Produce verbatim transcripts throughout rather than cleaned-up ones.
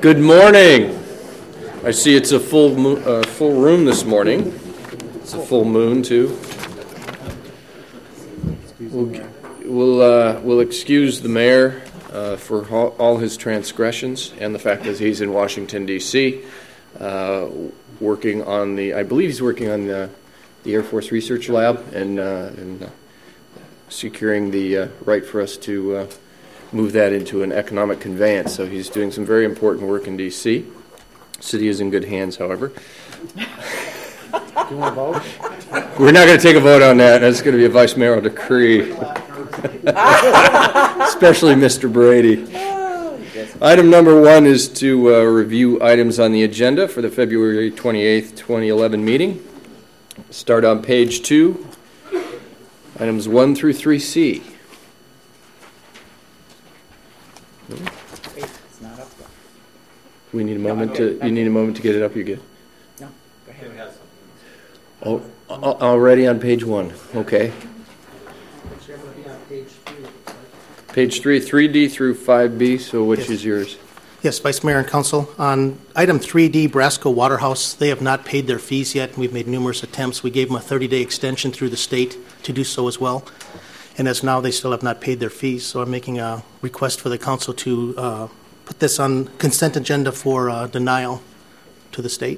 Good morning. I see it's a full mo- uh, full room this morning. It's a full moon too. We'll we'll, uh, we'll excuse the mayor uh, for all his transgressions and the fact that he's in Washington D C uh, working on the. I believe he's working on the the Air Force Research Lab and uh, and uh, securing the uh, right for us to. Uh, move that into an economic conveyance. So he's doing some very important work in D C City is in good hands, however. Do you want to vote? We're not going to take a vote on that. That's going to be a vice mayoral decree. Especially Mister Brady. Item number one is to uh, review items on the agenda for the February twenty-eighth, twenty eleven meeting. Start on page two. Items one through three C. It's not up there. We need a moment to. You need a moment to get it up. You good? No, go ahead. Oh, al- already on page one. Okay. Page three, three D through five B. So which Yes. is yours? Yes, Vice Mayor and Council. On item three D, Brasco Waterhouse, they have not paid their fees yet. We've made numerous attempts. We gave them a thirty-day extension through the state to do so as well. And as now, they still have not paid their fees. So I'm making a request for the council to uh, put this on consent agenda for uh, denial to the state.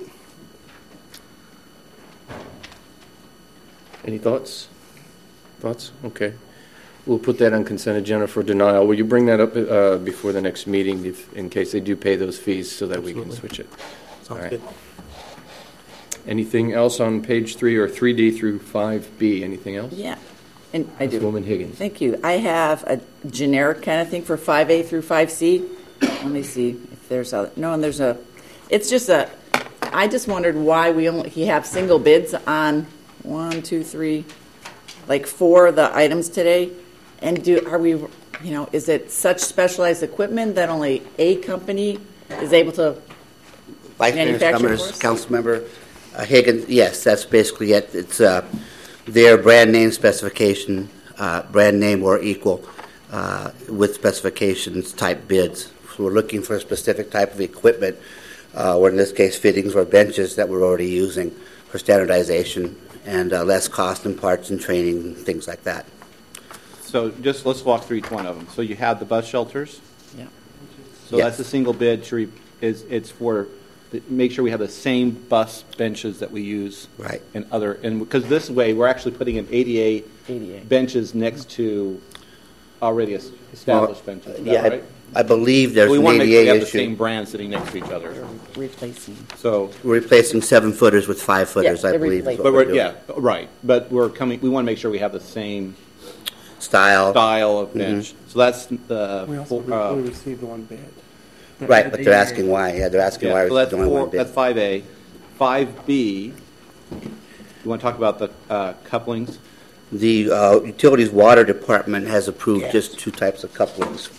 Any thoughts? Thoughts? Okay. We'll put that on consent agenda for denial. Will you bring that up uh, before the next meeting if, in case they do pay those fees so that Absolutely. we can switch it? Sounds All right. good. Anything else on page three or three D through five B? Anything else? Yeah, and I do. Councilwoman Higgins. Thank you. I have a generic kind of thing for five A through five C. Let me see if there's a, no, and there's a, it's just a, I just wondered why we only, he have single bids on one, two, three, like four of the items today. And do, are we, you know, is it such specialized equipment that only a company is able to Vice Mayor manufacture for Summers, us? Councilmember uh, Higgins, yes, that's basically it. It's uh, their brand name specification, uh, brand name or equal, uh, with specifications type bids. So we're looking for a specific type of equipment, uh, or in this case, fittings or benches that we're already using for standardization and uh, less cost in parts and training and things like that. So just let's walk through each one of them. So you have the bus shelters. Yeah. So Yes. that's a single bid. To re- is it's for the, make sure we have the same bus benches that we use. Right. And other and because this way we're actually putting in A D A, A D A. benches next to already es- established benches. Is that Yeah, right? I, I believe there's So we an want to make sure A D we A have the issue. same brand sitting next to each other. Replacing. So, We're replacing seven footers with five footers, Yeah, I they're believe. is replacing. what but we're, doing. yeah, right. But we're coming. We want to make sure we have the same Style. style of bench. So that's the. We also full- uh, we received one bid. Right, but they're asking why. Yeah, they're asking Yeah, why so we're that's doing four, one bid. that's five A. Five B, you want to talk about the uh, couplings? The uh, Utilities Water Department has approved just two types of couplings.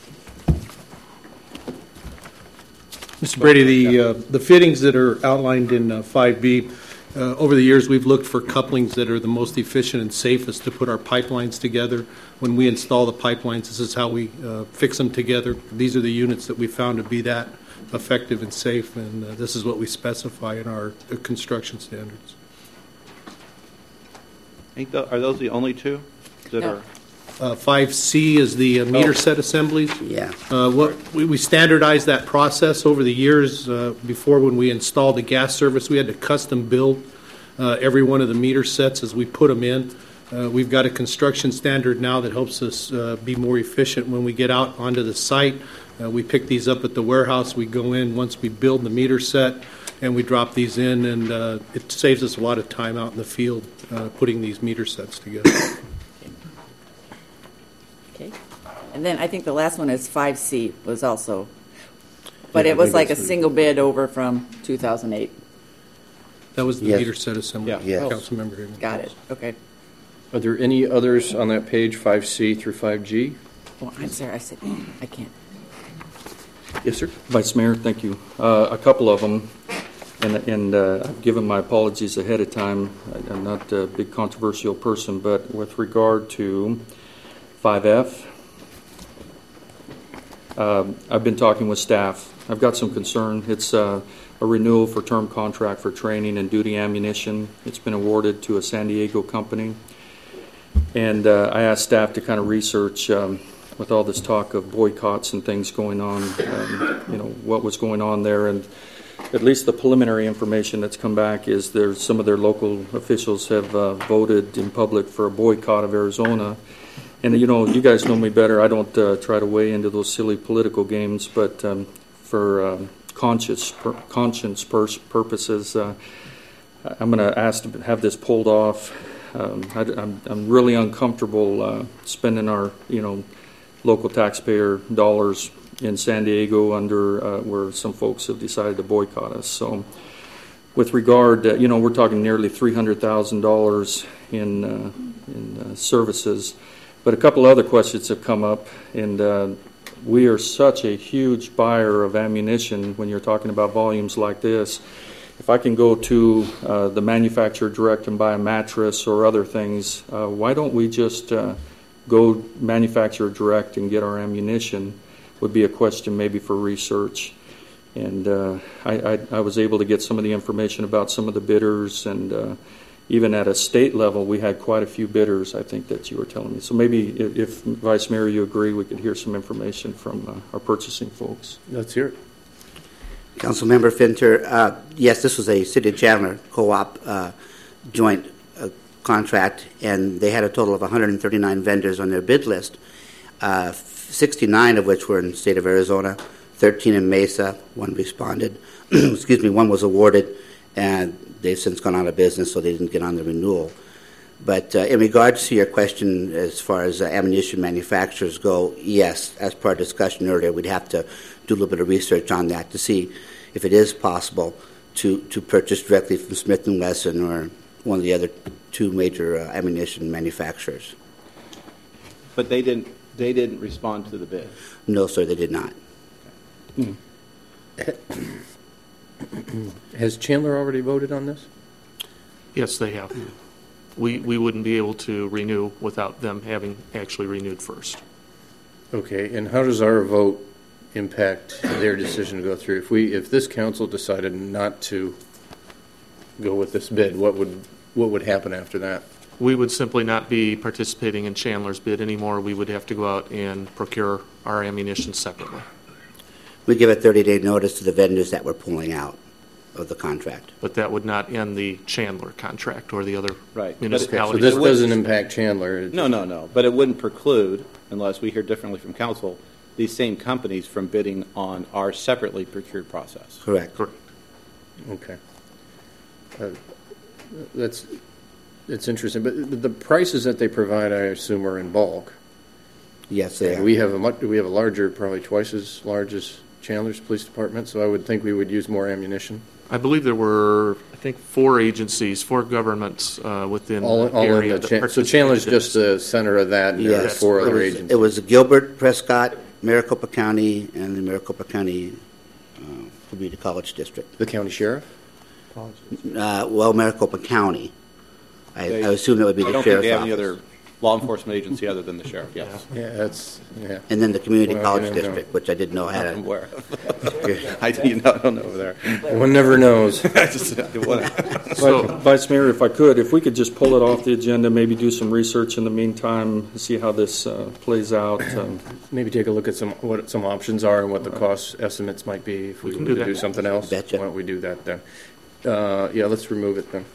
Mister Brady, the uh, the fittings that are outlined in uh, five B, uh, over the years, we've looked for couplings that are the most efficient and safest to put our pipelines together. When we install the pipelines, this is how we uh, fix them together. These are the units that we found to be that effective and safe, and uh, this is what we specify in our uh, construction standards. Ain't tho- Are those the only two that No. are? Uh, five C is the uh, meter Oh. set assemblies. Yeah. Uh, What, we we standardized that process over the years. Uh, Before, when we installed the gas service, we had to custom build uh, every one of the meter sets as we put them in. Uh, We've got a construction standard now that helps us uh, be more efficient when we get out onto the site. Uh, We pick these up at the warehouse. We go in once we build the meter set, and we drop these in, and uh, it saves us a lot of time out in the field uh, putting these meter sets together. Okay. And then I think the last one is five C was also, but Yeah, I it was think like a that's the- single bid over from two thousand eight. That was the Yes. meter set assembly. Yeah. Yes. Councilmember Higgins. Got it. Okay. Are there any others on that page, five C through five G? Oh, I'm sorry. I said, I can't. Yes, sir. Vice Mayor, thank you. Uh, A couple of them, and, and uh, I've given my apologies ahead of time. I- I'm not a big controversial person, but with regard to five F, um, I've been talking with staff I've got some concern. It's uh, a renewal for term contract for training and duty ammunition. It's been awarded to a San Diego company. And uh, I asked staff to kind of research, um, with all this talk of boycotts and things going on, um, you know, what was going on there. And at least the preliminary information that's come back is there's some of their local officials have uh, voted in public for a boycott of Arizona. And, you know, you guys know me better. I don't uh, try to weigh into those silly political games, but um, for um, conscience, per, conscience pers- purposes, uh, I'm going to ask to have this pulled off. Um, I, I'm, I'm really uncomfortable uh, spending our, you know, local taxpayer dollars in San Diego under uh, where some folks have decided to boycott us. So with regard, uh, you know, we're talking nearly three hundred thousand dollars in, uh, in uh, services. But a couple other questions have come up, and uh, we are such a huge buyer of ammunition when you're talking about volumes like this. If I can go to uh, the manufacturer direct and buy a mattress or other things, uh, why don't we just uh, go manufacturer direct and get our ammunition? Would be a question maybe for research. And uh, I, I, I was able to get some of the information about some of the bidders, and uh, even at a state level, we had quite a few bidders, I think, that you were telling me. So maybe if, if Vice Mayor, you agree, we could hear some information from uh, our purchasing folks. Let's hear it. Councilmember Finter, uh, yes, this was a City of Chandler co-op uh, joint uh, contract, and they had a total of one hundred thirty-nine vendors on their bid list, uh, sixty-nine of which were in the state of Arizona, thirteen in Mesa, one responded, excuse me, one was awarded, and they've since gone out of business, so they didn't get on the renewal. But uh, in regards to your question as far as uh, ammunition manufacturers go, yes, as per our discussion earlier, we'd have to do a little bit of research on that to see if it is possible to, to purchase directly from Smith and Wesson or one of the other two major uh, ammunition manufacturers. But they didn't, they didn't respond to the bid? No, sir, they did not. Hmm. Has Chandler already voted on this? Yes, they have. We, we wouldn't be able to renew without them having actually renewed first. Okay, and how does our vote impact their decision to go through? If we, if this council decided not to go with this bid, what would, what would happen after that? We would simply not be participating in Chandler's bid anymore. We would have to go out and procure our ammunition separately. We give a thirty-day notice to the vendors that we're pulling out of the contract. But that would not end the Chandler contract or the other right. municipalities. So this doesn't impact Chandler? No, no, no. But it wouldn't preclude, unless we hear differently from council, these same companies from bidding on our separately procured process. Correct. Correct. Okay. Uh, that's, that's interesting. But the prices that they provide, I assume, are in bulk. Yes, they and are. We have a much, we have a larger, probably twice as large as Chandler's Police Department, so I would think we would use more ammunition. I believe there were, I think, four agencies, four governments uh, within all, the all area. in the that Chan- so Chandler's participated in just the center of that, and yes. there's four it other was, agencies. It was Gilbert, Prescott, Maricopa County, and the Maricopa County uh, Community College District. The county sheriff? Uh, well, Maricopa County. I, They, I assume that would be the I don't sheriff's think they have any office. other law enforcement agency other than the sheriff, yes. Yeah, that's, yeah. And then the Community Well, College you know, District, which I didn't know had I'm a... aware of. I, you know, I don't know over there. One never knows. I just, I wanna- So, Vice Mayor, if I could, if we could just pull it off the agenda, maybe do some research in the meantime, see how this uh, plays out. Um, Maybe take a look at some, what some options are and what the cost estimates might be if we, We can were do to that. do something else. Betcha. Why don't we do that then? Uh, yeah, let's remove it then.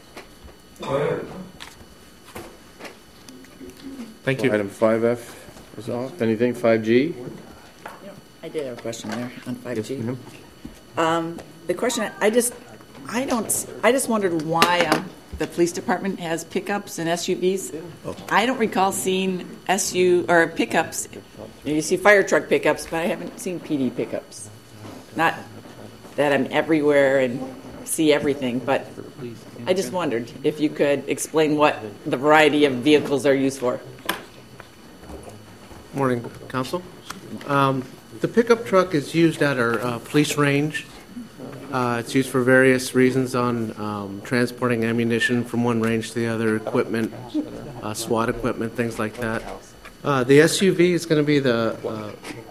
Thank you. Item five F is off. Anything, five G? I did have a question there on five G. ma'am. Um, the question, I just, I don't, I just wondered why um, the police department has pickups and S U Vs. I don't recall seeing S U, or pickups. You see fire truck pickups, but I haven't seen P D pickups. Not that I'm everywhere and see everything, but I just wondered if you could explain what the variety of vehicles are used for. Morning, Council. Um, the pickup truck is used at our uh, police range. Uh, it's used for various reasons on um, transporting ammunition from one range to the other, equipment, uh, SWAT equipment, things like that. Uh, the S U V is going to be the uh,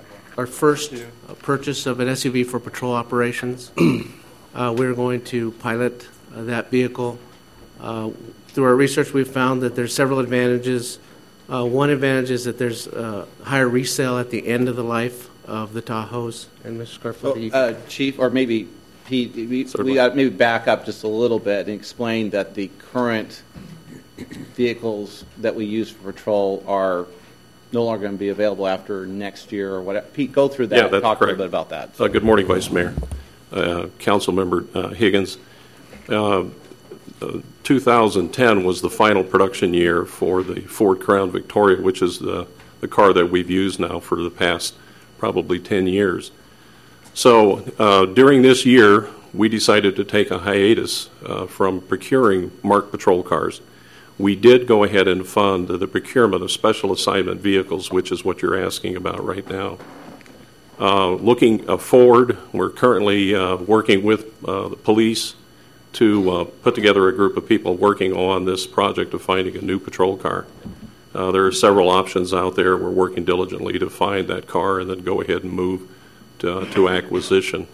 our first uh, purchase of an S U V for patrol operations. uh, we're going to pilot uh, that vehicle. Uh, through our research, we've found that there's several advantages. Uh, one advantage is that there's uh, higher resale at the end of the life of the Tahoes. And Mister Scarfetti, Well, uh, Chief, or maybe Pete, we, we uh, maybe back up just a little bit and explain that the current vehicles that we use for patrol are no longer going to be available after next year or whatever. Pete, go through that Yeah, and that's talk correct. a little bit about that. Uh, good morning, Vice Mayor, uh, Council Member uh, Higgins. Uh, uh, two thousand ten was the final production year for the Ford Crown Victoria, which is the, the car that we've used now for the past probably ten years. So uh, during this year, we decided to take a hiatus uh, from procuring marked patrol cars. We did go ahead and fund the procurement of special assignment vehicles, which is what you're asking about right now. Uh, looking uh, forward, we're currently uh, working with uh, the police to uh, put together a group of people working on this project of finding a new patrol car. Uh, there are several options out there. We're working diligently to find that car and then go ahead and move to, uh, to acquisition.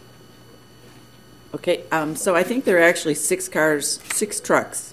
Okay, um, so I think there are actually six cars, six trucks.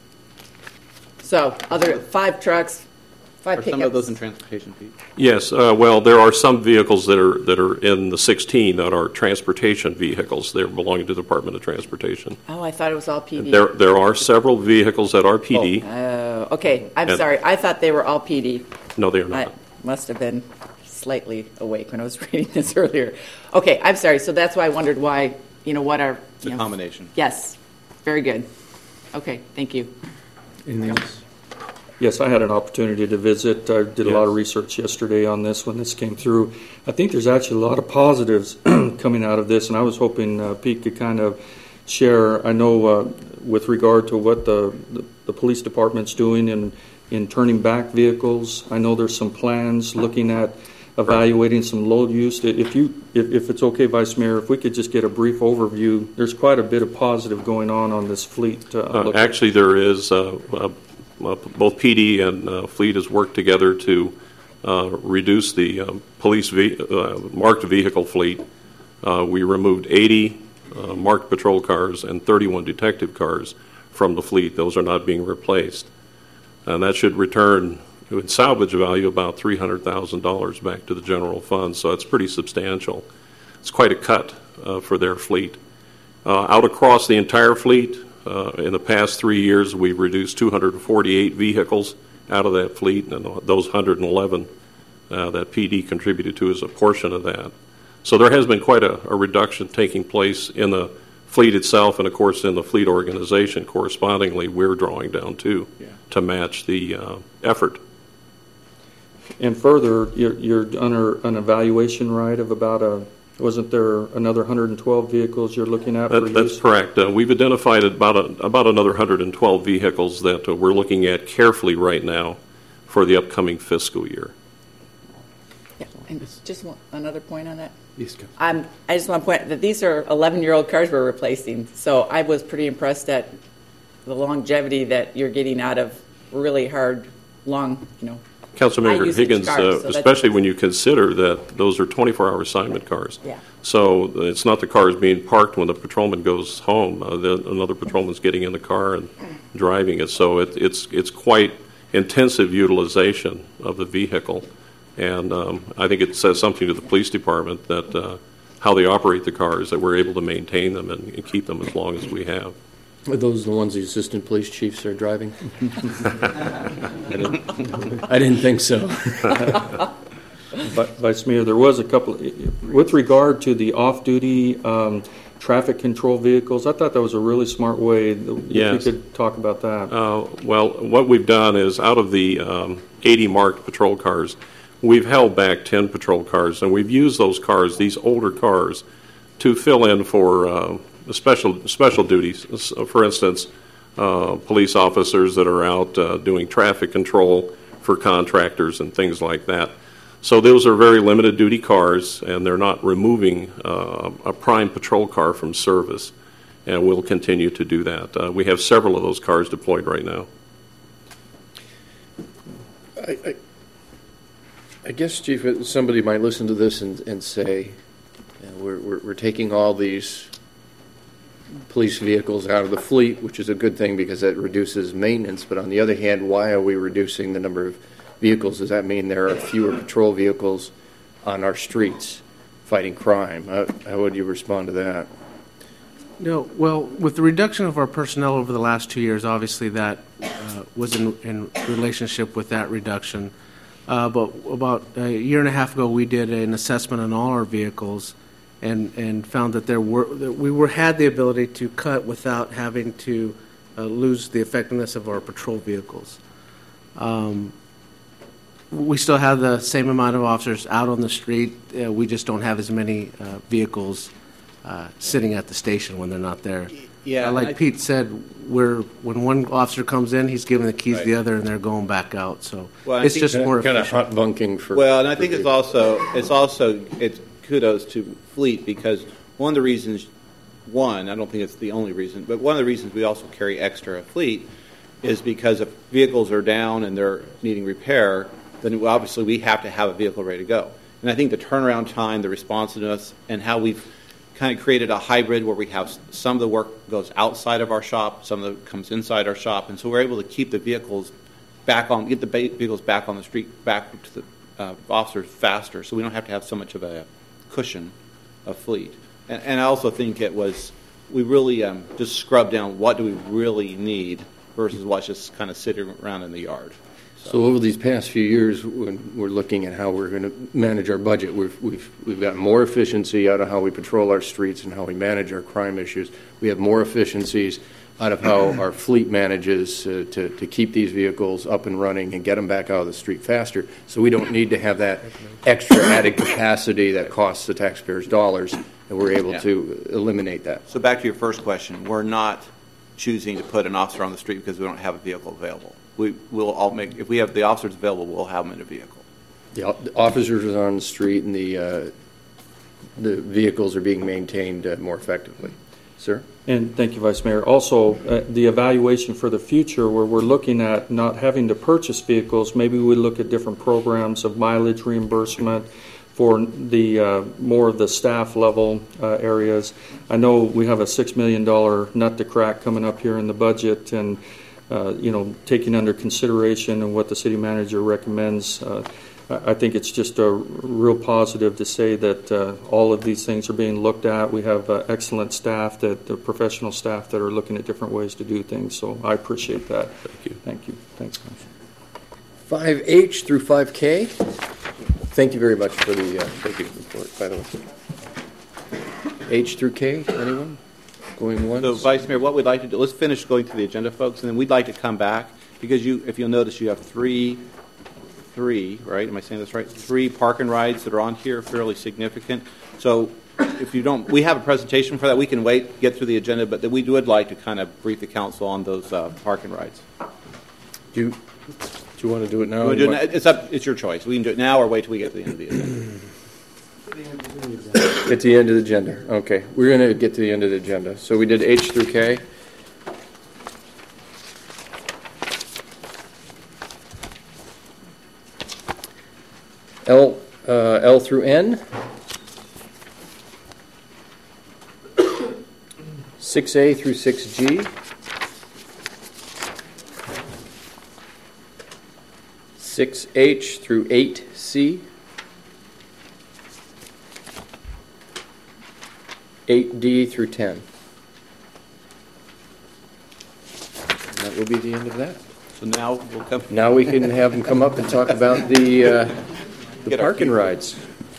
So other five trucks, five Are pickups. some of those in transportation, Pete? Yes, uh, well, there are some vehicles that are that are in the sixteen that are transportation vehicles. They're belonging to the Department of Transportation. Oh, I thought it was all P D. There there are several vehicles that are P D. Oh, okay. I'm And- sorry. I thought they were all P D. No, they are I not. must have been slightly awake when I was reading this earlier. Okay, I'm sorry. So that's why I wondered why, you know, what are... It's a you know, combination. Yes, very good. Okay, thank you. Anything else? Yes, I had an opportunity to visit. I did a lot Yes. of research yesterday on this when this came through. I think there's actually a lot of positives coming out of this, and I was hoping uh, Pete could kind of share. I know uh, with regard to what the, the, the police department's doing in, in turning back vehicles, I know there's some plans looking at evaluating some load use. If you, if, if it's okay, Vice Mayor, if we could just get a brief overview. There's quite a bit of positive going on on this fleet. Uh, Uh, look- actually, there is. Uh, uh, uh, both P D and uh, Fleet has worked together to uh, reduce the um, police ve- uh, marked vehicle fleet. Uh, we removed eighty uh, marked patrol cars and thirty-one detective cars from the fleet. Those are not being replaced. And that should return, in salvage value, about three hundred thousand dollars back to the general fund. So it's pretty substantial. It's quite a cut uh, for their fleet. Uh, out across the entire fleet, uh, in the past three years, we've reduced two hundred forty-eight vehicles out of that fleet, and those one hundred eleven uh, that P D contributed to is a portion of that. So there has been quite a, a reduction taking place in the fleet itself, and of course in the fleet organization. Correspondingly, we're drawing down too yeah. to match the uh, effort. And further, you're, you're under an evaluation, right, of about a, wasn't there another one hundred twelve vehicles you're looking at for That, that's use? correct. Uh, we've identified about, a, about another one hundred twelve vehicles that uh, we're looking at carefully right now for the upcoming fiscal year. Yeah, and just one, another point on that. Yes, Um, I just want to point out that these are eleven-year-old cars we're replacing. So I was pretty impressed at the longevity that you're getting out of really hard, long, you know, Councilmember high-usage Higgins, cars, uh, so that's- especially when you consider that those are twenty-four hour assignment cars. Yeah. So it's not the cars being parked when the patrolman goes home. Uh, the, another patrolman's getting in the car and driving it. So it, it's it's quite intensive utilization of the vehicle. And um, I think it says something to the police department that uh, how they operate the cars, that we're able to maintain them and, and keep them as long as we have. Are those the ones the assistant police chiefs are driving? I, didn't, I didn't think so. Vi- Vice Mayor, there was a couple, with regard to the off-duty um, traffic control vehicles, I thought that was a really smart way. If Yes. you could talk about that. Uh, well, what we've done is out of the um, eighty marked patrol cars, we've held back ten patrol cars, and we've used those cars, these older cars, to fill in for uh, special special duties. So for instance, uh, police officers that are out uh, doing traffic control for contractors and things like that. So those are very limited duty cars, and they're not removing uh, a prime patrol car from service, and we'll continue to do that. Uh, we have several of those cars deployed right now. I, I, I guess, Chief, somebody might listen to this and, and say, you know, we're, we're, we're taking all these police vehicles out of the fleet, which is a good thing because that reduces maintenance. But on the other hand, why are we reducing the number of vehicles? Does that mean there are fewer patrol vehicles on our streets fighting crime? How, how would you respond to that? No, well, with the reduction of our personnel over the last two years, obviously that uh, was in, in relationship with that reduction. Uh, but about a year and a half ago, we did an assessment on all our vehicles, and, and found that there were that we were had the ability to cut without having to uh, lose the effectiveness of our patrol vehicles. Um, we still have the same amount of officers out on the street. Uh, we just don't have as many uh, vehicles uh, sitting at the station when they're not there. Yeah, uh, like I, Pete said, we're when one officer comes in, he's giving the keys right. to the other, and they're going back out. So well, it's just more kind efficient. of hot bunking for. Well, and I think it's also it's also it's kudos to Fleet, because one of the reasons, one, I don't think it's the only reason, but one of the reasons we also carry extra Fleet is because if vehicles are down and they're needing repair, then obviously we have to have a vehicle ready to go. And I think the turnaround time, the responsiveness, and how we've kind of created a hybrid where we have some of the work goes outside of our shop, some of it comes inside our shop, and so we're able to keep the vehicles back on, get the vehicles back on the street, back to the uh, officers faster, so we don't have to have so much of a cushion of Fleet. And, and I also think it was, we really um, just scrubbed down what do we really need versus what's just kind of sitting around in the yard. So over these past few years, when we're looking at how we're going to manage our budget, we've, we've, we've got more efficiency out of how we patrol our streets and how we manage our crime issues. We have more efficiencies out of how our fleet manages uh, to, to keep these vehicles up and running and get them back out of the street faster. So we don't need to have that extra added capacity that costs the taxpayers dollars, and we're able yeah. to eliminate that. So back to your first question, we're not choosing to put an officer on the street because we don't have a vehicle available. We will all make, if we have the officers available, we'll have them in a vehicle. The officers are on the street, and the uh, the vehicles are being maintained uh, more effectively. Sir? And thank you, Vice Mayor. Also, uh, the evaluation for the future, where we're looking at not having to purchase vehicles, maybe we look at different programs of mileage reimbursement for the uh, more of the staff level uh, areas. I know we have a six million dollars nut to crack coming up here in the budget, and uh, you know, taking under consideration and what the city manager recommends. Uh, I think it's just a real positive to say that uh, all of these things are being looked at. We have uh, excellent staff, that the professional staff that are looking at different ways to do things. So I appreciate that. Thank you. Thank you. Thanks, Council. five H through five K. Thank you very much for the uh, thank you report, by the way. H through K, anyone? Going once? So, Vice Mayor, what we'd like to do, let's finish going through the agenda, folks, and then we'd like to come back, because you, if you'll notice, you have three Three, right? Am I saying this right? Three park and rides that are on here, fairly significant. So, if you don't, we have a presentation for that. We can wait, get through the agenda, but we would like to kind of brief the council on those uh, park and rides. Do you, do you want to do it now? Do it, it's up. It's your choice. We can do it now or wait till we get to the end of the agenda. Get to the end of the agenda. Okay, we're going to get to the end of the agenda. So we did H through K. L, uh, L through N. six A through six G. six H through eight C. eight D through ten. And that will be the end of that. So now we'll come. Now we can have them come up and talk about the uh, the Get park and rides.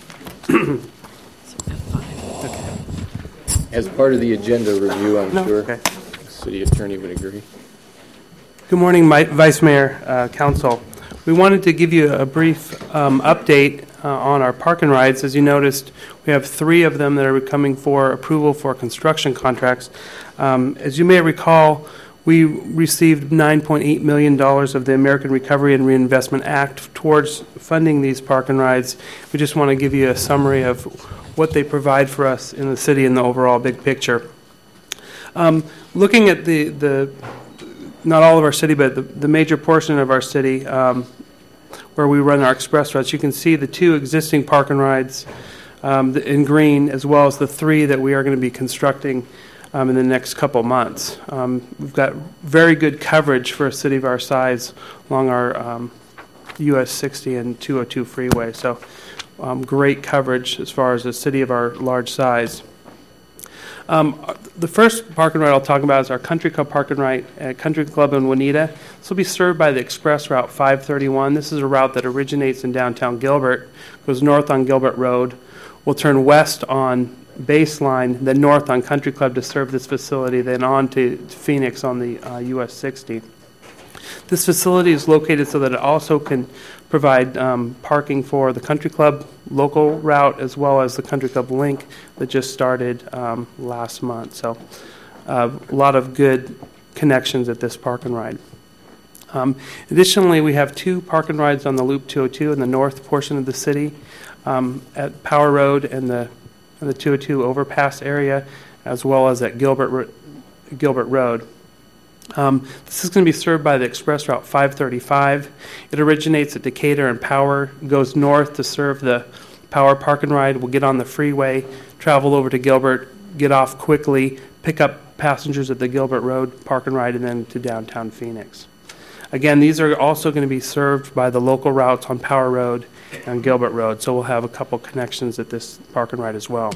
As part of the agenda review, I'm No, sure okay. the city attorney would agree. Good morning, my, Vice Mayor, uh, Council. We wanted to give you a brief um, update uh, on our park and rides. As you noticed, we have three of them that are coming for approval for construction contracts. Um, as you may recall, we received nine point eight million dollars of the American Recovery and Reinvestment Act towards funding these park and rides. We just want to give you a summary of what they provide for us in the city and the overall big picture. Um, looking at the, the, not all of our city, but the, the major portion of our city, um, where we run our express routes. You can see the two existing park and rides um, the- in green, as well as the three that we are going to be constructing um, in the next couple months. Um, we've got very good coverage for a city of our size along our um, U S sixty and two oh two freeway. So um, great coverage as far as a city of our large size. Um, the first park and ride I'll talk about is our Country Club Park and Ride at Country Club in Juanita. This will be served by the Express Route five thirty-one. This is a route that originates in downtown Gilbert, goes north on Gilbert Road, will turn west on Baseline, then north on Country Club to serve this facility, then on to Phoenix on the uh, U S sixty. This facility is located so that it also can provide um, parking for the Country Club local route as well as the Country Club Link that just started um, last month. So uh, a lot of good connections at this park and ride. Um, additionally, we have two park and rides on the Loop two oh two in the north portion of the city um, at Power Road and the, and the two oh two overpass area, as well as at Gilbert, Ro- Gilbert Road. Um, this is going to be served by the Express Route five thirty-five. It originates at Decatur and Power, goes north to serve the Power Park and Ride. We'll get on the freeway, travel over to Gilbert, get off quickly, pick up passengers at the Gilbert Road Park and Ride, and then to downtown Phoenix. Again, these are also going to be served by the local routes on Power Road and Gilbert Road, so we'll have a couple connections at this park and ride as well.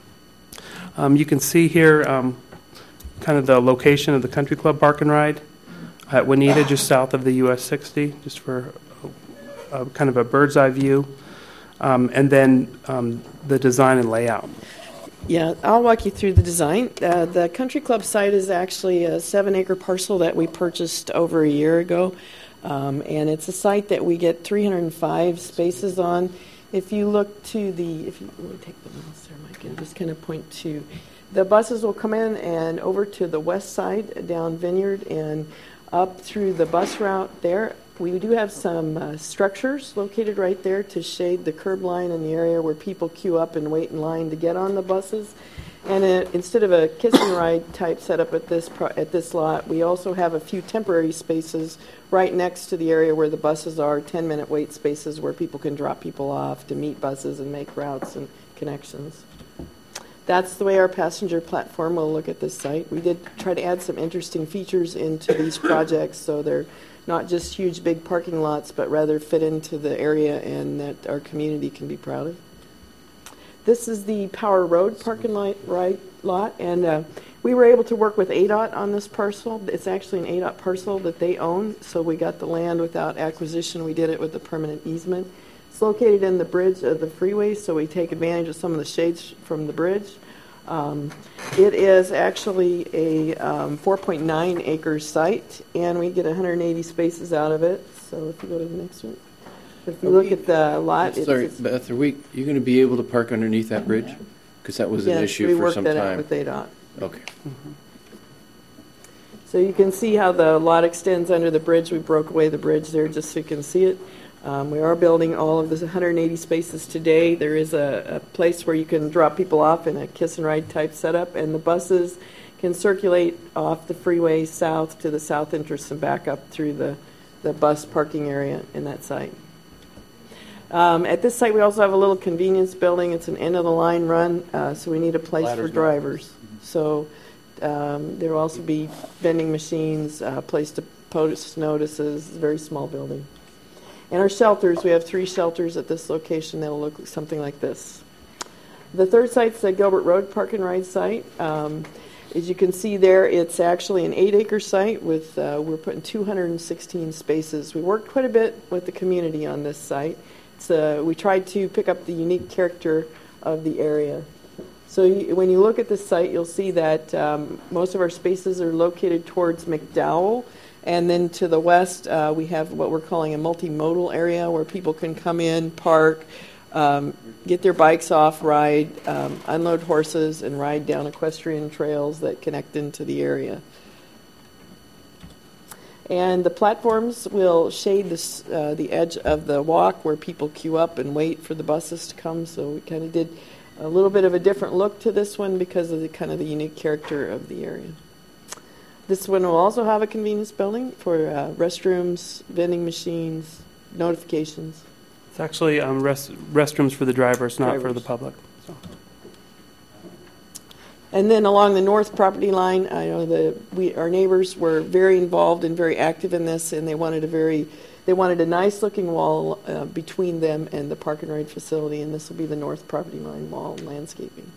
Um, you can see here um, kind of the location of the Country Club Park and Ride at Juanita, just south of the U S sixty, just for a, a kind of a bird's eye view, um, and then um, the design and layout. Yeah, I'll walk you through the design. Uh, the Country Club site is actually a seven-acre parcel that we purchased over a year ago, um, and it's a site that we get three hundred five spaces on. If you look to the, if you let me take the mouse there, Mike, and just kind of point to. The buses will come in and over to the west side down Vineyard and up through the bus route there. We do have some uh, structures located right there to shade the curb line in the area where people queue up and wait in line to get on the buses. And uh, instead of a kiss and ride type setup at this pro- at this lot, we also have a few temporary spaces right next to the area where the buses are, ten-minute wait spaces where people can drop people off to meet buses and make routes and connections. That's the way our passenger platform will look at this site. We did try to add some interesting features into these projects so they're not just huge, big parking lots, but rather fit into the area and that our community can be proud of. This is the Power Road parking lot, right, lot, and uh, we were able to work with A D O T on this parcel. It's actually an A D O T parcel that they own, so we got the land without acquisition. We did it with a permanent easement. It's located in the bridge of the freeway, so we take advantage of some of the shades from the bridge. Um, it is actually a um, four point nine acre site, and we get one hundred eighty spaces out of it. So if you go to the next one. If you Are look we, at the lot, it's, sorry, it's, Beth, are we, you going to be able to park underneath that bridge? Because that was yes, an issue for some we worked that out time. with A D O T. Okay. Mm-hmm. So you can see how the lot extends under the bridge. We broke away the bridge there just so you can see it. Um, we are building all of this one hundred eighty spaces today. There is a, a place where you can drop people off in a kiss and ride type setup, and the buses can circulate off the freeway south to the south entrance and back up through the, the bus parking area in that site. Um, at this site, we also have a little convenience building. It's an end-of-the-line run, uh, so we need a place Ladders for drivers. Mm-hmm. So um, there will also be vending machines, a uh, place to post notices, a very small building. And our shelters, we have three shelters at this location that will look something like this. The third site's the Gilbert Road Park and Ride site. Um, as you can see there, it's actually an eight-acre site with, uh, we're putting two hundred sixteen spaces. We worked quite a bit with the community on this site. It's, uh, we tried to pick up the unique character of the area. So you, when you look at this site, you'll see that um, most of our spaces are located towards McDowell. And then to the west, uh, we have what we're calling a multimodal area where people can come in, park, um, get their bikes off, ride, um, unload horses, and ride down equestrian trails that connect into the area. And the platforms will shade this, uh, the edge of the walk where people queue up and wait for the buses to come. So we kind of did a little bit of a different look to this one because of the kind of the unique character of the area. This one will also have a convenience building for uh, restrooms, vending machines, notifications. It's actually um, rest, restrooms for the drivers, not Drivers. for the public. So. And then along the north property line, I know the we our neighbors were very involved and very active in this, and they wanted a very they wanted a nice looking wall uh, between them and the park and ride facility, and this will be the north property line wall and landscaping.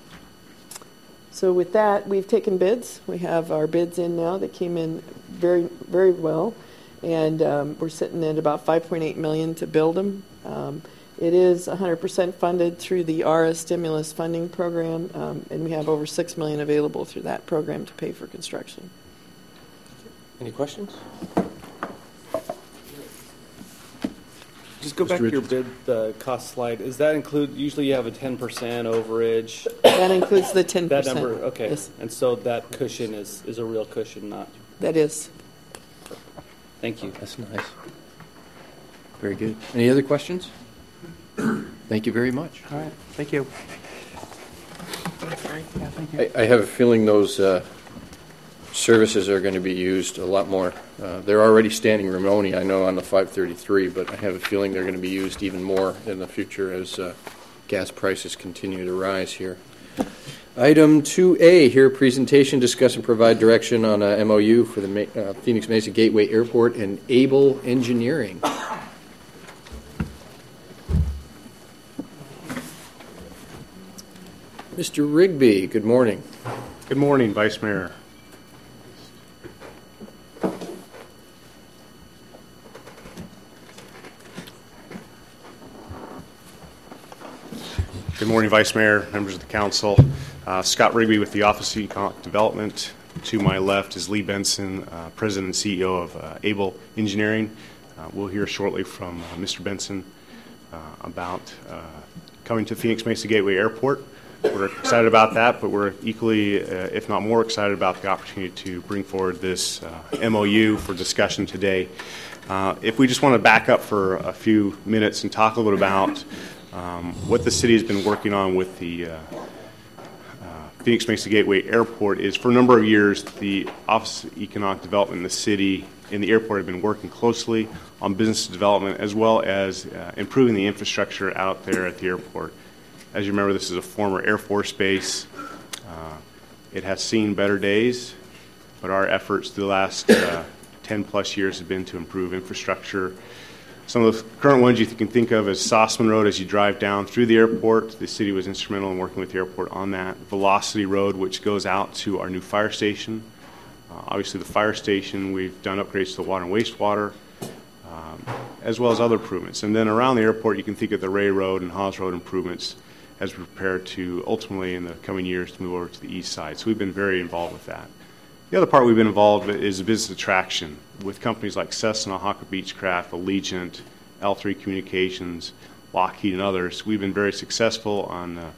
So with that, we've taken bids. We have our bids in now that came in very very well, and um, we're sitting at about five point eight million dollars to build them. Um, It is one hundred percent funded through the A R A stimulus funding program, um, and we have over six million dollars available through that program to pay for construction. Any questions? Just go Mister back to your Richards. bid uh, cost slide. Does that include, usually you have a ten percent overage? That includes the ten percent. That number, okay. Yes. And so that cushion is, is a real cushion, not? That is. Thank you. That's nice. Very good. Any other questions? Thank you very much. All right. Thank you. Yeah, thank you. I, I have a feeling those uh, services are going to be used a lot more. Uh, they're already standing room only, I know, on the five thirty-three, but I have a feeling they're going to be used even more in the future as uh, gas prices continue to rise here. Item two A, here presentation, discuss and provide direction on a M O U for the Ma- uh, Phoenix Mesa Gateway Airport and Able Engineering. Mister Rigby, good morning. Good morning, Vice Mayor. Good morning, Vice Mayor, members of the council. Uh, Scott Rigby with the Office of Economic Development. To my left is Lee Benson, uh, President and C E O of uh, Able Engineering. Uh, we'll hear shortly from uh, Mister Benson uh, about uh, coming to Phoenix Mesa Gateway Airport. We're excited about that, but we're equally, uh, if not more excited about the opportunity to bring forward this uh, M O U for discussion today. Uh, if we just want to back up for a few minutes and talk a little bit about um, what the city has been working on with the uh, uh, Phoenix Mesa Gateway Airport is for a number of years, the Office of Economic Development in the city and the airport have been working closely on business development as well as uh, improving the infrastructure out there at the airport. As you remember, this is a former Air Force base. Uh, it has seen better days, but our efforts the last uh, ten plus years have been to improve infrastructure. Some of the current ones you can think of as Sossman Road as you drive down through the airport. The city was instrumental in working with the airport on that. Velocity Road, which goes out to our new fire station. Uh, obviously, the fire station, we've done upgrades to the water and wastewater, um, as well as other improvements. And then around the airport, you can think of the Ray Road and Haas Road improvements as we prepare to ultimately in the coming years to move over to the east side. So we've been very involved with that. The other part we've been involved with is business attraction with companies like Cessna, Hawker Beechcraft, Allegiant, L three Communications, Lockheed, and others. We've been very successful on, uh,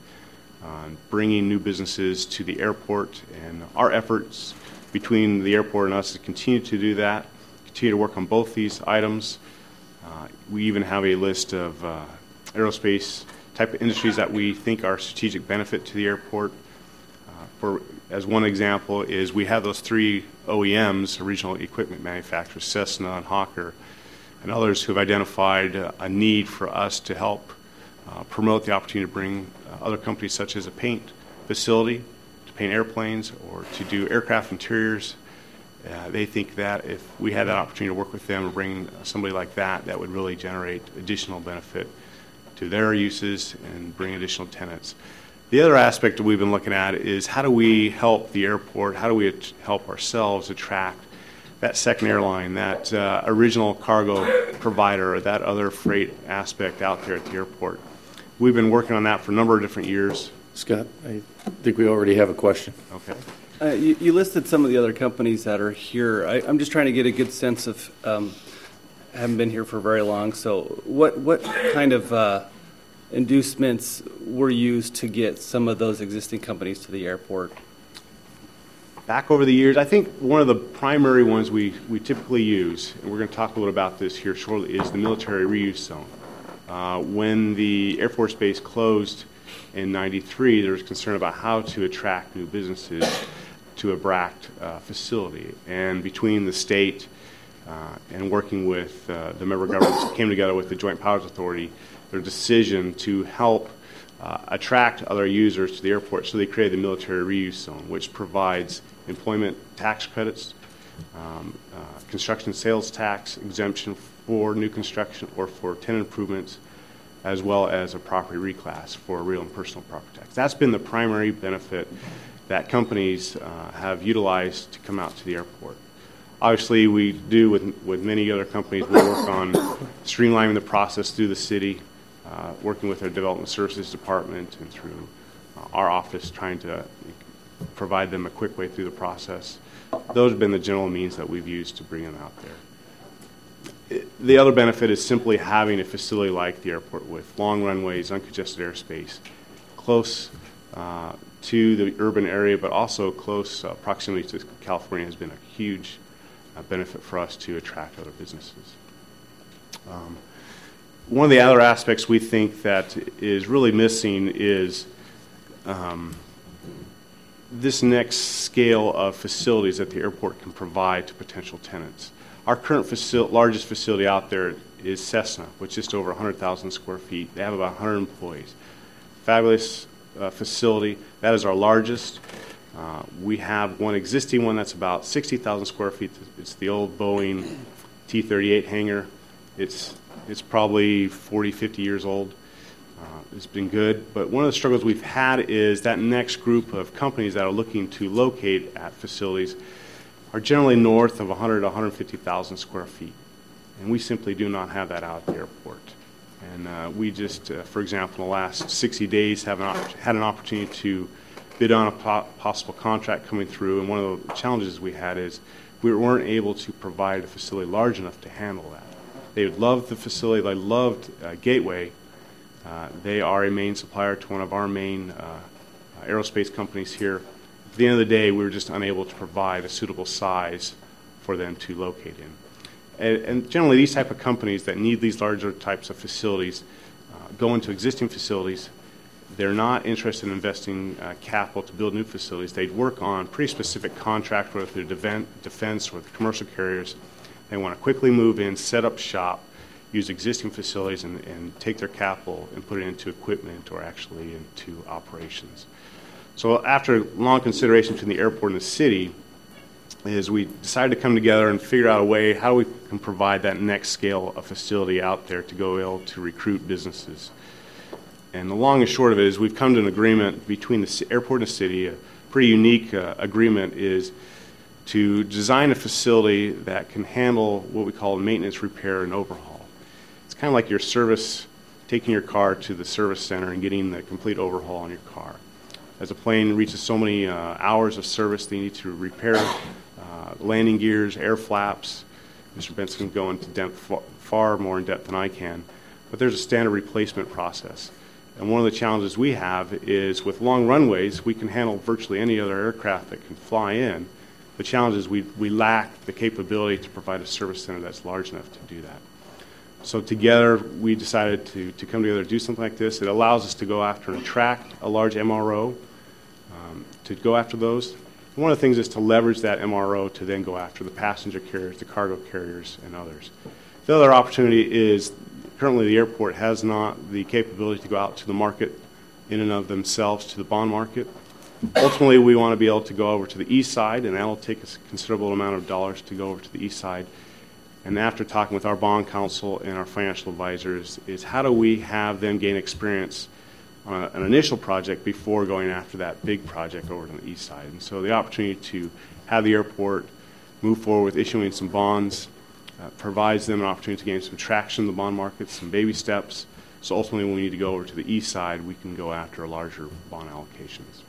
on bringing new businesses to the airport, and our efforts between the airport and us is to continue to do that, continue to work on both these items. Uh, we even have a list of uh, aerospace type of industries that we think are strategic benefit to the airport. Uh, for as one example is we have those three O E Ms, original equipment manufacturers, Cessna and Hawker, and others who have identified uh, a need for us to help uh, promote the opportunity to bring uh, other companies such as a paint facility to paint airplanes or to do aircraft interiors. Uh, they think that if we had that opportunity to work with them and bring somebody like that, that would really generate additional benefit to their uses and bring additional tenants. The other aspect that we've been looking at is how do we help the airport, how do we at- help ourselves attract that second airline, that uh, original cargo provider, or that other freight aspect out there at the airport. We've been working on that for a number of different years. Scott, I think we already have a question. Okay. Uh, you, you listed some of the other companies that are here. I, I'm just trying to get a good sense of, um, I haven't been here for very long, so what, what kind of uh, inducements were used to get some of those existing companies to the airport? Back over the years, I think one of the primary ones we, we typically use, and we're going to talk a little about this here shortly, is the military reuse zone. Uh, when the Air Force Base closed in ninety-three, there was concern about how to attract new businesses to a B R A C T uh, facility. And between the state uh, and working with uh, the member governments came together with the Joint Powers Authority, their decision to help uh, attract other users to the airport, so they created the military reuse zone, which provides employment tax credits, um, uh, construction sales tax exemption for new construction or for tenant improvements, as well as a property reclass for real and personal property tax. That's been the primary benefit that companies uh, have utilized to come out to the airport. Obviously, we do with, with many other companies, we work on streamlining the process through the city, uh, working with our development services department and through uh, our office, trying to provide them a quick way through the process. Those have been the general means that we've used to bring them out there. The other benefit is simply having a facility like the airport with long runways, uncongested airspace, close uh, to the urban area, but also close uh, proximity to California has been a huge uh, benefit for us to attract other businesses. Um, one of the other aspects we think that is really missing is um, this next scale of facilities that the airport can provide to potential tenants. Our current facil- largest facility out there is Cessna, which is just over one hundred thousand square feet. They have about one hundred employees. Fabulous uh, facility. That is our largest. Uh, we have one existing one that's about sixty thousand square feet. It's the old Boeing T thirty-eight hangar. It's, it's probably forty, fifty years old. Uh, it's been good, but one of the struggles we've had is that next group of companies that are looking to locate at facilities are generally north of one hundred, one hundred fifty thousand square feet. And we simply do not have that out at the airport. And uh, we just, uh, for example, in the last sixty days have an op- had an opportunity to bid on a po- possible contract coming through. And one of the challenges we had is we weren't able to provide a facility large enough to handle that. They loved the facility. They loved uh, Gateway. Uh, they are a main supplier to one of our main uh, aerospace companies here. At the end of the day, we were just unable to provide a suitable size for them to locate in. And, and generally, these type of companies that need these larger types of facilities uh, go into existing facilities. They're not interested in investing uh, capital to build new facilities. They work on pretty specific contracts with their defense or with commercial carriers. They want to quickly move in, set up shop, use existing facilities, and, and take their capital and put it into equipment or actually into operations. So after long consideration between the airport and the city, is we decided to come together and figure out a way how we can provide that next scale of facility out there to go able to recruit businesses. And the long and short of it is we've come to an agreement between the airport and the city. A pretty unique uh, agreement is to design a facility that can handle what we call maintenance, repair, and overhaul. It's kind of like your service, taking your car to the service center and getting the complete overhaul on your car. As a plane reaches so many uh, hours of service, they need to repair uh, landing gears, air flaps. Mister Benson can go into depth, far, far more in depth than I can, but there's a standard replacement process. And one of the challenges we have is with long runways, we can handle virtually any other aircraft that can fly in. The challenge is we, we lack the capability to provide a service center that's large enough to do that. So together, we decided to, to come together to do something like this. It allows us to go after and attract a large M R O, um, to go after those. And one of the things is to leverage that M R O to then go after the passenger carriers, the cargo carriers, and others. The other opportunity is currently the airport has not the capability to go out to the market in and of themselves, to the bond market. Ultimately, we want to be able to go over to the east side, and that will take us a considerable amount of dollars to go over to the east side. And after talking with our bond counsel and our financial advisors, is how do we have them gain experience on a, an initial project before going after that big project over on the east side. And so the opportunity to have the airport move forward with issuing some bonds uh, provides them an opportunity to gain some traction in the bond market, some baby steps. So ultimately, when we need to go over to the east side, we can go after larger bond allocations.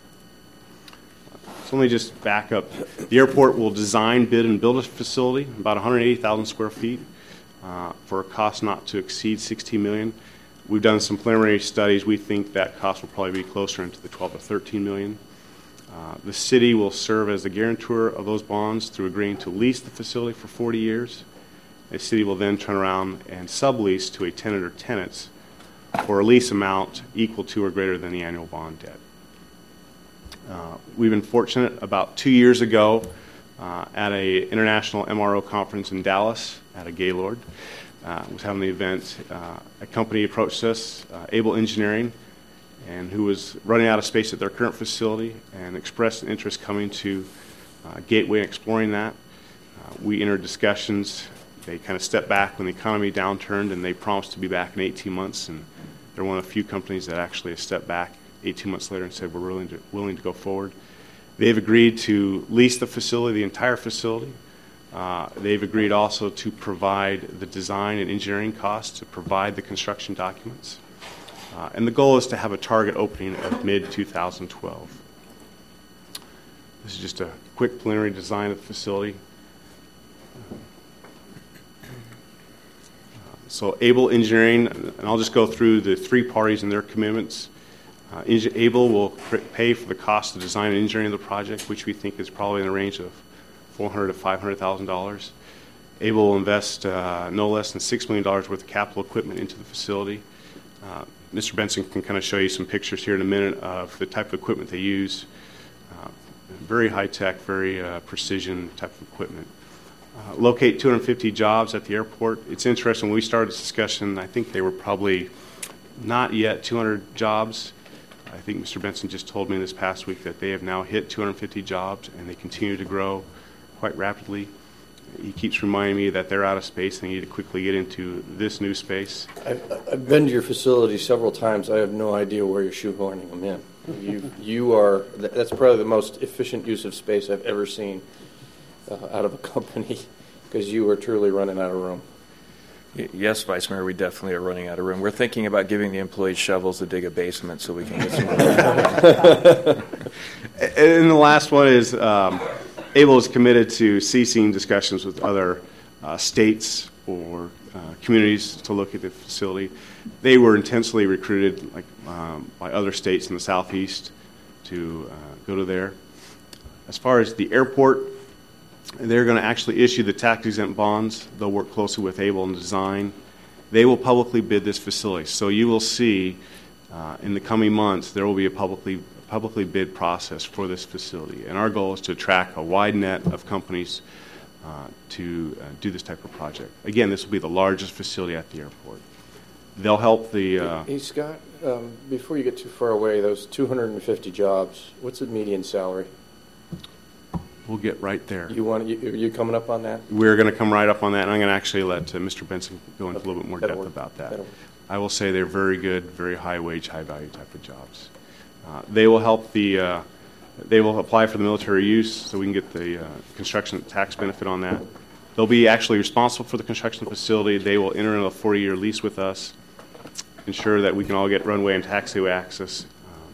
So let me just back up. The airport will design, bid, and build a facility, about one hundred eighty thousand square feet, uh, for a cost not to exceed sixteen million dollars. We've done some preliminary studies. We think that cost will probably be closer into the twelve to thirteen million dollars. Uh, the city will serve as the guarantor of those bonds through agreeing to lease the facility for forty years. The city will then turn around and sublease to a tenant or tenants for a lease amount equal to or greater than the annual bond debt. Uh, we've been fortunate. About two years ago, uh, at a international M R O conference in Dallas at a Gaylord. Uh, was having the event. Uh, a company approached us, uh, Able Engineering, and who was running out of space at their current facility and expressed an interest coming to uh, Gateway and exploring that. Uh, we entered discussions. They kind of stepped back when the economy downturned, and they promised to be back in eighteen months. And they're one of the few companies that actually have stepped back eighteen months later and said we're willing to, willing to go forward. They've agreed to lease the facility, the entire facility. Uh, they've agreed also to provide the design and engineering costs, to provide the construction documents. Uh, and the goal is to have a target opening of mid twenty twelve. This is just a quick preliminary design of the facility. So Able Engineering, and I'll just go through the three parties and their commitments. Uh, Able will pay for the cost of design and engineering of the project, which we think is probably in the range of four hundred thousand to five hundred thousand dollars. Able will invest uh, no less than six million dollars worth of capital equipment into the facility. Uh, Mister Benson can kind of show you some pictures here in a minute of the type of equipment they use. Uh, very high-tech, very uh, precision type of equipment. Uh, locate two hundred fifty jobs at the airport. It's interesting, when we started this discussion, I think they were probably not yet two hundred jobs. I think Mister Benson just told me this past week that they have now hit two hundred fifty jobs, and they continue to grow quite rapidly. He keeps reminding me that they're out of space and they need to quickly get into this new space. I've, I've been to your facility several times. I have no idea where you're shoehorning them in. You, you are, that's probably the most efficient use of space I've ever seen uh, out of a company, because you are truly running out of room. Yes, Vice Mayor, we definitely are running out of room. We're thinking about giving the employees shovels to dig a basement so we can get some room. And the last one is um, Able is committed to ceasing discussions with other uh, states or uh, communities to look at the facility. They were intensely recruited like, um, by other states in the southeast to uh, go to there. As far as the airport, they're going to actually issue the tax-exempt bonds. They'll work closely with Able in design. They will publicly bid this facility. So you will see uh, in the coming months there will be a publicly publicly bid process for this facility. And our goal is to attract a wide net of companies uh, to uh, do this type of project. Again, this will be the largest facility at the airport. They'll help the... Uh, hey, Scott, um, before you get too far away, those two hundred fifty jobs, what's the median salary? We'll get right there. You want you, are you coming up on that? We're going to come right up on that, and I'm going to actually let uh, Mister Benson go into okay. a little bit more That'll depth work. about that. I will say they're very good, very high wage, high value type of jobs. Uh, they will help the. Uh, they will apply for the military use, so we can get the uh, construction tax benefit on that. They'll be actually responsible for the construction of the facility. They will enter into a forty-year lease with us, ensure that we can all get runway and taxiway access.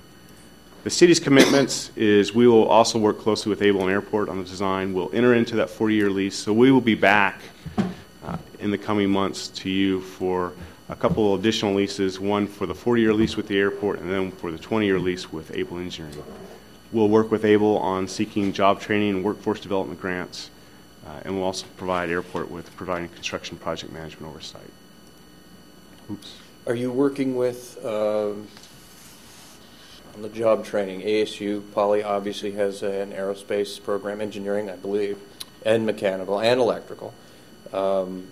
The city's commitments is we will also work closely with Able and Airport on the design. We'll enter into that forty-year lease, so we will be back uh, in the coming months to you for a couple of additional leases, one for the forty-year lease with the airport and then for the twenty-year lease with Able Engineering. We'll work with Able on seeking job training and workforce development grants, uh, and we'll also provide Airport with providing construction project management oversight. Oops. Are you working with... Um on the job training, A S U, Poly obviously has an aerospace program, engineering, I believe, and mechanical and electrical. Um,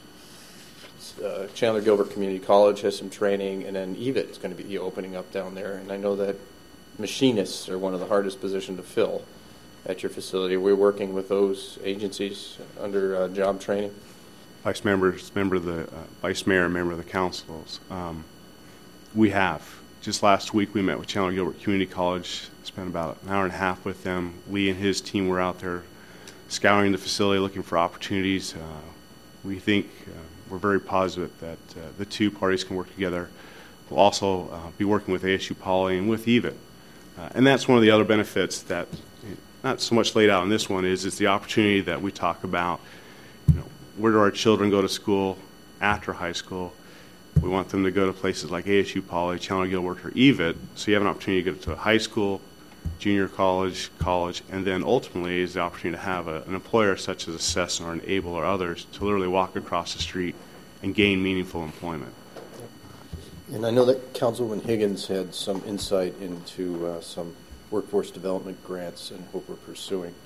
uh, Chandler Gilbert Community College has some training, and then E V I T is going to be opening up down there. And I know that machinists are one of the hardest positions to fill at your facility. We're working with those agencies under uh, job training. Vice members, member of the uh, vice mayor, and member of the councils. Um, we have. Just last week, we met with Chandler Gilbert Community College, spent about an hour and a half with them. Lee and his team were out there scouring the facility, looking for opportunities. Uh, we think uh, we're very positive that uh, the two parties can work together. We'll also uh, be working with A S U Poly and with E V I T. Uh, and that's one of the other benefits that, not so much laid out in this one, is, is the opportunity that we talk about. You know, where do our children go to school after high school? We want them to go to places like A S U Poly, Chandler Gilbert, or E V I T, so you have an opportunity to go to a high school, junior college, college, and then ultimately is the opportunity to have a, an employer such as a Cessna or an Able or others to literally walk across the street and gain meaningful employment. And I know that Councilman Higgins had some insight into uh, some workforce development grants and hope we're pursuing.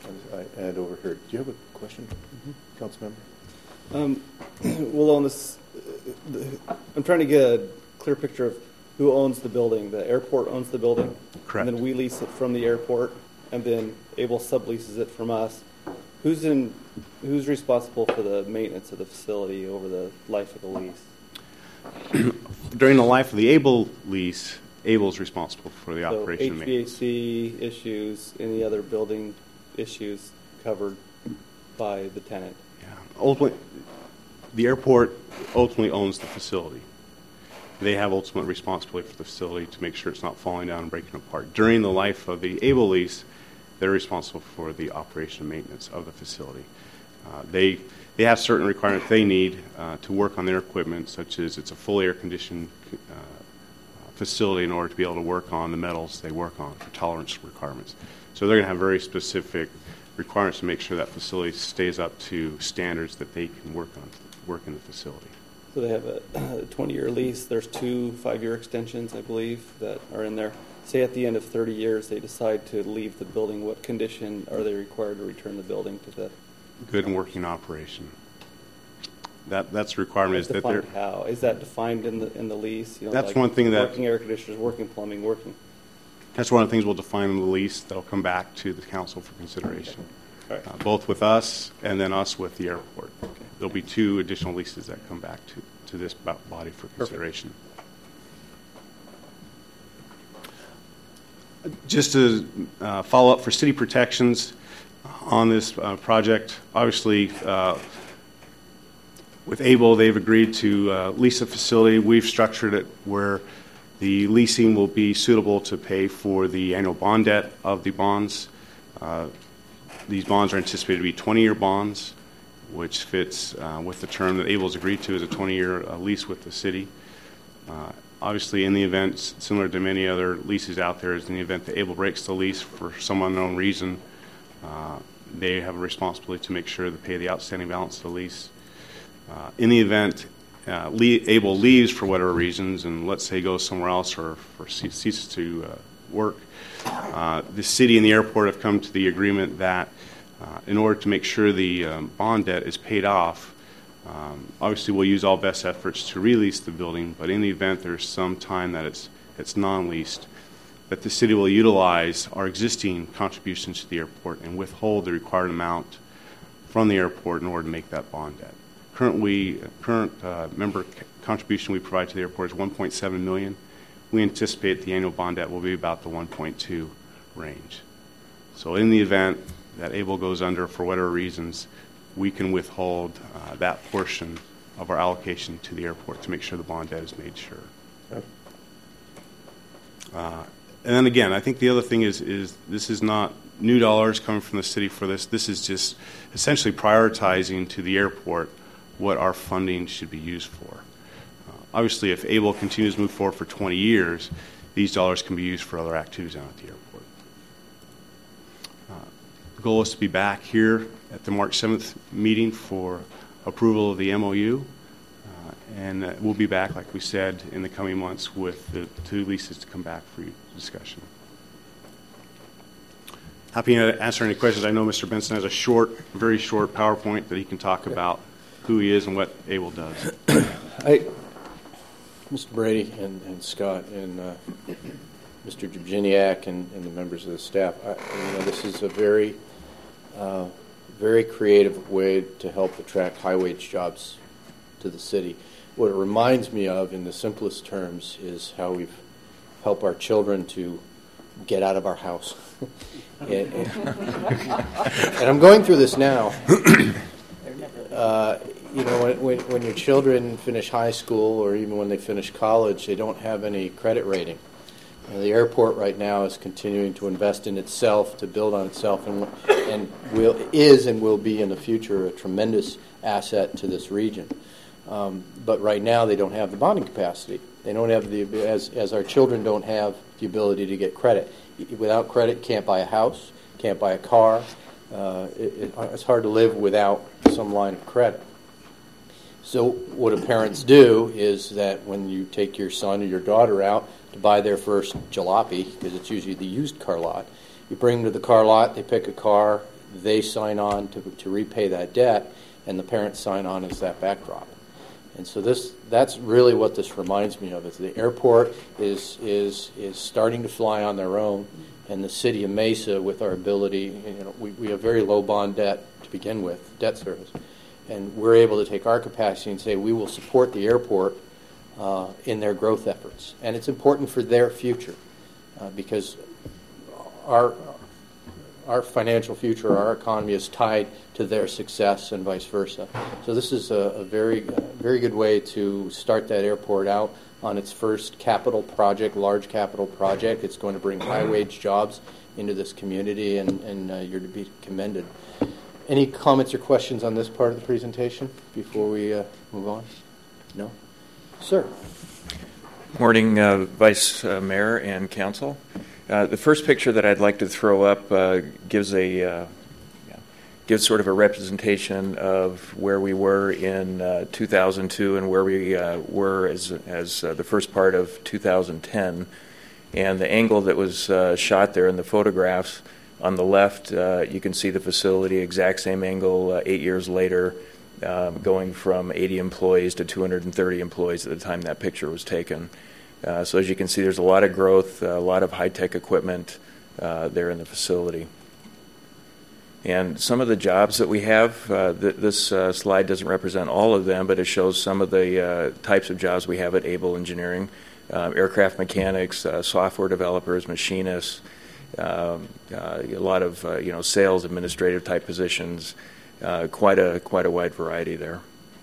I had overheard. Do you have a question, mm-hmm. Councilmember? Um, we'll own this. Uh, the, I'm trying to get a clear picture of who owns the building. The airport owns the building. Correct. And then we lease it from the airport, and then Able subleases it from us. Who's in? Who's responsible for the maintenance of the facility over the life of the lease? During the life of the Able lease, Able is responsible for the so operation and maintenance. H V A C issues, any other building issues covered by the tenant. Yeah. Ultimately, the airport ultimately owns the facility. They have ultimate responsibility for the facility to make sure it's not falling down and breaking apart. During the life of the Able lease, they're responsible for the operation and maintenance of the facility. Uh, they they have certain requirements they need uh, to work on their equipment, such as it's a fully air-conditioned uh, facility in order to be able to work on the metals they work on for tolerance requirements. So they're going to have very specific requirements to make sure that facility stays up to standards that they can work on, work in the facility. So they have a twenty-year lease. There's two five-year extensions, I believe, that are in there. Say at the end of thirty years they decide to leave the building, what condition are they required to return the building to the... Good and working operation. That that's the requirement is that they're... they're... How? Is that defined in the in the lease? You know, that's like one thing that... Working air conditioners, working plumbing, working... That's one of the things we'll define in the lease that'll come back to the council for consideration. Okay. Right. Uh, both with us and then us with the airport. Okay. There'll be two additional leases that come back to, to this body for consideration. Perfect. Just to uh, follow up for city protections on this uh, project, obviously uh, with Able, they've agreed to uh, lease a facility. We've structured it where the leasing will be suitable to pay for the annual bond debt of the bonds. Uh, these bonds are anticipated to be twenty-year bonds, which fits uh, with the term that Able's agreed to as a twenty-year uh, lease with the city. Uh, obviously, in the event, similar to many other leases out there, is in the event that Able breaks the lease for some unknown reason, uh, they have a responsibility to make sure to pay the outstanding balance of the lease. Uh, in the event uh, le- Able leaves for whatever reasons, and let's say goes somewhere else or, or ceases to uh, work, uh, the city and the airport have come to the agreement that uh, in order to make sure the um, bond debt is paid off, um, obviously we'll use all best efforts to release the building, but in the event there's some time that it's, it's non-leased, that the city will utilize our existing contributions to the airport and withhold the required amount from the airport in order to make that bond debt. Currently, current uh, member c- contribution we provide to the airport is one point seven million dollars. We anticipate the annual bond debt will be about the one point two range. So in the event that Able goes under for whatever reasons, we can withhold uh, that portion of our allocation to the airport to make sure the bond debt is made sure. Okay. Uh, and then again, I think the other thing is, is this is not new dollars coming from the city for this. This is just essentially prioritizing to the airport what our funding should be used for. Uh, obviously, if Able continues to move forward for twenty years, these dollars can be used for other activities down at the airport. Uh, the goal is to be back here at the March seventh meeting for approval of the M O U, uh, and uh, we'll be back, like we said, in the coming months with the two leases to come back for discussion. Happy to answer any questions. I know Mister Benson has a short, very short PowerPoint that he can talk about who he is and what Able does. I, Mister Brady and, and Scott and uh, Mister Jabziniak and, and the members of the staff, I, you know, this is a very, uh, very creative way to help attract high-wage jobs to the city. What it reminds me of, in the simplest terms, is how we've helped our children to get out of our house. and, and, and I'm going through this now. Uh, you know, when, when, when your children finish high school or even when they finish college, they don't have any credit rating. Uh, the airport right now is continuing to invest in itself, to build on itself, and, and will, is and will be in the future a tremendous asset to this region. Um, but right now they don't have the bonding capacity. They don't have the, as, as our children don't have the ability to get credit. Without credit, can't buy a house, can't buy a car. Uh, it, it, it's hard to live without some line of credit. So what parents do is that when you take your son or your daughter out to buy their first jalopy, because it's usually the used car lot, you bring them to the car lot, they pick a car, they sign on to, to repay that debt, and the parents sign on as that backdrop. And so this that's really what this reminds me of. Is the airport is is is starting to fly on their own, and the city of Mesa, with our ability, you know, we, we have very low bond debt to begin with, debt service, and we're able to take our capacity and say we will support the airport uh, in their growth efforts, and it's important for their future uh, because our our financial future, our economy is tied to their success and vice versa. So this is a, a very, uh, very good way to start that airport out on its first capital project, large capital project. It's going to bring high-wage jobs into this community, and, and uh, you're to be commended. Any comments or questions on this part of the presentation before we uh, move on? No? Sir. Morning, uh, Vice uh, Mayor and Council. Uh, the first picture that I'd like to throw up uh, gives a uh, gives sort of a representation of where we were in uh, two thousand two and where we uh, were as as uh, the first part of two thousand ten, and the angle that was uh, shot there in the photographs on the left, uh, you can see the facility, exact same angle uh, eight years later, um, going from eighty employees to two hundred thirty employees at the time that picture was taken. Uh, so as you can see, there's a lot of growth, uh, a lot of high-tech equipment uh, there in the facility. And some of the jobs that we have, uh, th- this uh, slide doesn't represent all of them, but it shows some of the uh, types of jobs we have at Able Engineering. Uh, aircraft mechanics, uh, software developers, machinists, um, uh, a lot of uh, you know sales, administrative type positions, uh, quite a quite a wide variety there.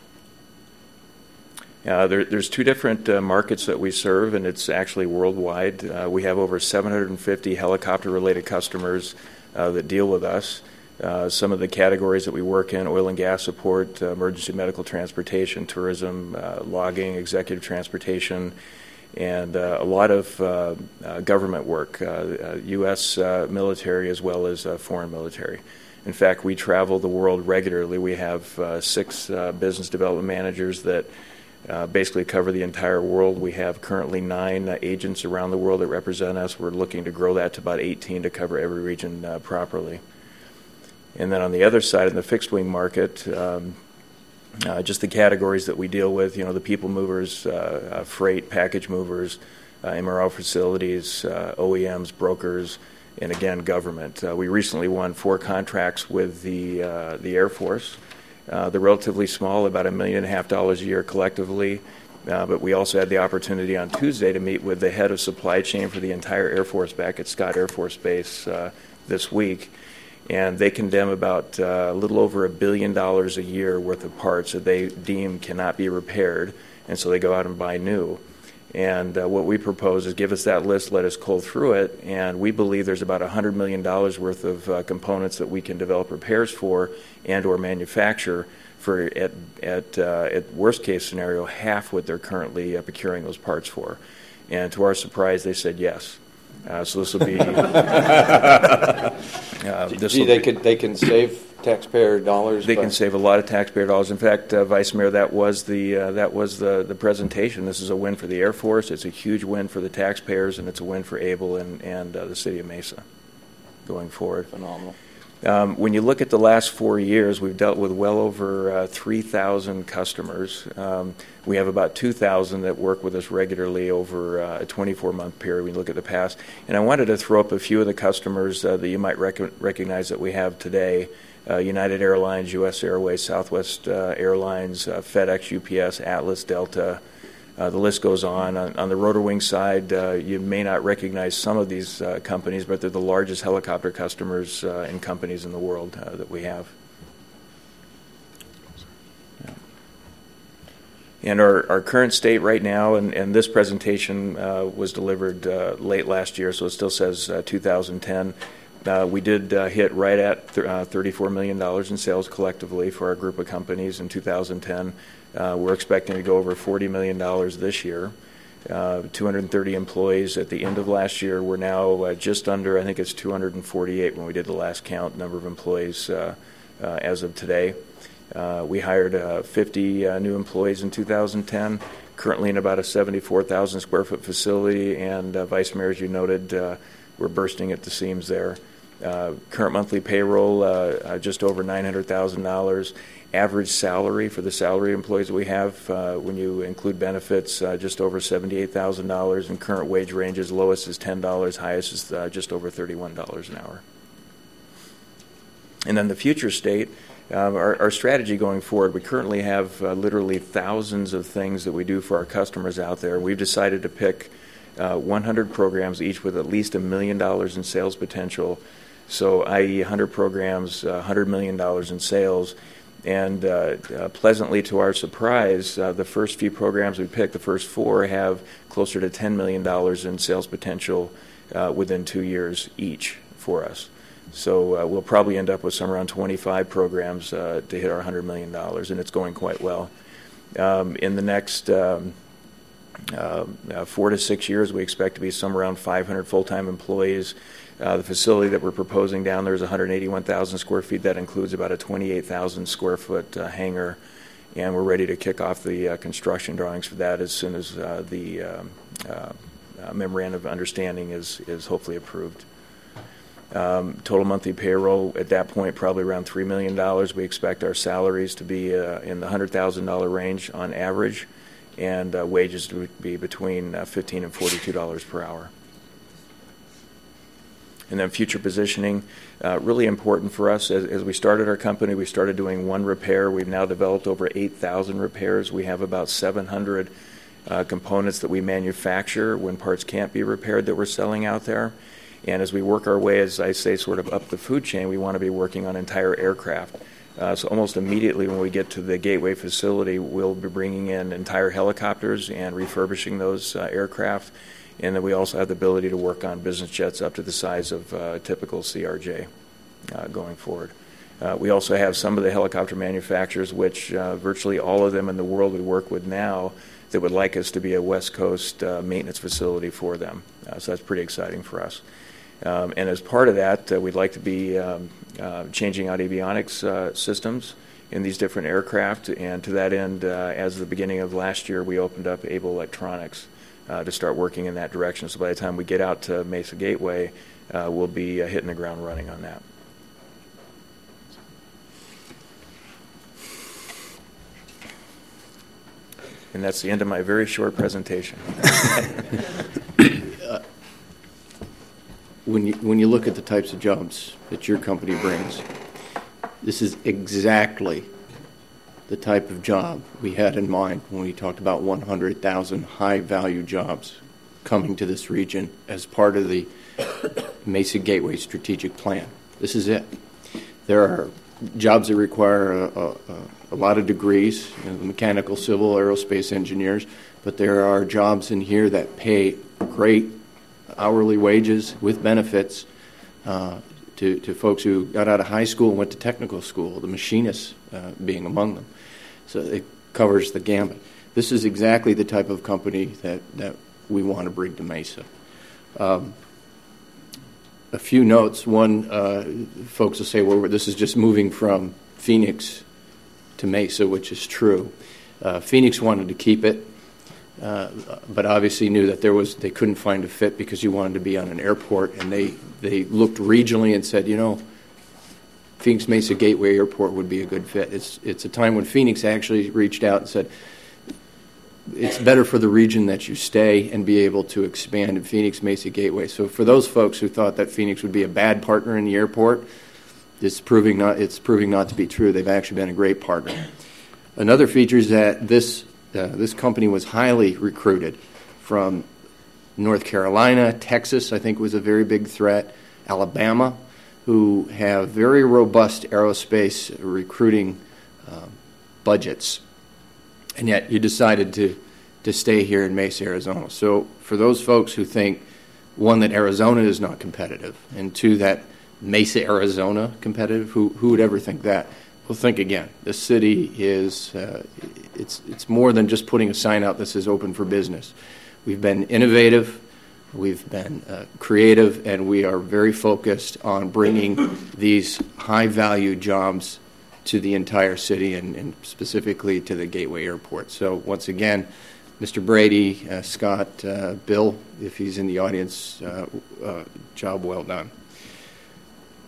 Uh, there, there's two different uh, markets that we serve, and it's actually worldwide. Uh, we have over seven hundred fifty helicopter-related customers uh, that deal with us. Uh, some of the categories that we work in: oil and gas support, uh, emergency medical transportation, tourism, uh, logging, executive transportation, and uh, a lot of uh, uh, government work, uh, uh, U S uh, military as well as uh, foreign military. In fact, we travel the world regularly. We have uh, six uh, business development managers that Uh, basically cover the entire world. We have currently nine uh, agents around the world that represent us. We're looking to grow that to about eighteen to cover every region uh, properly. And then on the other side, in the fixed wing market, um, uh, just the categories that we deal with, you know, the people movers, uh, uh, freight, package movers, uh, M R O facilities, uh, O E Ms, brokers, and again, government. Uh, we recently won four contracts with the uh, the Air Force. Uh, they're relatively small, about a million and a half dollars a year collectively, uh, but we also had the opportunity on Tuesday to meet with the head of supply chain for the entire Air Force back at Scott Air Force Base uh, this week, and they condemn about uh, a little over a billion dollars a year worth of parts that they deem cannot be repaired, and so they go out and buy new. And uh, what we propose is give us that list, let us cull through it, and we believe there's about one hundred million dollars worth of uh, components that we can develop repairs for and or manufacture for, at, at, uh, at worst case scenario, half what they're currently uh, procuring those parts for. And to our surprise, they said yes. Uh, so this will be... uh, this Gee, will they, be, could, they can save taxpayer dollars. They but can save a lot of taxpayer dollars. In fact, uh, Vice Mayor, that was the uh, that was the, the presentation. This is a win for the Air Force. It's a huge win for the taxpayers, and it's a win for Able and and uh, the City of Mesa going forward. Phenomenal. Um, when you look at the last four years, we've dealt with well over uh, three thousand customers. Um, we have about two thousand that work with us regularly over uh, a twenty-four month period. We look at the past. And I wanted to throw up a few of the customers uh, that you might rec- recognize that we have today. Uh, United Airlines, U S Airways, Southwest uh, Airlines, uh, FedEx, U P S, Atlas, Delta. Uh, the list goes on. On, on the rotor wing side, uh, you may not recognize some of these uh, companies, but they're the largest helicopter customers uh, and companies in the world uh, that we have. Yeah. And our, our current state right now, and, and this presentation uh, was delivered uh, late last year, so it still says uh, two thousand ten. Uh, we did uh, hit right at th- uh, thirty-four million dollars in sales collectively for our group of companies in two thousand ten. Uh, we're expecting to go over forty million dollars this year. Uh, two hundred thirty employees at the end of last year. We're now uh, just under, I think it's two hundred forty-eight when we did the last count, number of employees uh, uh, as of today. Uh, we hired uh, fifty uh, new employees in two thousand ten, currently in about a seventy-four thousand square foot facility, and uh, Vice Mayor, as you noted, uh, we're bursting at the seams there. Uh, current monthly payroll, uh, uh, just over nine hundred thousand dollars. Average salary for the salary employees that we have, uh, when you include benefits, uh, just over seventy-eight thousand dollars. And current wage ranges, lowest is ten dollars, highest is uh, just over thirty-one dollars an hour. And then the future state, uh, our, our strategy going forward, we currently have uh, literally thousands of things that we do for our customers out there. We've decided to pick uh, one hundred programs, each with at least a million dollars in sales potential. So, that is one hundred programs, uh, one hundred million dollars in sales. And uh, uh, pleasantly to our surprise, uh, the first few programs we picked, the first four, have closer to ten million dollars in sales potential uh, within two years each for us. So uh, we'll probably end up with somewhere around twenty-five programs uh, to hit our one hundred million dollars, and it's going quite well. Um, in the next um, uh, uh, four to six years, we expect to be somewhere around five hundred full-time employees. Uh, the facility that we're proposing down there is one hundred eighty-one thousand square feet. That includes about a twenty-eight thousand square foot uh, hangar, and we're ready to kick off the uh, construction drawings for that as soon as uh, the um, uh, uh, memorandum of understanding is, is hopefully approved. Um, total monthly payroll at that point probably around three million dollars. We expect our salaries to be uh, in the one hundred thousand dollars range on average, and uh, wages to be between uh, fifteen dollars and forty-two dollars per hour. And then future positioning, uh, really important for us. As, as we started our company, we started doing one repair. We've now developed over eight thousand repairs. We have about seven hundred uh, components that we manufacture when parts can't be repaired that we're selling out there. And as we work our way, as I say, sort of up the food chain, we want to be working on entire aircraft. Uh, so almost immediately when we get to the Gateway facility, we'll be bringing in entire helicopters and refurbishing those uh, aircraft. And then we also have the ability to work on business jets up to the size of uh, a typical C R J uh, going forward. Uh, we also have some of the helicopter manufacturers, which uh, virtually all of them in the world we work with now, that would like us to be a West Coast uh, maintenance facility for them. Uh, so that's pretty exciting for us. Um, and as part of that, uh, we'd like to be um, uh, changing out avionics uh, systems in these different aircraft. And to that end, uh, as of the beginning of last year, we opened up Able Electronics Uh, to start working in that direction. So by the time we get out to Mesa Gateway, uh, we'll be uh, hitting the ground running on that. And that's the end of my very short presentation. uh, when you when you look at the types of jobs that your company brings, this is exactly the type of job we had in mind when we talked about one hundred thousand high-value jobs coming to this region as part of the Mesa Gateway strategic plan. This is it. There are jobs that require a, a, a lot of degrees, you know, mechanical, civil, aerospace engineers, but there are jobs in here that pay great hourly wages with benefits uh, to, to folks who got out of high school and went to technical school, the machinists uh, being among them. So it covers the gamut. This is exactly the type of company that, that we want to bring to Mesa. Um, a few notes. One, uh, folks will say, well, this is just moving from Phoenix to Mesa, which is true. Uh, Phoenix wanted to keep it, uh, but obviously knew that there was they couldn't find a fit because you wanted to be on an airport, and they, they looked regionally and said, you know, Phoenix Mesa Gateway Airport would be a good fit. It's it's a time when Phoenix actually reached out and said, it's better for the region that you stay and be able to expand in Phoenix Mesa Gateway. So for those folks who thought that Phoenix would be a bad partner in the airport, it's proving not it's proving not to be true. They've actually been a great partner. Another feature is that this uh, this company was highly recruited from North Carolina, Texas, I think was a very big threat, Alabama, who have very robust aerospace recruiting uh, budgets, and yet you decided to, to stay here in Mesa, Arizona. So for those folks who think, one, that Arizona is not competitive, and two, that Mesa, Arizona competitive, who, who would ever think that? Well, think again. The city is, uh, it's, it's more than just putting a sign out that says open for business. We've been innovative. We've been uh, creative, and we are very focused on bringing these high-value jobs to the entire city and, and specifically to the Gateway Airport. So once again, Mister Brady, uh, Scott, uh, Bill, if he's in the audience, uh, uh, job well done.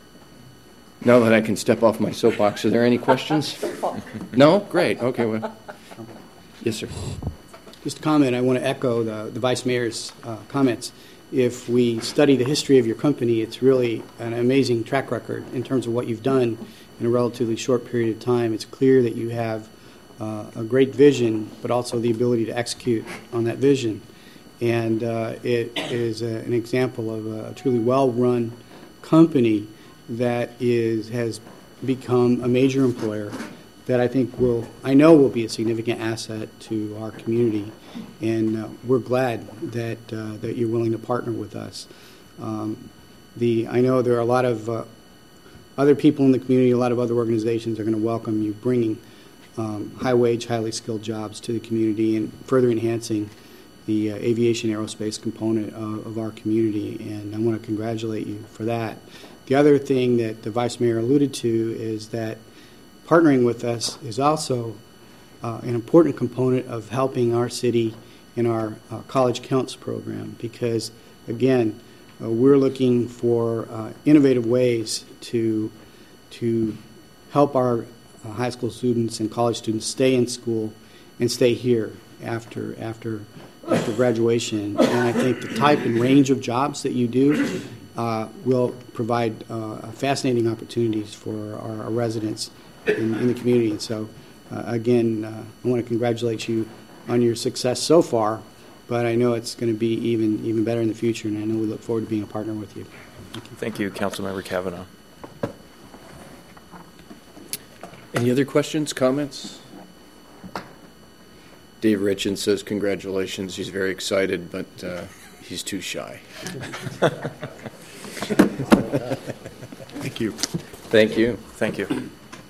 Now that I can step off my soapbox, are there any questions? No? Great. Okay. Well. Yes, sir. Just a comment. I want to echo the, the Vice Mayor's uh, comments. If we study the history of your company, it's really an amazing track record in terms of what you've done in a relatively short period of time. It's clear that you have uh, a great vision, but also the ability to execute on that vision. And uh, it is a, an example of a truly well-run company that is has become a major employer that I think will, I know will be a significant asset to our community, and uh, we're glad that uh, that you're willing to partner with us. Um, the I know there are a lot of uh, other people in the community, a lot of other organizations are going to welcome you bringing um, high-wage, highly skilled jobs to the community and further enhancing the uh, aviation aerospace component of, of our community, and I want to congratulate you for that. The other thing that the Vice Mayor alluded to is that partnering with us is also uh, an important component of helping our city in our uh, College Counts program, because, again, uh, we're looking for uh, innovative ways to, to help our uh, high school students and college students stay in school and stay here after, after, after graduation. And I think the type and range of jobs that you do uh, will provide uh, fascinating opportunities for our, our residents In, in the community. And so, uh, again, uh, I want to congratulate you on your success so far, but I know it's going to be even even better in the future, and I know we look forward to being a partner with you. Thank you. Thank you, Councilmember Kavanaugh. Any other questions, comments? Dave Richin says congratulations. He's very excited, but uh, he's too shy. Thank you. Thank you. Thank you.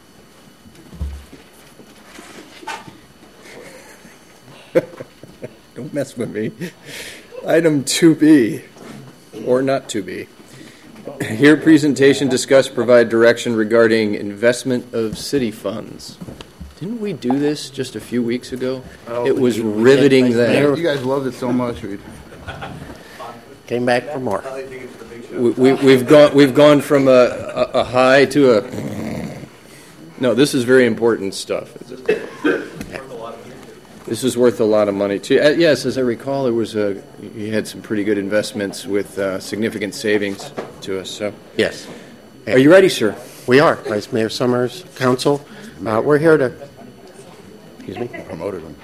Don't mess with me. Item two B, or not two B. Hear presentation, discuss, provide direction regarding investment of city funds. Didn't we do this just a few weeks ago? Oh, it was riveting then. You guys loved it so much. We came back for more. We, we, we've gone. We've gone from a, a, a high to a. No, this is very important stuff. This is worth a lot of money too. Uh, yes, as I recall, there was a. You had some pretty good investments with uh, significant savings to us. So yes, are you ready, sir? We are, Vice Mayor Summers, Council. Uh, we're here to. Excuse me. Promoted him.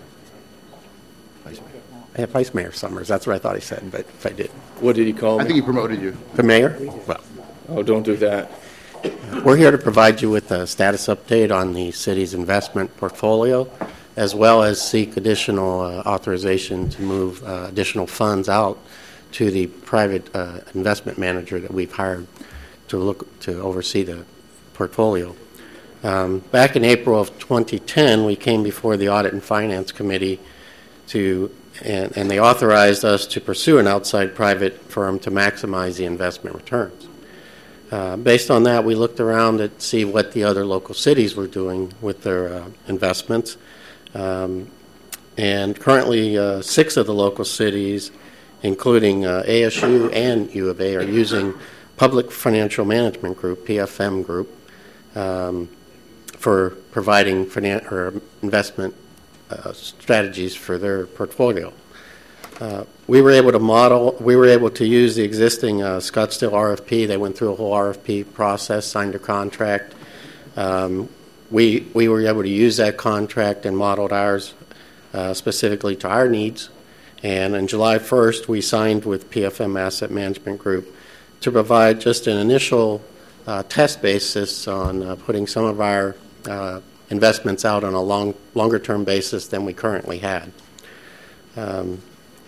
Vice Mayor. Yeah, Vice Mayor Summers. That's what I thought he said, but if I did. What did he call me? I think he promoted you. The mayor? Well. Oh, don't do that. We're here to provide you with a status update on the city's investment portfolio, as well as seek additional uh, authorization to move uh, additional funds out to the private uh, investment manager that we've hired to look to oversee the portfolio. Um, back in April of twenty ten, we came before the Audit and Finance Committee to, and, and they authorized us to pursue an outside private firm to maximize the investment returns. Uh, based on that, we looked around to see what the other local cities were doing with their uh, investments. Um, and currently, uh, six of the local cities, including uh, A S U and U of A, are using Public Financial Management Group, P F M Group, um, for providing finan- or investment uh, strategies for their portfolio. Uh, we were able to model, we were able to use the existing uh, Scottsdale R F P. They went through a whole R F P process, signed a contract. Um, we, we were able to use that contract and modeled ours uh, specifically to our needs. And on July first, we signed with P F M Asset Management Group to provide just an initial uh, test basis on uh, putting some of our uh, investments out on a long, longer-term basis than we currently had. Um,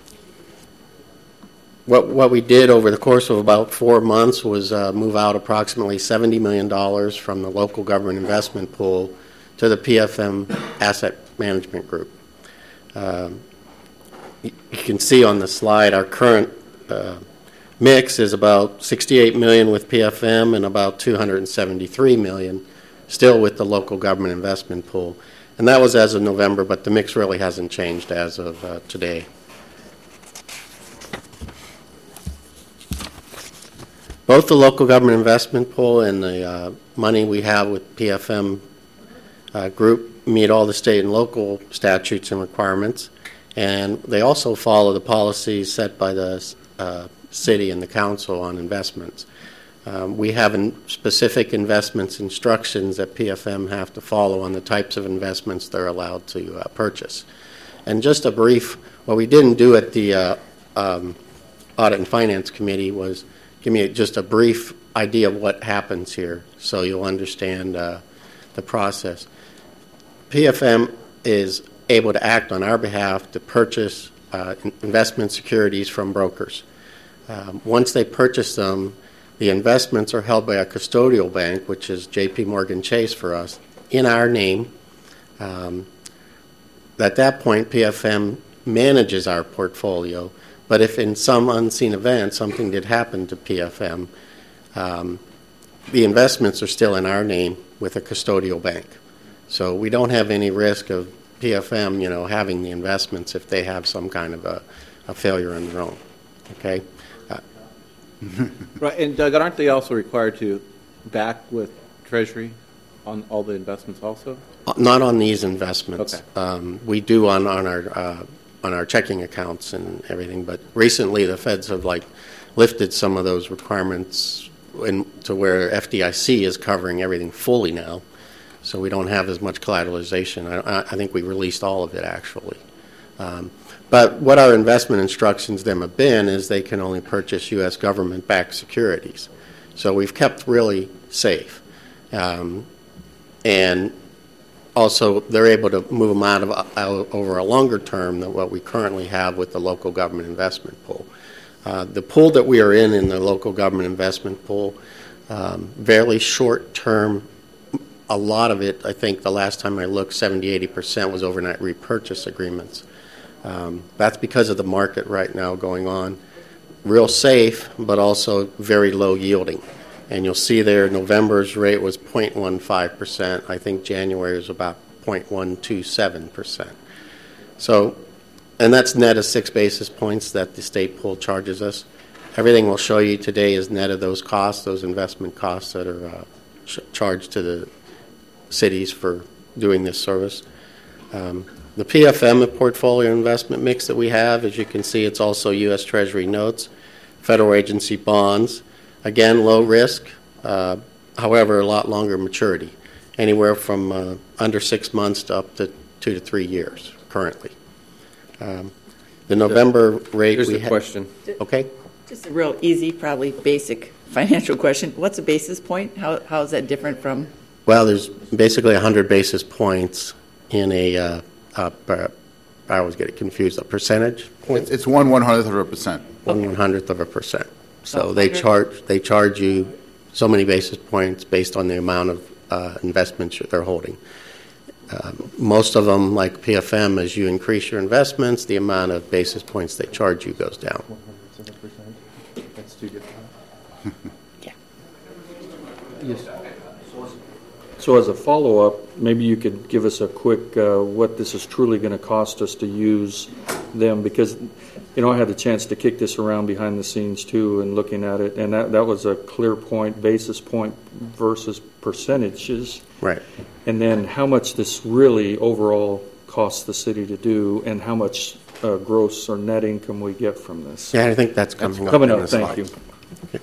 What, what we did over the course of about four months was uh, move out approximately seventy million dollars from the local government investment pool to the P F M Asset Management Group. Um, you, you can see on the slide our current uh, mix is about sixty-eight million dollars with P F M and about two hundred seventy-three million dollars still with the local government investment pool. And that was as of November, but the mix really hasn't changed as of uh, today. Both the local government investment pool and the uh, money we have with P F M uh, group meet all the state and local statutes and requirements, and they also follow the policies set by the uh, city and the council on investments. Um, we have in specific investments instructions that P F M have to follow on the types of investments they're allowed to uh, purchase. And just a brief, what we didn't do at the uh, um, Audit and Finance Committee was give me just a brief idea of what happens here so you'll understand uh, the process. P F M is able to act on our behalf to purchase uh, investment securities from brokers. Um, once they purchase them, the investments are held by a custodial bank, which is J P Morgan Chase for us, in our name. Um, at that point, P F M manages our portfolio, but if in some unseen event something did happen to P F M, um, the investments are still in our name with a custodial bank. So we don't have any risk of P F M, you know, having the investments if they have some kind of a, a failure on their own. Okay. Uh, Right, and Doug, aren't they also required to back with Treasury on all the investments also? Not on these investments. Okay. Um, we do on, on our uh, on our checking accounts and everything, but recently the feds have like lifted some of those requirements in, to where F D I C is covering everything fully now, so we don't have as much collateralization. I, I think we released all of it actually. Um, But what our investment instructions them have been is they can only purchase U S government-backed securities. So we've kept really safe. Um, and also they're able to move them out of out over a longer term than what we currently have with the local government investment pool. Uh, the pool that we are in in the local government investment pool, um, fairly short term. A lot of it, I think the last time I looked, seventy, eighty percent was overnight repurchase agreements. Um, that's because of the market right now going on. Real safe, but also very low yielding. And you'll see there November's rate was zero point one five percent. I think January was about zero point one two seven percent. So, and that's net of six basis points that the state pool charges us. Everything we'll show you today is net of those costs, those investment costs that are uh, ch charged to the cities for doing this service. Um, The P F M portfolio investment mix that we have, as you can see, it's also U S Treasury notes, federal agency bonds, again, low risk, uh, however, a lot longer maturity, anywhere from uh, under six months to up to two to three years currently. Um, the November rate Here's we the ha- question. Okay. Just a real easy, probably basic financial question. What's a basis point? How, how is that different from? Well, there's basically one hundred basis points in a, uh, uh, per, I always get it confused, a percentage point? It's, it's one one hundredth of a percent. One one hundredth of a percent. So Oh, they okay. charge they charge you so many basis points based on the amount of uh, investments that they're holding. Um, most of them, like P F M, as you increase your investments, the amount of basis points they charge you goes down. That's too different. So as a follow-up, maybe you could give us a quick, uh, what this is truly going to cost us to use them, because, you know, I had the chance to kick this around behind the scenes too and looking at it, and that, that was a clear point, basis point versus percentages. Right. And then how much this really overall costs the city to do, and how much uh, gross or net income we get from this. Yeah, I think that's coming up. Coming in up, the thank slide. you. Okay.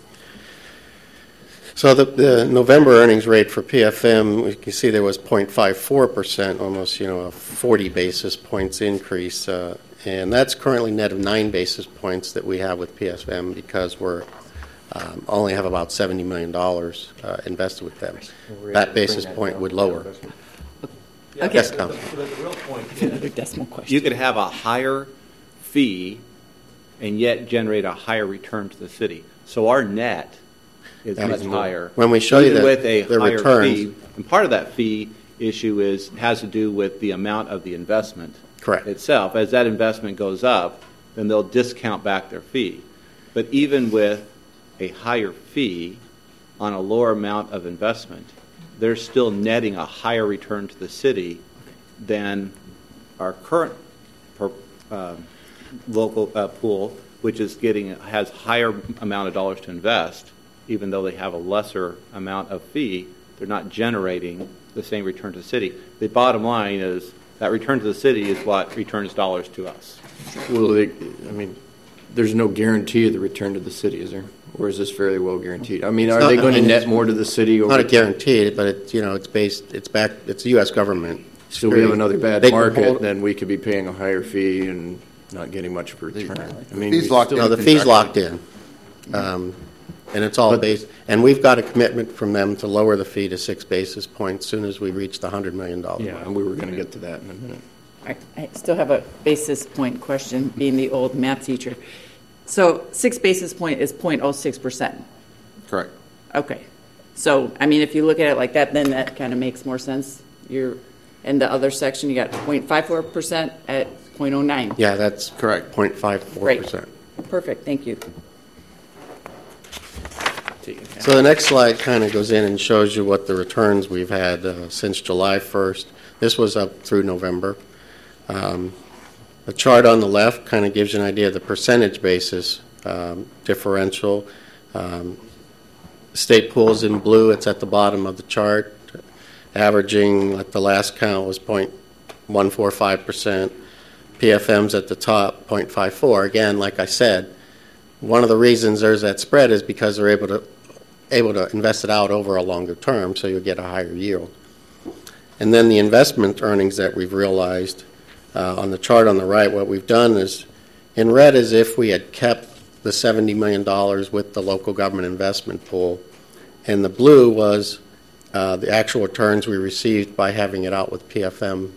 So the, the November earnings rate for P F M, you can see there was zero point five four percent, almost, you know, a forty basis points increase, uh, and that's currently net of nine basis points that we have with P F M because we're um, only have about seventy million dollars uh, invested with them. That basis point would lower. Okay. Yes, Council. The real point Another decimal question. You could have a higher fee and yet generate a higher return to the city. So our net is That much is more. higher. When we show you Even the- with a the higher returns- fee, and part of that fee issue is has to do with the amount of the investment Correct. itself. As that investment goes up, then they'll discount back their fee. But even with a higher fee on a lower amount of investment, they're still netting a higher return to the city than our current per, uh, local uh, pool, which is getting has higher amount of dollars to invest, even though they have a lesser amount of fee, they're not generating the same return to the city. The bottom line is that return to the city is what returns dollars to us. Well, they, I mean, there's no guarantee of the return to the city, is there? Or is this fairly well guaranteed? I mean, It's are not- they going I mean, to net it's more to the city? Over Not a guarantee, but it's, you know, it's based, it's back, it's the U S government. So we have another bad They can market, hold- then we could be paying a higher fee and not getting much of a return. I mean, Fees we locked still- in. No, the fee's locked in. Um, And it's all based, and we've got a commitment from them to lower the fee to six basis points as soon as we reach the one hundred million dollars. Yeah, and we were going to get to that in a minute. I, I still have a basis point question, being the old math teacher. So six basis point is zero point zero six percent. Correct. Okay. So, I mean, if you look at it like that, then that kind of makes more sense. You're in the other section, you got zero point five four percent at zero point zero nine. Yeah, that's correct, zero point five four percent. Perfect, thank you. So the next slide kind of goes in and shows you what the returns we've had uh, since July first. This was up through November. Um, the chart on the left kind of gives you an idea of the percentage basis um, differential. Um, state pools in blue, it's at the bottom of the chart. Averaging at the last count was zero point one four five percent. P F M's at the top, zero point five four. Again, like I said, one of the reasons there's that spread is because they're able to able to invest it out over a longer term, so you'll get a higher yield. And then the investment earnings that we've realized uh, on the chart on the right, what we've done is, in red is if we had kept the seventy million dollars with the local government investment pool, and the blue was uh, the actual returns we received by having it out with P F M.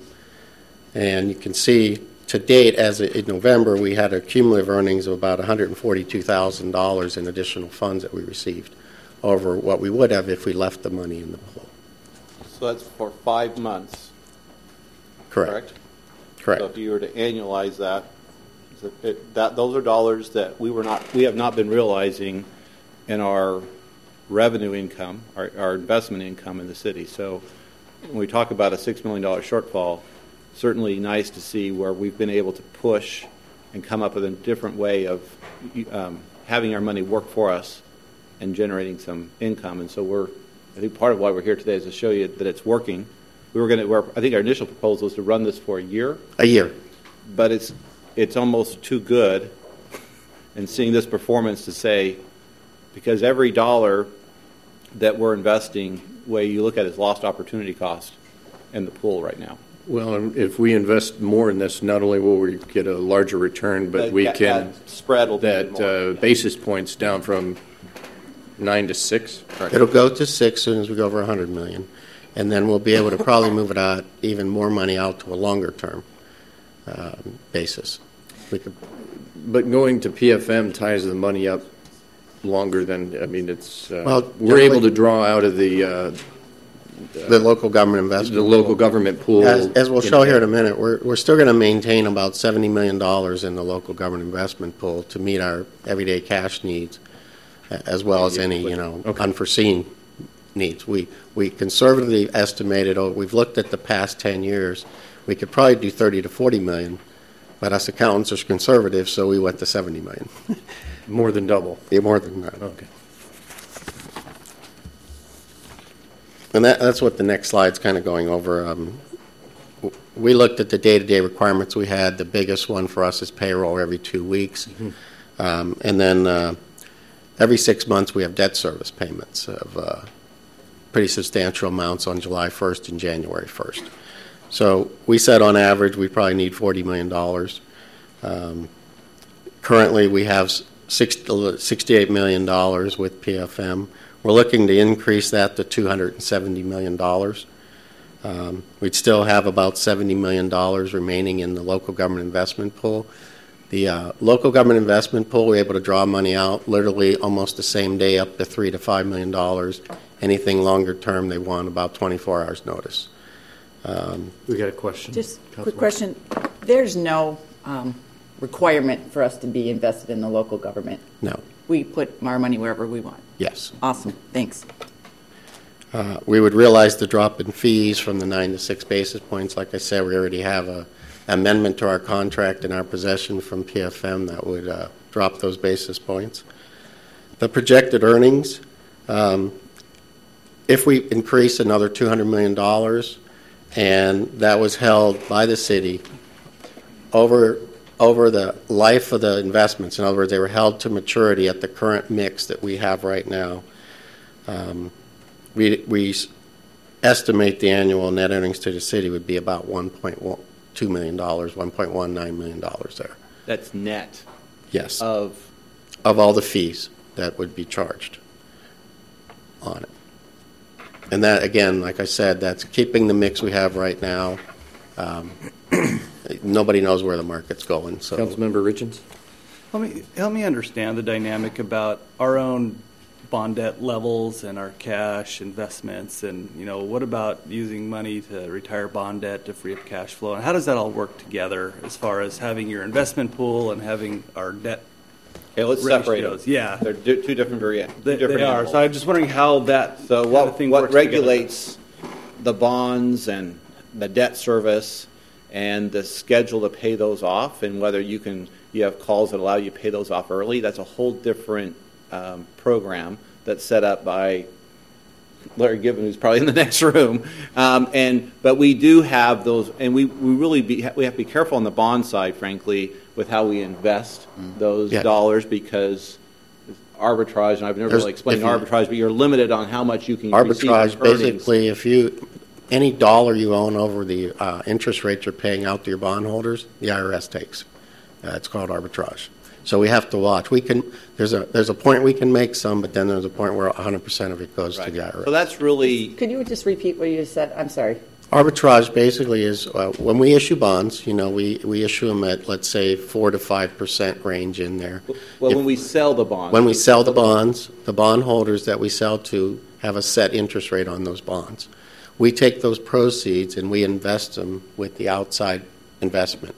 And you can see to date, as in November, we had a cumulative earnings of about one hundred forty-two thousand dollars in additional funds that we received over what we would have if we left the money in the pool. So that's for five months. Correct. Correct. Correct. So if you were to annualize that, so it, that those are dollars that we were not, we have not been realizing in our revenue income, our, our investment income in the city. So when we talk about a six million dollar shortfall, certainly nice to see where we've been able to push and come up with a different way of um, having our money work for us and generating some income. And so we're, I think part of why we're here today is to show you that it's working. We were going to, I think our initial proposal was to run this for a year. A year. But it's it's almost too good. And seeing this performance to say, because every dollar that we're investing, way you look at is lost opportunity cost in the pool right now. Well, and if we invest more in this, not only will we get a larger return, but That- we that- can that spread will be that more. uh, basis points down from nine to six. It'll go to six as soon as we go over one hundred million, and then we'll be able to probably move it out, even more money out to a longer term um, basis. We could, But going to P F M ties the money up longer than, I mean, it's, uh, Well, we're definitely- able to draw out of the, uh, the local government investment. the local government pool. As, as we'll in- show here in a minute, we're, we're still going to maintain about seventy million dollars in the local government investment pool to meet our everyday cash needs, a- as well as any, you know, unforeseen needs. We, we conservatively estimated, oh, we've looked at the past ten years, we could probably do thirty to forty million, but us accountants are conservative, so we went to seventy million. More than double. Yeah, more than that. Okay. And that, that's what the next slide's kind of going over. Um, w- we looked at the day-to-day requirements we had. The biggest one for us is payroll every two weeks. Um, and then uh, every six months we have debt service payments of uh, pretty substantial amounts on July first and January first. So we said on average we probably need forty million dollars. Um, currently we have six, sixty-eight million dollars with P F M. We're looking to increase that to two hundred seventy million dollars. Um, we'd still have about seventy million dollars remaining in the local government investment pool. The uh, local government investment pool, we're able to draw money out literally almost the same day, up to three to five million dollars. Anything longer term, they want about twenty-four hours notice. Um, we got a question. Just a quick question. There's no um, requirement for us to be invested in the local government. No. We put our money wherever we want. Yes. Awesome. Thanks. Uh, we would realize the drop in fees from the nine to six basis points. Like I said, we already have a amendment to our contract in our possession from P F M that would uh, drop those basis points. The projected earnings Um, if we increase another two hundred million dollars, and that was held by the city over over the life of the investments, in other words, they were held to maturity at the current mix that we have right now, um, we, we estimate the annual net earnings to the city would be about one point two million dollars, one point one nine million dollars there. That's net? Yes. Of? Of all the fees that would be charged on it. And that, again, like I said, that's keeping the mix we have right now. Um, nobody knows where the market's going. So, Councilmember Richens? Help me, help me understand the dynamic about our own bond debt levels and our cash investments, and, you know, what about using money to retire bond debt to free up cash flow? And how does that all work together as far as having your investment pool and having our debt Okay, let's ratios? separate them. Yeah. They're do, two different variants. They, they are. So I'm just wondering how that So kind what, of thing what works regulates the bonds and the debt service and the schedule to pay those off, and whether you can you have calls that allow you to pay those off early, that's a whole different um, program that's set up by Larry Gibbon, who's probably in the next room. Um, and but we do have those, and we, we really be, we have to be careful on the bond side, frankly, with how we invest those Yeah. dollars, because arbitrage, and I've never There's- really explained if you- arbitrage, but you're limited on how much you can receive Arbitrage, in earnings. basically, if you, any dollar you own over the uh, interest rates you're paying out to your bondholders, the I R S takes. Uh, it's called arbitrage. So we have to watch. We can, there's a, there's a point we can make some, but then there's a point where one hundred percent of it goes to the I R S. So that's really, Could you just repeat what you said? I'm sorry. Arbitrage basically is, uh, when we issue bonds, you know, we, we issue them at, let's say, four to five percent range in there. well, If- when we sell the bonds. When we sell the bonds, the bondholders that we sell to have a set interest rate on those bonds. We take those proceeds and we invest them with the outside investment.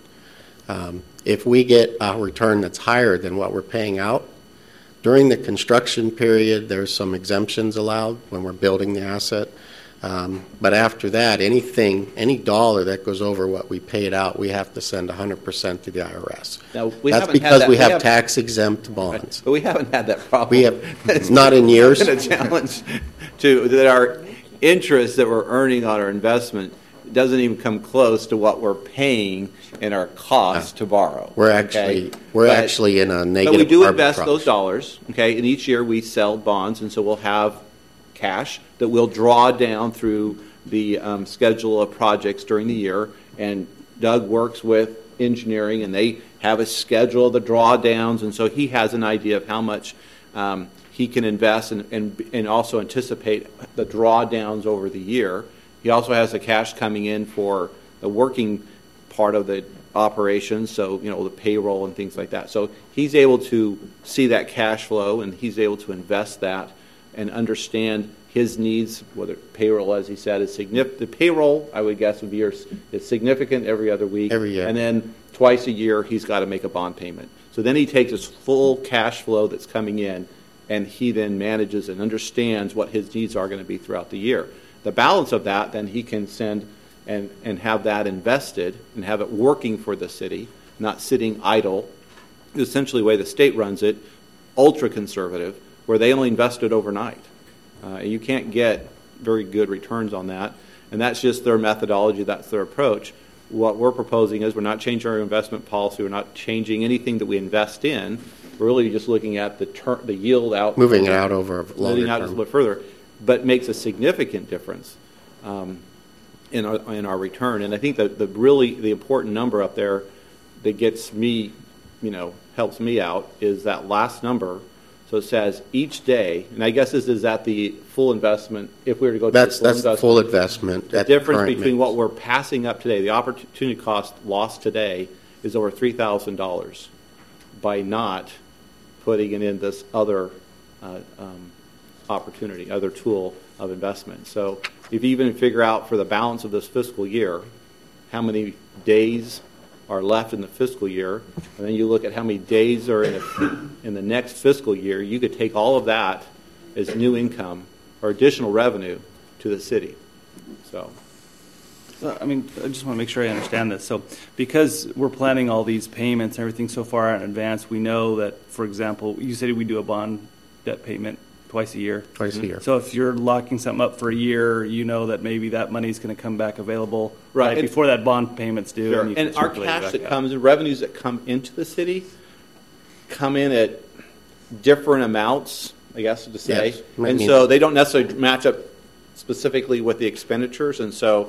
Um, if we get a return that's higher than what we're paying out, during the construction period, there's some exemptions allowed when we're building the asset. Um, but after that, anything, any dollar that goes over what we paid out, we have to send one hundred percent to the I R S. Now, we That's haven't had because that- we we have have- tax-exempt bonds. But we haven't had that problem. We have- It's not in years. It's been a challenge to, that our interest that we're earning on our investment doesn't even come close to what we're paying in our cost to borrow. We're okay? actually we're But- actually in a negative. But we do invest arbitrage. those dollars, okay, and each year we sell bonds, and so we'll have cash that we'll draw down through the um, schedule of projects during the year, and Doug works with engineering, and they have a schedule of the drawdowns, and so he has an idea of how much um, he can invest and, and, and also anticipate the drawdowns over the year. He also has the cash coming in for the working part of the operations, so, you know, the payroll and things like that. So he's able to see that cash flow, and he's able to invest that and understand his needs, whether payroll, as he said, is significant. The payroll, I would guess, would be is significant every other week. Every year. And then twice a year, he's got to make a bond payment. So then he takes his full cash flow that's coming in, and he then manages and understands what his needs are going to be throughout the year. The balance of that, then he can send and, and have that invested and have it working for the city, not sitting idle. Essentially, the way the state runs it, ultra-conservative, where they only invest it overnight. Uh, and you can't get very good returns on that. And that's just their methodology, that's their approach. What we're proposing is we're not changing our investment policy, we're not changing anything that we invest in. We're really just looking at the ter- the yield out. Moving it out over a longer Moving out term. just a little bit further, but makes a significant difference um, in our in our return. And I think that the really the important number up there that gets me, you know, helps me out is that last number. So it says each day, and I guess this is at the full investment. If we were to go to That's the full that's the investment, full investment. the at the difference current between mix. what we're passing up today, the opportunity cost lost today, is over three thousand dollars by not putting it in this other uh, um, opportunity, other tool of investment. So if you even figure out for the balance of this fiscal year how many days are left in the fiscal year, and then you look at how many days are in, a, in the next fiscal year, you could take all of that as new income or additional revenue to the city. So, So, I mean, I just want to make sure I understand this. So because we're planning all these payments and everything so far in advance, we know that, for example, you said we do a bond debt payment Twice a year? Twice a year. So if you're locking something up for a year, you know that maybe that money's going to come back available Right. right And- before that bond payment's due. Sure. And, you And can our circulate it cash back that out. comes, and revenues that come into the city come in at different amounts, I guess to say. Yes. I And mean- so they don't necessarily match up specifically with the expenditures. And so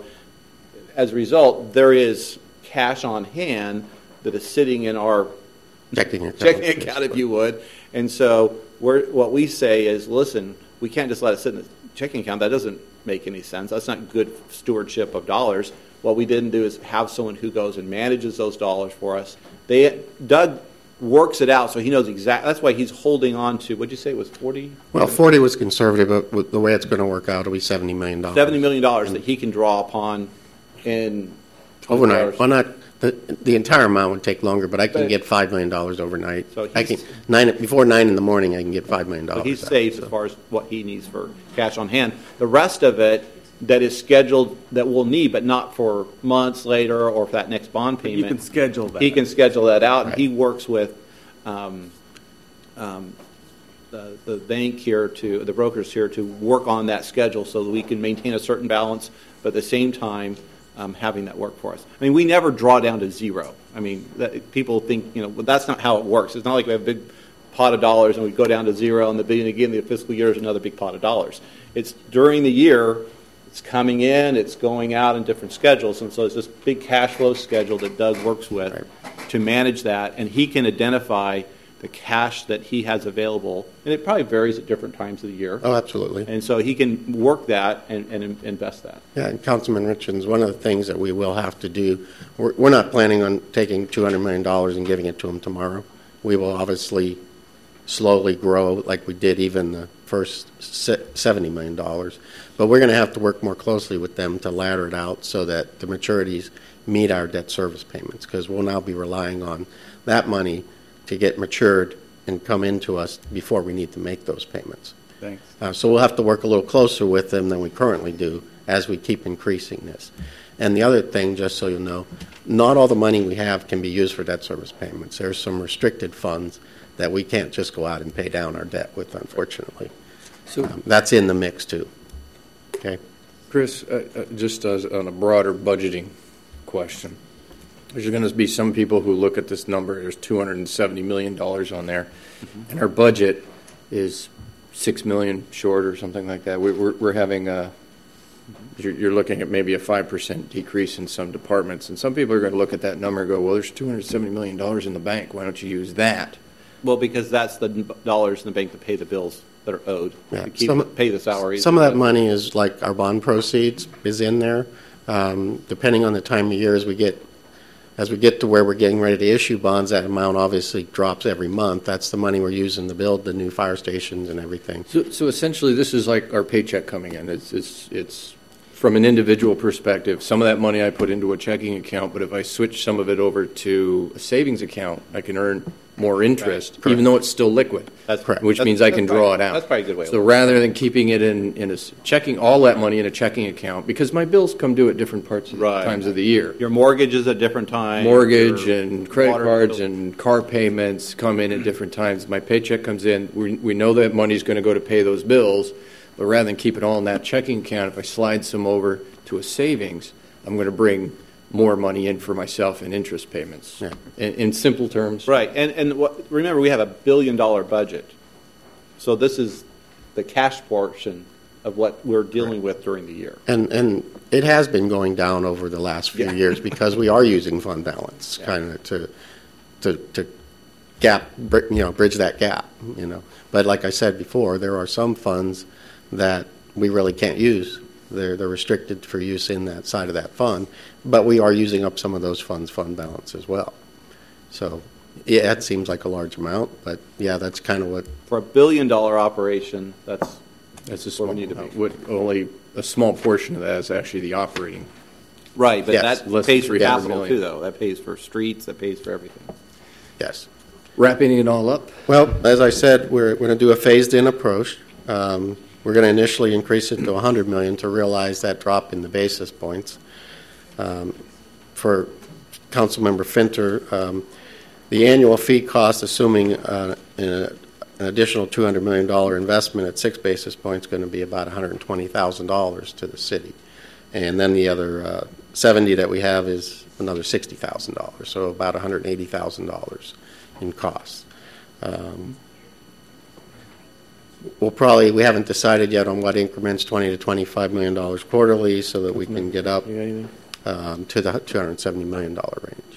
as a result, there is cash on hand that is sitting in our Checking account. checking account, if you would. And so we're, what we say is, listen, we can't just let it sit in the checking account. That doesn't make any sense. That's not good stewardship of dollars. What we didn't do is have someone who goes and manages those dollars for us. They Doug works it out, so he knows exactly. That's why he's holding on to. What'd you say it was forty? Well, forty was conservative, but with the way it's going to work out, it'll be seventy million dollars. Seventy million dollars that he can draw upon in Overnight. hours. Well, not, the, the entire amount would take longer, but I can But- get five million dollars overnight. So I can, he's- nine, before nine in the morning, I can get five million So dollars. he's safe as far as what he needs for cash on hand. The rest of it that is scheduled that we'll need, but not for months later or for that next bond But you payment. can schedule that. He can schedule that out, and Right. he works with um, um, the, the bank here to, the brokers here to work on that schedule so that we can maintain a certain balance, but at the same time, um, having that work for us. I mean, we never draw down to zero. I mean, that, people think, you know, but that's not how it works. It's not like we have a big pot of dollars and we go down to zero and the beginning again the fiscal year is another big pot of dollars. It's during the year, it's coming in, it's going out in different schedules, and so it's this big cash flow schedule that Doug works with Right. to manage that, and he can identify the cash that he has available, and it probably varies at different times of the year. Oh, absolutely. And so he can work that and, and in- invest that. Yeah, and Councilman Richards, one of the things that we will have to do, we're, we're not planning on taking two hundred million dollars and giving it to them tomorrow. We will obviously slowly grow like we did even the first se- seventy million dollars. But we're going to have to work more closely with them to ladder it out so that the maturities meet our debt service payments, because we'll now be relying on that money to get matured and come into us before we need to make those payments. Thanks. Uh, so we'll have to work a little closer with them than we currently do as we keep increasing this. And the other thing, just so you know, not all the money we have can be used for debt service payments. There's some restricted funds that we can't just go out and pay down our debt with, unfortunately. So, Um, that's in the mix, too. Okay? Chris, uh, uh, just as on a broader budgeting question, there's going to be some people who look at this number, there's two hundred seventy million dollars on there, and our budget is six million dollars short or something like that. We- We're, we're having a, you're, you're looking at maybe a five percent decrease in some departments, and some people are going to look at that number and go, well, there's two hundred seventy million dollars in the bank. Why don't you use that? Well, because that's the n- dollars in the bank to pay the bills that are owed, Yeah, to keep, some- pay the salaries. Some of that money is like our bond proceeds is in there. Um, depending on the time of year, as we get as we get to where we're getting ready to issue bonds, that amount obviously drops every month. That's the money we're using to build the new fire stations and everything. So, so essentially, this is like our paycheck coming in. It's, it's, it's from an individual perspective. Some of that money I put into a checking account, but if I switch some of it over to a savings account, I can earn more interest, Correct. even though it's still liquid. That's correct. Which That's- means I can that's draw probably- it out. that's probably a good way to So look rather than keeping it in, in a s- checking all that money in a checking account, because my bills come due at different parts of Right. times of the year. Your mortgage is at different times. Mortgage your and credit water cards bill. and car payments come in at different times. My paycheck comes in. We, we know that money's going to go to pay those bills, but rather than keep it all in that checking account, if I slide some over to a savings, I'm going to bring more money in for myself in interest payments. Yeah. In, in simple terms. Right, and, and what, remember, we have a billion-dollar budget. So this is the cash portion of what we're dealing with during the year. And and it has been going down over the last few Yeah. years because we are using fund balance Yeah. kind of to to to gap br- you know bridge that gap, you know. But like I said before, there are some funds that we really can't use. They're they're restricted for use in that side of that fund, but we are using up some of those funds fund balance as well. So yeah, it seems like a large amount, but yeah, that's kind of what. For a billion-dollar operation, that's That's a where small, we need to be. what, only a small portion of that is actually the operating. Right, but Yes, that less pays than for three hundred capital million. too, though. That pays for streets, that pays for everything. Yes. Wrapping it all up, Well, as I said, we're going to do a phased-in approach. Um, We're going to initially increase it to one hundred million dollars to realize that drop in the basis points. Um, For Councilmember Finter, um, the annual fee cost, assuming uh, a an additional two hundred million dollars investment at six basis points is going to be about one hundred twenty thousand dollars to the city. And then the other uh, seventy that we have is another sixty thousand dollars, so about one hundred eighty thousand dollars in costs. Um, we'll probably, we haven't decided yet on what increments, twenty to twenty-five million dollars quarterly, so that we can get up um, to the two hundred seventy million dollars range.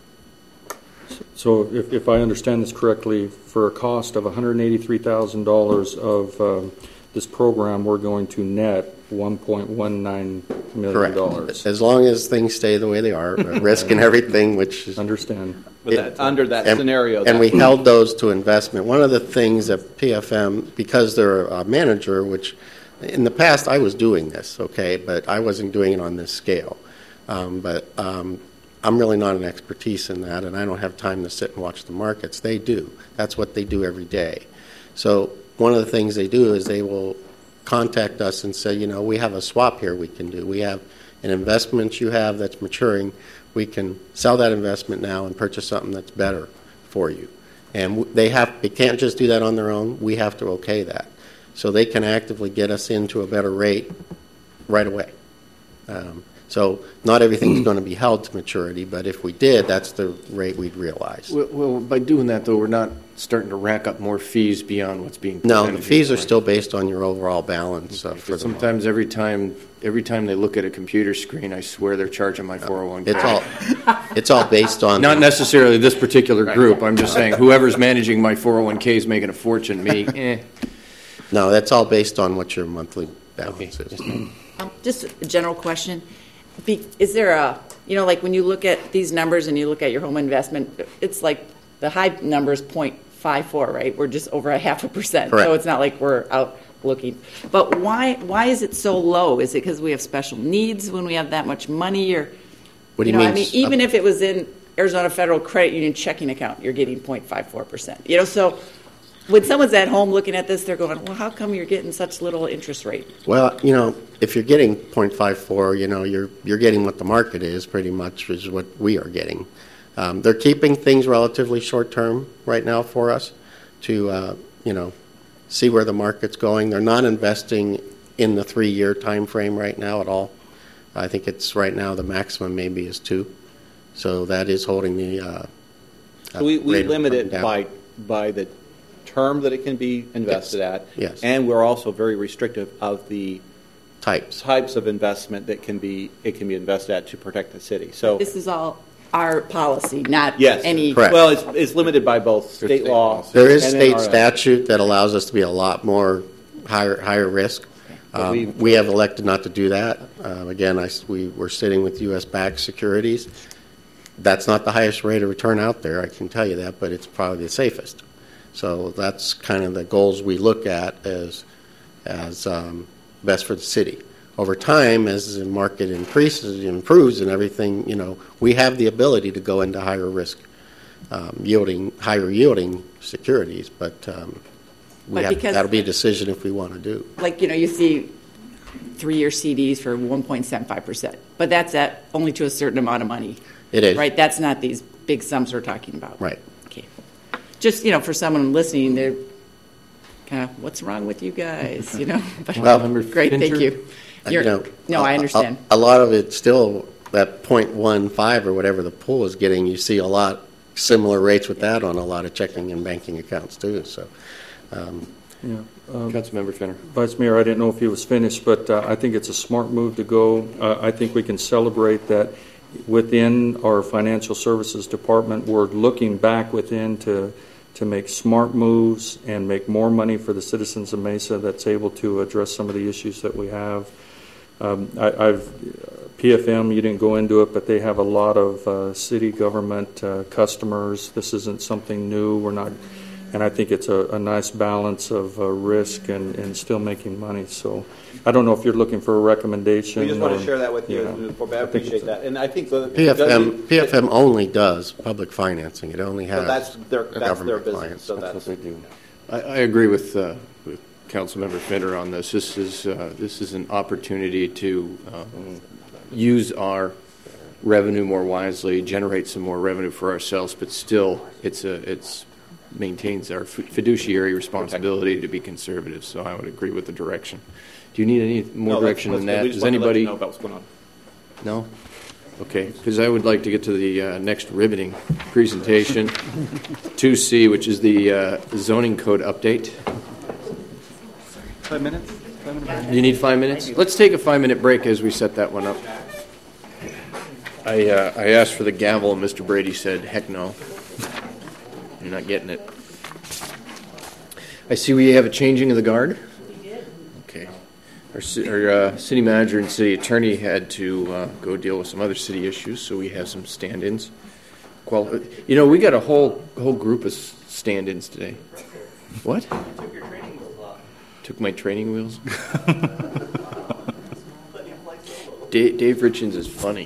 So if, if I understand this correctly, for a cost of one hundred eighty-three thousand dollars of um, this program, we're going to net one point one nine million dollars. Correct. As long as things stay the way they are, risk and everything, which is... Understand. But that, under that and, scenario... And we held those to investment. One of the things that P F M, because they're a manager, which in the past I was doing this, okay, but I wasn't doing it on this scale. Um, but um, I'm really not an expertise in that, and I don't have time to sit and watch the markets. They do. That's what they do every day. So one of the things they do is they will contact us and say, you know, we have a swap here we can do. We have an investment you have that's maturing. We can sell that investment now and purchase something that's better for you. And they have, they can't just do that on their own. We have to okay that. So they can actively get us into a better rate right away. Um, so not everything's going to be held to maturity, but if we did, that's the rate we'd realize. Well, well, by doing that, though, we're not starting to rack up more fees beyond what's being No, presented the fees here. are still based on your overall balance. Uh, for the Sometimes every time, every time they look at a computer screen, I swear they're charging my four oh one k. It's all, it's all based on... Not necessarily this particular group. I'm just saying whoever's managing my four oh one k is making a fortune. Me, eh. No, that's all based on what your monthly balance is. Um, just a general question. Be, is there a, you know, like when you look at these numbers and you look at your home investment, it's like the high number is zero point five four, right? We're just over a half a percent. Correct. So it's not like we're out looking. But why why is it so low? Is it because we have special needs when we have that much money? Or, what do you, you know, mean? I mean, even if it was in Arizona Federal Credit Union checking account, you're getting zero point five four percent. You know, so when someone's at home looking at this, they're going, well, how come you're getting such little interest rate? Well, you know, if you're getting zero point five four, you know, you're you're getting what the market is pretty much, is what we are getting. Um, they're keeping things relatively short term right now for us to, uh, you know, see where the market's going. They're not investing in the three-year time frame right now at all. I think it's right now the maximum maybe is two. So that is holding the uh, So we, we rate of limit return it down. by by the term that it can be invested Yes. at. Yes. And we're also very restrictive of the types types of investment that can be it can be invested at to protect the city. So This is all our policy, not yes, any. Correct. Well, it's, it's limited by both state law. There is and state N R S. statute that allows us to be a lot more higher higher risk. But we- Um, we have elected not to do that. Uh, again, I, we were sitting with U S backed securities. That's not the highest rate of return out there, I can tell you that, but it's probably the safest. So that's kind of the goals we look at as as um, best for the city. Over time, as the market increases, improves, and everything, you know, we have the ability to go into higher risk, um, yielding, higher yielding securities. But um, we But have, because- that'll be a decision if we want to do. Like, you know, you see three-year C Ds for one point seven five percent, but that's at only to a certain amount of money. It is. Right? That's not these big sums we're talking about. Right. Okay. Just, you know, for someone listening, they're kind of, what's wrong with you guys? You know? But Well, great, thank you. You're, you know, no, I a- understand. A, a lot of it still, that point one five or whatever the pool is getting, you see a lot similar rates with that on a lot of checking and banking accounts too. So, um, Yeah. Um, Councilmember Finner. Vice Mayor, I didn't know if he was finished, but uh, I think it's a smart move to go. Uh, I think we can celebrate that within our financial services department, we're looking back within to to make smart moves and make more money for the citizens of Mesa that's able to address some of the issues that we have. Um, I, I've P F M, you didn't go into it, but they have a lot of uh, city government uh, customers. This isn't something new. We're not, and I think it's a, a nice balance of uh, risk and, and still making money. So I don't know if you're looking for a recommendation. We just want or- to share that with you. yeah. and I I think appreciate it's a- that. And I think the P F M P F M only does public financing. It only has So that's their that's their government business. clients. So that's, what they do. I, I agree with, uh, with Councilmember Finner on this. This is uh, this is an opportunity to uh, use our revenue more wisely, generate some more revenue for ourselves, but still, it's a it's maintains our fiduciary responsibility to be conservative, so I would agree with the direction. Do you need any more No, direction that's- than that? we just Does wanted to let anybody you know about what's going on. No? Okay, because I would like to get to the uh, next riveting presentation, two C, which is the uh, zoning code update. Five minutes? Five minutes break? Do you need five minutes? Let's take a five-minute break as we set that one up. I, uh, I asked for the gavel, and Mister Brady said, heck no. You're not getting it. I see we have a changing of the guard. Okay. Our, ci- our uh, city manager and city attorney had to uh, go deal with some other city issues, so we have some stand-ins. Quali- you know, we got a whole whole group of s- stand-ins today. What? Took your training wheels off. Took my training wheels? Dave, Dave Richins is funny.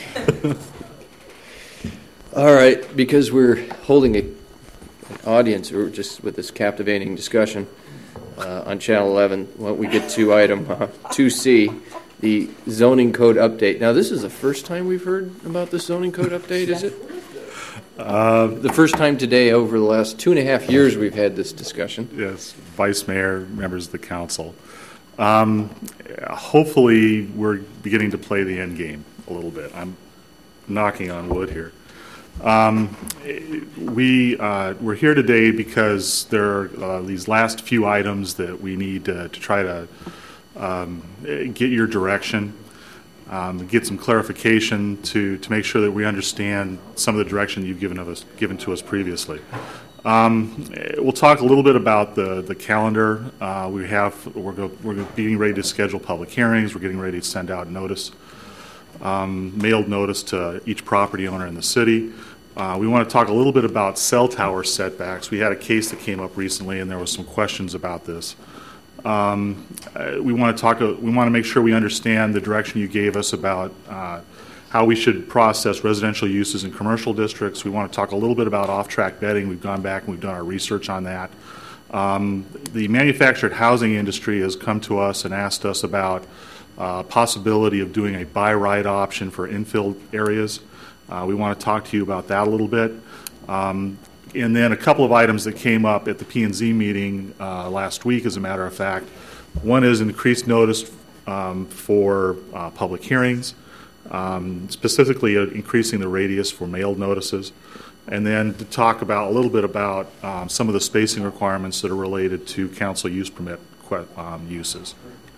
All right, because we're holding a, an audience, we're just with this captivating discussion uh, on Channel eleven, why don't we get to item uh, two C, the zoning code update. Now, this is the first time we've heard about the zoning code update, is it? Uh, the first time today over the last two and a half years we've had this discussion. Yes, Vice Mayor, members of the council. Um, hopefully, we're beginning to play the end game a little bit. I'm knocking on wood here. Um, we, uh, we're here today because there are uh, these last few items that we need to, to try to um, get your direction, um, get some clarification to, to make sure that we understand some of the direction you've given, of us, given to us previously. Um, we'll talk a little bit about the, the calendar. Uh, we have, we're, go, we're getting ready to schedule public hearings. We're getting ready to send out notice, um, mailed notice to each property owner in the city. Uh, we want to talk a little bit about cell tower setbacks. We had a case that came up recently, and there was some questions about this. Um, uh, we want to talk. Uh, we want to make sure we understand the direction you gave us about uh, how we should process residential uses in commercial districts. We want to talk a little bit about off-track bedding. We've gone back and we've done our research on that. Um, the manufactured housing industry has come to us and asked us about uh, possibility of doing a buy-right option for infill areas. Uh, we want to talk to you about that a little bit. Um, and then a couple of items that came up at the P and Z meeting uh, last week, as a matter of fact. One is increased notice um, for uh, public hearings. Um, specifically uh, increasing the radius for mailed notices, and then to talk about a little bit about um, some of the spacing requirements that are related to council use permit um, uses.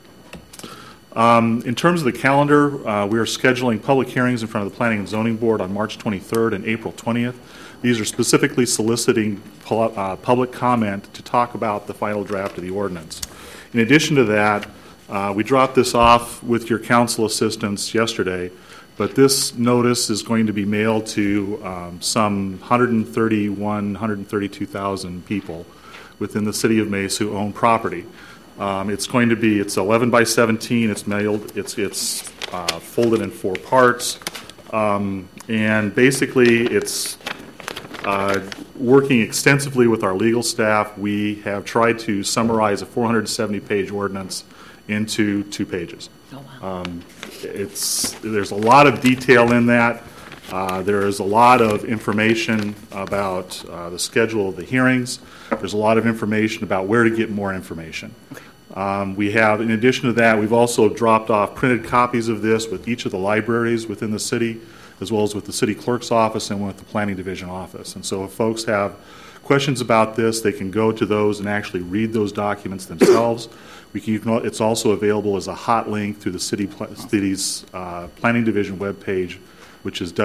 Um, in terms of the calendar, uh, we are scheduling public hearings in front of the Planning and Zoning Board on March twenty-third and April twentieth. These are specifically soliciting pu- uh, public comment to talk about the final draft of the ordinance. In addition to that, Uh, we dropped this off with your council assistance yesterday, but this notice is going to be mailed to um, some one hundred thirty-one, one hundred thirty-two thousand people within the city of Mesa who own property. Um, it's going to be, it's eleven by seventeen, it's mailed, it's, it's uh, folded in four parts, um, and basically it's uh, working extensively with our legal staff. We have tried to summarize a four hundred seventy page ordinance into two pages. Oh, wow. Um, it's, there's a lot of detail in that. Uh, there is a lot of information about uh, the schedule of the hearings. There's a lot of information about where to get more information. Um, we have, in addition to that, we've also dropped off printed copies of this with each of the libraries within the city, as well as with the city clerk's office and with the planning division office. And so if folks have questions about this, they can go to those and actually read those documents themselves. We can, you can, it's also available as a hot link through the city city's uh, planning division webpage, which is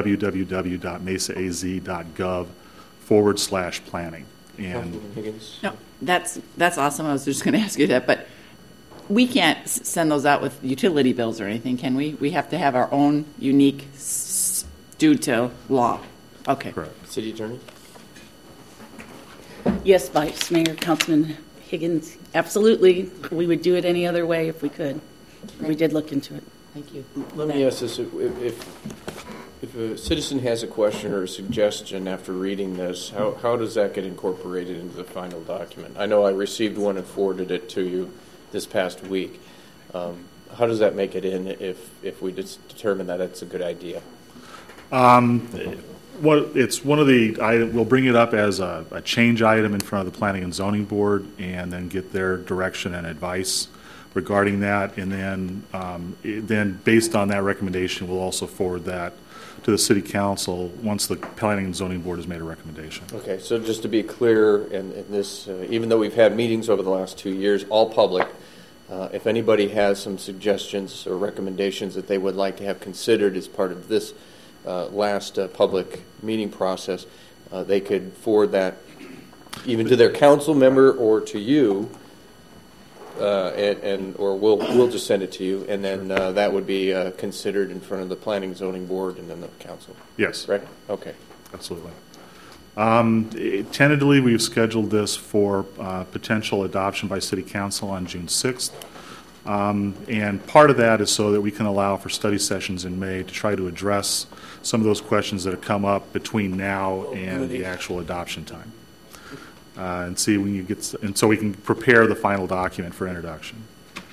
www.mesaaz.gov forward slash planning. And no, that's that's awesome. I was just going to ask you that, but we can't s- send those out with utility bills or anything, can we? We have to have our own unique s- due to law. Okay. Correct. City Attorney? Yes, Vice Mayor, Councilman Higgins, absolutely. We would do it any other way if we could. We did look into it. Thank you. Let me ask this. If, if, if a citizen has a question or a suggestion after reading this, how, how does that get incorporated into the final document? I know I received one and forwarded it to you this past week. Um, how does that make it in if, if we just determine that it's a good idea? Um, what, it's one of the, I, we'll bring it up as a, a change item in front of the Planning and Zoning Board and then get their direction and advice regarding that. And then, um, it- then based on that recommendation, we'll also forward that to the City Council once the Planning and Zoning Board has made a recommendation. Okay, so just to be clear, and, and this, uh, even though we've had meetings over the last two years, all public, uh, if anybody has some suggestions or recommendations that they would like to have considered as part of this uh, last uh, public meeting process, uh, they could forward that even to their council member or to you, uh, and, and or we'll we'll just send it to you, and then uh, that would be uh, considered in front of the Planning Zoning Board and then the council. Yes. Right? Okay. Absolutely. Um, eh, Tentatively, we've scheduled this for uh, potential adoption by City Council on June sixth. Um, and part of that is so that we can allow for study sessions in May to try to address some of those questions that have come up between now and the actual adoption time. Uh, and see when you get, and so we can prepare the final document for introduction.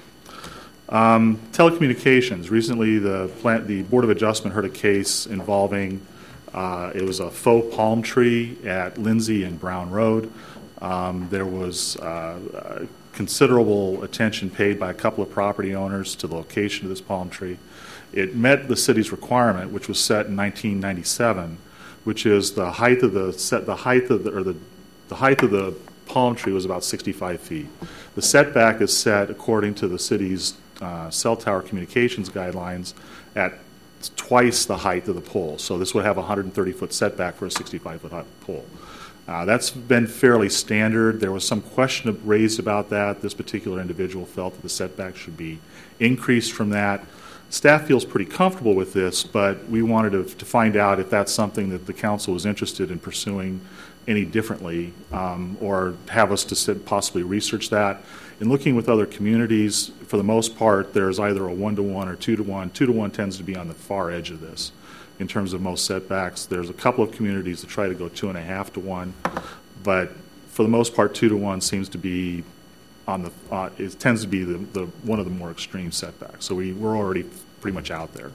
Um, telecommunications. Recently, the plant, the Board of Adjustment heard a case involving uh, it was a faux palm tree at Lindsay and Brown Road. Um, there was uh, considerable attention paid by a couple of property owners to the location of this palm tree. It met the city's requirement, which was set in nineteen ninety-seven, which is the height of the set the height of the or the the height of the palm tree was about sixty-five feet. The setback is set according to the city's uh, cell tower communications guidelines at twice the height of the pole. So this would have a one hundred thirty foot setback for a sixty-five foot pole. Uh, that's been fairly standard. There was some question raised about that. This particular individual felt that the setback should be increased from that. Staff feels pretty comfortable with this, but we wanted to, to find out if that's something that the council was interested in pursuing any differently, um, or have us to sit, possibly research that. In looking with other communities, for the most part, there's either a one-to-one or two-to-one. Two-to-one tends to be on the far edge of this in terms of most setbacks. There's a couple of communities that try to go two and a half to one, but for the most part, two-to-one seems to be on the, uh, it tends to be the, the one of the more extreme setbacks. So we, we're already pretty much out there.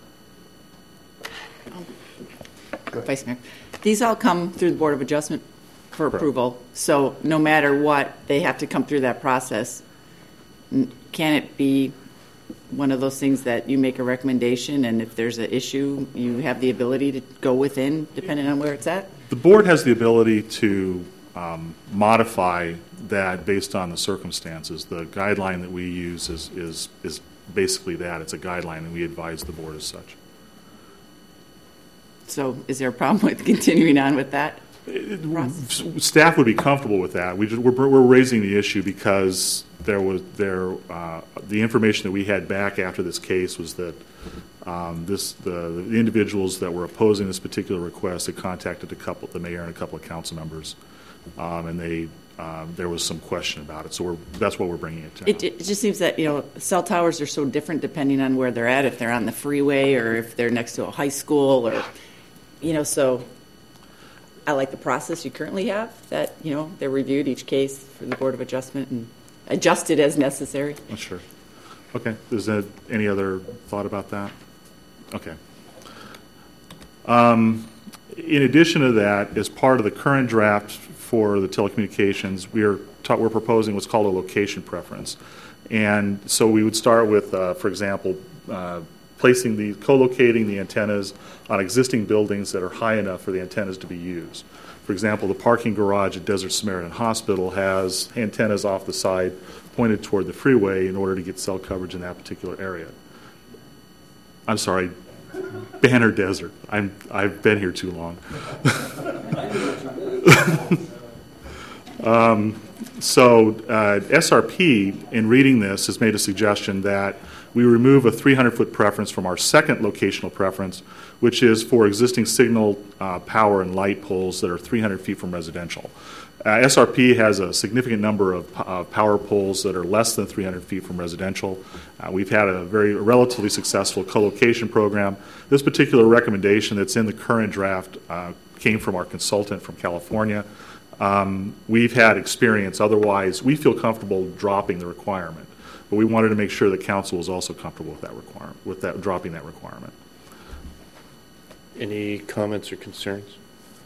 Vice Mayor, these all come through the Board of Adjustment for approval. So no matter what, they have to come through that process. N- Can it be one of those things that you make a recommendation, and if there's an issue, you have the ability to go within, depending on where it's at? The board has the ability to um, modify that based on the circumstances. The guideline that we use is, is, is basically that. It's a guideline, and we advise the board as such. So is there a problem with continuing on with that process? Staff would be comfortable with that. We just, we're, we're raising the issue because there was there uh, the information that we had back after this case was that um, this the, the individuals that were opposing this particular request had contacted a couple, the mayor and a couple of council members, um, and they um, there was some question about it. So we're, that's what we're bringing it to. It, it just seems that, you know, cell towers are so different depending on where they're at, if they're on the freeway or if they're next to a high school, or, you know, so I like the process you currently have, that, you know, they're reviewed each case for the Board of Adjustment and adjusted as necessary. Oh, sure. Okay. Is there any other thought about that? Okay. Um, in addition to that, as part of the current draft for the telecommunications, we are ta- we're proposing what's called a location preference. And so we would start with, uh, for example, uh, placing the, co-locating the antennas on existing buildings that are high enough for the antennas to be used. For example, the parking garage at Desert Samaritan Hospital has antennas off the side pointed toward the freeway in order to get cell coverage in that particular area. I'm sorry, Banner Desert. I'm, I've been here too long. um, so uh, S R P, in reading this, has made a suggestion that we remove a three hundred foot preference from our second locational preference, which is for existing signal, uh, power, and light poles that are three hundred feet from residential. Uh, S R P has a significant number of uh, power poles that are less than three hundred feet from residential. Uh, we've had a very relatively successful co-location program. This particular recommendation that's in the current draft uh, came from our consultant from California. Um, we've had experience. Otherwise, we feel comfortable dropping the requirement. But we wanted to make sure the council was also comfortable with that requirement, with that dropping that requirement. Any comments or concerns?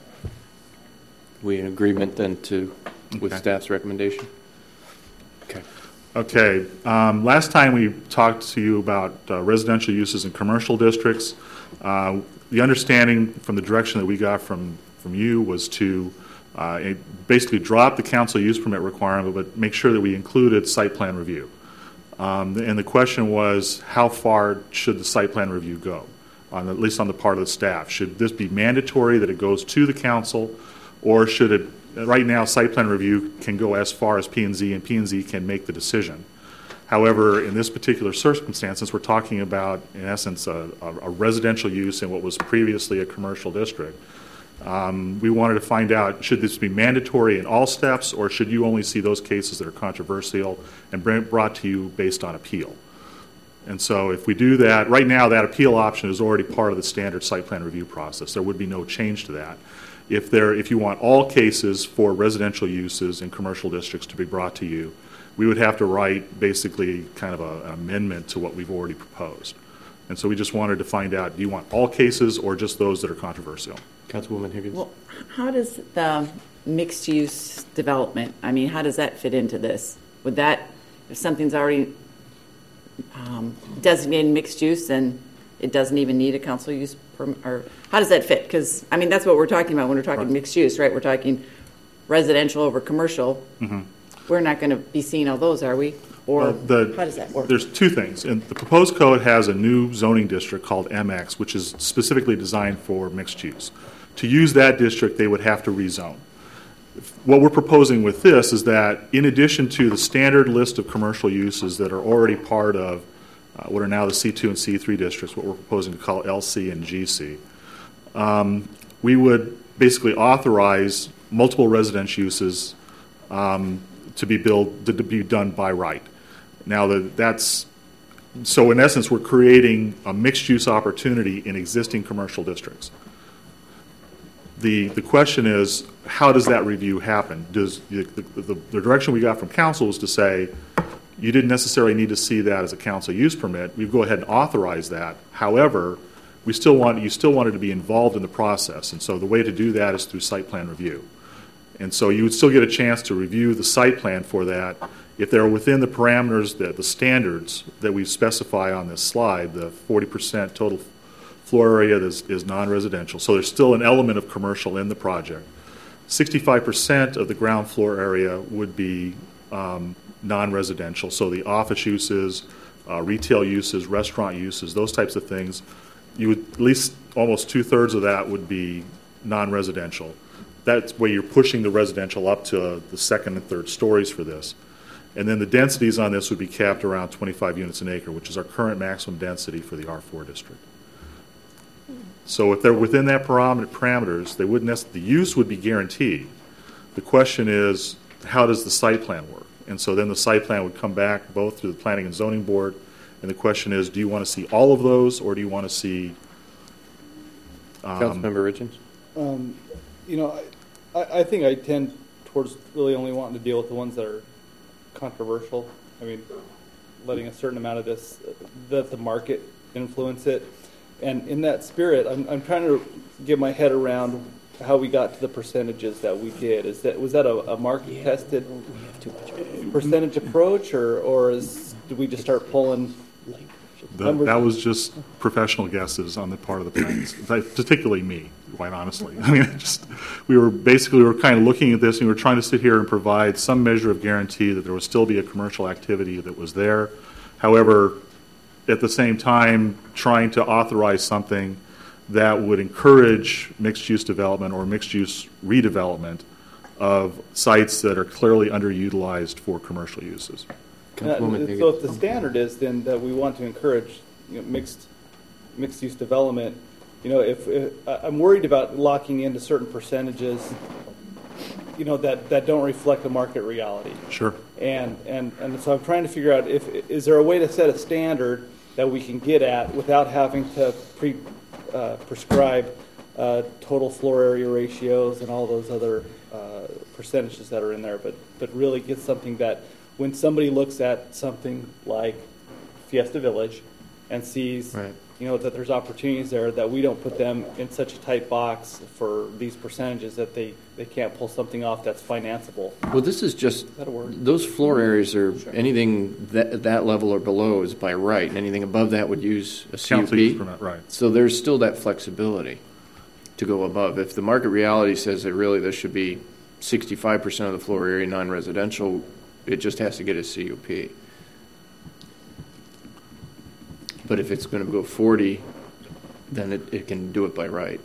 We in agreement then to with Okay. staff's recommendation? Okay. Okay. Um, last time we talked to you about uh, residential uses in commercial districts. Uh, the understanding from the direction that we got from, from you was to uh, basically drop the council use permit requirement, but make sure that we included site plan review. Um, and the question was, how far should the site plan review go, on, at least on the part of the staff? Should this be mandatory that it goes to the council, or should it, right now, site plan review can go as far as P and Z, and P and Z can make the decision. However, in this particular circumstances, we're talking about, in essence, a, a residential use in what was previously a commercial district. Um, we wanted to find out, should this be mandatory in all steps, or should you only see those cases that are controversial and bring, brought to you based on appeal? And so if we do that, right now that appeal option is already part of the standard site plan review process. There would be no change to that. If, there, if you want all cases for residential uses in commercial districts to be brought to you, we would have to write basically kind of a, an amendment to what we've already proposed. And so we just wanted to find out, do you want all cases or just those that are controversial? Councilwoman Higgins. Well, how does the mixed-use development, I mean, how does that fit into this? Would that, if something's already um, designated mixed use, then it doesn't even need a council use permit, or how does that fit? Because, I mean, that's what we're talking about when we're talking Right. mixed use, right? We're talking residential over commercial. Mm-hmm. We're not going to be seeing all those, are we? Or Well, the- how does that work? There's two things. And the proposed code has a new zoning district called M X, which is specifically designed for mixed use. To use that district, they would have to rezone. What we're proposing with this is that in addition to the standard list of commercial uses that are already part of uh, what are now the C two and C three districts, what we're proposing to call L C and G C, um, we would basically authorize multiple residence uses um, to be built, to be done by right. Now, the, that's, so in essence, we're creating a mixed-use opportunity in existing commercial districts. The, the question is, how does that review happen? Does the, the, the direction we got from council was to say, you didn't necessarily need to see that as a council use permit. We go ahead and authorize that. However, we still want, you still wanted to be involved in the process. And so the way to do that is through site plan review. And so you would still get a chance to review the site plan for that. If they're within the parameters, that the standards that we specify on this slide, the forty percent total floor area is, is non-residential. So there's still an element of commercial in the project. sixty-five percent of the ground floor area would be um, non-residential. So the office uses, uh, retail uses, restaurant uses, those types of things, you would, at least almost two-thirds of that would be non-residential. That's where you're pushing the residential up to uh, the second and third stories for this. And then the densities on this would be capped around twenty-five units an acre, which is our current maximum density for the R four district. So if they're within that param- parameters, they wouldn't necess- the use would be guaranteed. The question is, how does the site plan work? And so then the site plan would come back both through the Planning and Zoning Board, and the question is, do you want to see all of those, or do you want to see... Um, Councilmember Richards? Um, you know, I, I I think I tend towards really only wanting to deal with the ones that are controversial. I mean, letting a certain amount of this, that the market influence it. And in that spirit, I'm, I'm trying to get my head around how we got to the percentages that we did. Is that was that a, a market tested percentage approach, or or is did we just start pulling? That, that was just professional guesses on the part of the plans, particularly me, quite honestly. I mean, it just we were basically we were kind of looking at this, and we were trying to sit here and provide some measure of guarantee that there would still be a commercial activity that was there. However, at the same time, trying to authorize something that would encourage mixed-use development or mixed-use redevelopment of sites that are clearly underutilized for commercial uses. Uh, so if the standard is then that we want to encourage, you know, mixed mixed use development, you know, if, if I'm worried about locking into certain percentages, you know, that, that don't reflect the market reality. Sure. And and and so I'm trying to figure out if is there a way to set a standard that we can get at without having to pre uh, prescribe uh, total floor area ratios and all those other uh, percentages that are in there, but but really get something that when somebody looks at something like Fiesta Village and sees right. you know, that there's opportunities there that we don't put them in such a tight box for these percentages that they, they can't pull something off that's financeable. Well, this is just, That'll work. those floor areas are, anything that, that level or below is by right, and anything above that would use a C U Council use P. permit, right. So there's still that flexibility to go above. If the market reality says that really this should be sixty-five percent of the floor area non-residential, it just has to get a C U P. But if it's going to go forty, then it, it can do it by right.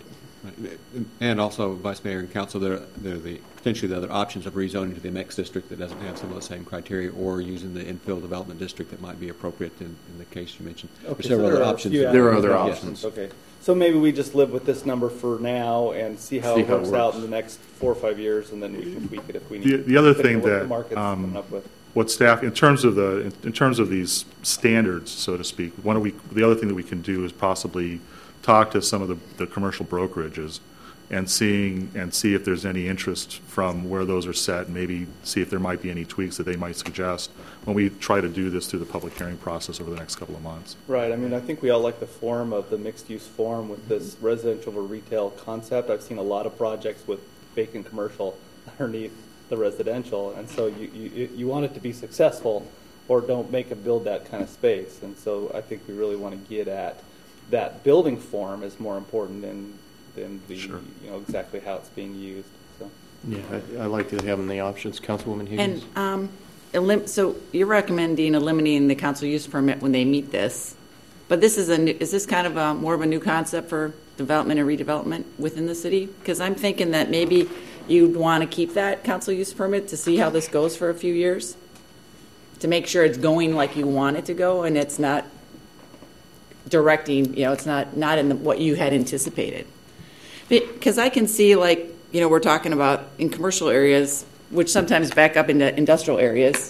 And also, Vice Mayor and Council, there, there are the, potentially the other options of rezoning to the M X district that doesn't have some of the same criteria, or using the infill development district that might be appropriate in, in the case you mentioned. Okay, There's several so there other are a options. few There are other avenues. options. Okay. So maybe we just live with this number for now and see how See it how it works out works. in the next four or five years, and then we can tweak it if we need. The, the other depending thing on what the that, market's coming um, up with. what staff, in terms of the, in, in terms of these standards, so to speak, one of we, the other thing that we can do is possibly talk to some of the, the commercial brokerages and seeing, and see if there's any interest from where those are set, and maybe see if there might be any tweaks that they might suggest when we try to do this through the public hearing process over the next couple of months. Right. I mean, I think we all like the form of the mixed-use form with this residential over retail concept. I've seen a lot of projects with vacant commercial underneath the residential, and so you, you, you want it to be successful, or don't make them build that kind of space. And so I think we really want to get at that building form is more important than than the Sure. you know exactly how it's being used. So Yeah, I, I like to having the options. Councilwoman Higgins? And um, elim- so you're recommending eliminating the council use permit when they meet this, but this is a new, is this kind of a, more of a new concept for development and redevelopment within the city? Because I'm thinking that maybe you'd want to keep that council use permit to see how this goes for a few years, to make sure it's going like you want it to go, and it's not directing, you know, it's not not in the, what you had anticipated. Because I can see, like, you know, we're talking about in commercial areas, which sometimes back up into industrial areas,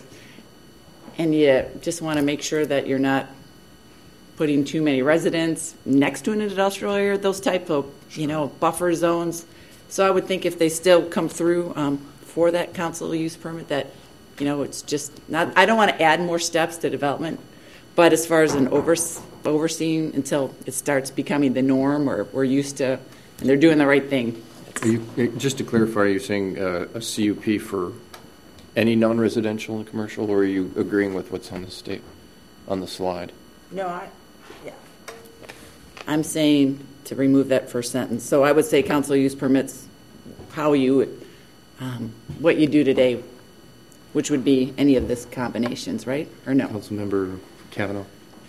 and you just want to make sure that you're not putting too many residents next to an industrial area, those type of, you know, buffer zones. So I would think if they still come through um, for that council use permit, that, you know, it's just not, I don't want to add more steps to development, but as far as an over, overseeing until it starts becoming the norm, or we're used to, and they're doing the right thing. Are you, just to clarify, are you saying uh, a C U P for any non-residential and commercial, or are you agreeing with what's on the state, on the slide? No, I, yeah. I'm saying to remove that first sentence. So I would say council use permits, how you, um, what you do today, which would be any of this combinations, right? Or no? Councilmember Kavanaugh.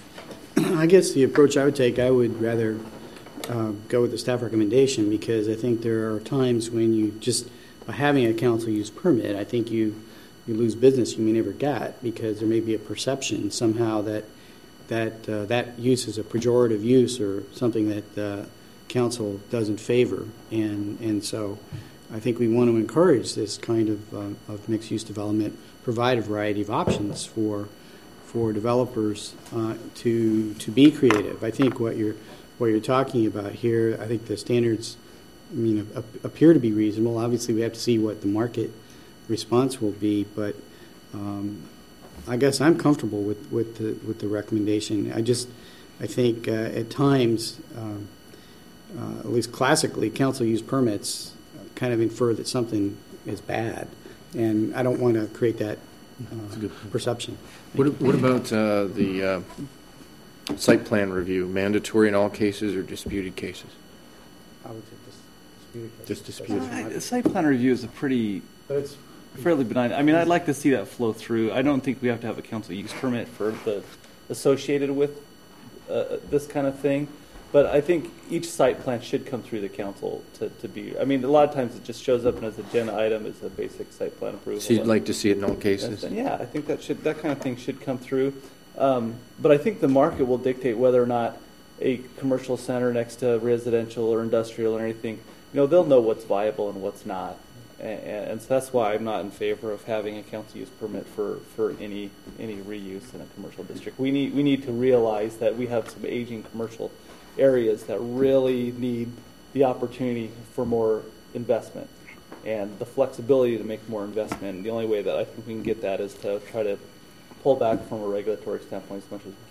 I guess the approach I would take, I would rather uh, go with the staff recommendation, because I think there are times when you just, by having a council use permit, I think you, you lose business you may never get, because there may be a perception somehow that that uh, that use is a pejorative use, or something that uh, council doesn't favor. And and so I think we want to encourage this kind of, uh, of mixed-use development, provide a variety of options for for developers uh, to to be creative. I think what you're what you're talking about here, I think the standards, I mean, ap- appear to be reasonable. Obviously, we have to see what the market response will be, but um, I guess I'm comfortable with, with the with the recommendation. I just I think uh, at times, um, uh, at least classically, council use permits kind of infer that something is bad, and I don't want to create that uh, perception. What, what about uh, the uh, site plan review? Mandatory in all cases or disputed cases? I would say just disputed. Just disputed. Uh, the site plan review is a pretty, fairly benign. I mean, I'd like to see that flow through. I don't think we have to have a council use permit for the associated with uh, this kind of thing. But I think each site plan should come through the council to, to be, I mean, a lot of times it just shows up as an agenda item as a basic site plan approval. So you'd like to see it in all cases? And yeah, I think that should, that kind of thing should come through. Um, but I think the market will dictate whether or not a commercial center next to residential or industrial or anything, you know, they'll know what's viable and what's not. And, and so that's why I'm not in favor of having a council use permit for, for any any reuse in a commercial district. We need we need to realize that we have some aging commercial areas that really need the opportunity for more investment and the flexibility to make more investment. And the only way that I think we can get that is to try to pull back from a regulatory standpoint as much as we can.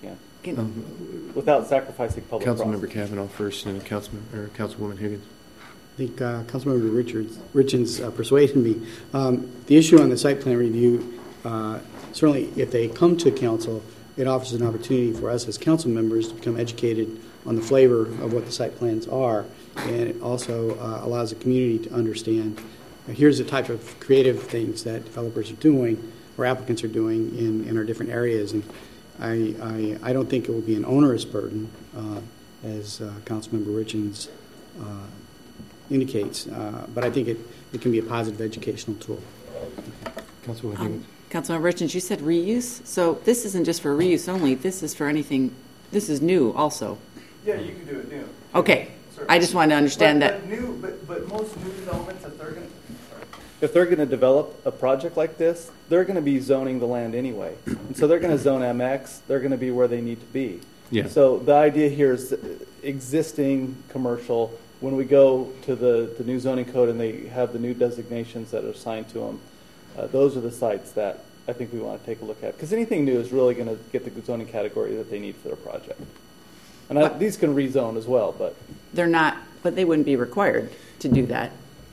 without sacrificing public Councilmember process. Kavanaugh first, and then Councilman or Councilwoman Higgins. I think uh, Councilmember Richards, Richens uh, persuaded me. Um, the issue on the site plan review, uh, certainly if they come to council, it offers an opportunity for us as council members to become educated on the flavor of what the site plans are, and it also uh, allows the community to understand uh, here's the type of creative things that developers are doing or applicants are doing in, in our different areas. And I, I, I don't think it will be an onerous burden, uh, as uh, Councilmember Richens uh, indicates, uh, but I think it, it can be a positive educational tool. Councilwoman Um, Councilmember Richens, you said reuse, so this isn't just for reuse only, this is for anything, this is new also. Yeah, you can do it new. Okay, I just wanted to understand but, that. But, new, but, but most new developments, if they're going to if they're going to develop a project like this, they're going to be zoning the land anyway, and so they're going to zone M X. They're going to be where they need to be. Yeah. So the idea here is existing commercial. When we go to the, the new zoning code and they have the new designations that are assigned to them, uh, those are the sites that I think we want to take a look at, because anything new is really going to get the zoning category that they need for their project. And I, these can rezone as well, but They're not, but they wouldn't be required to do that.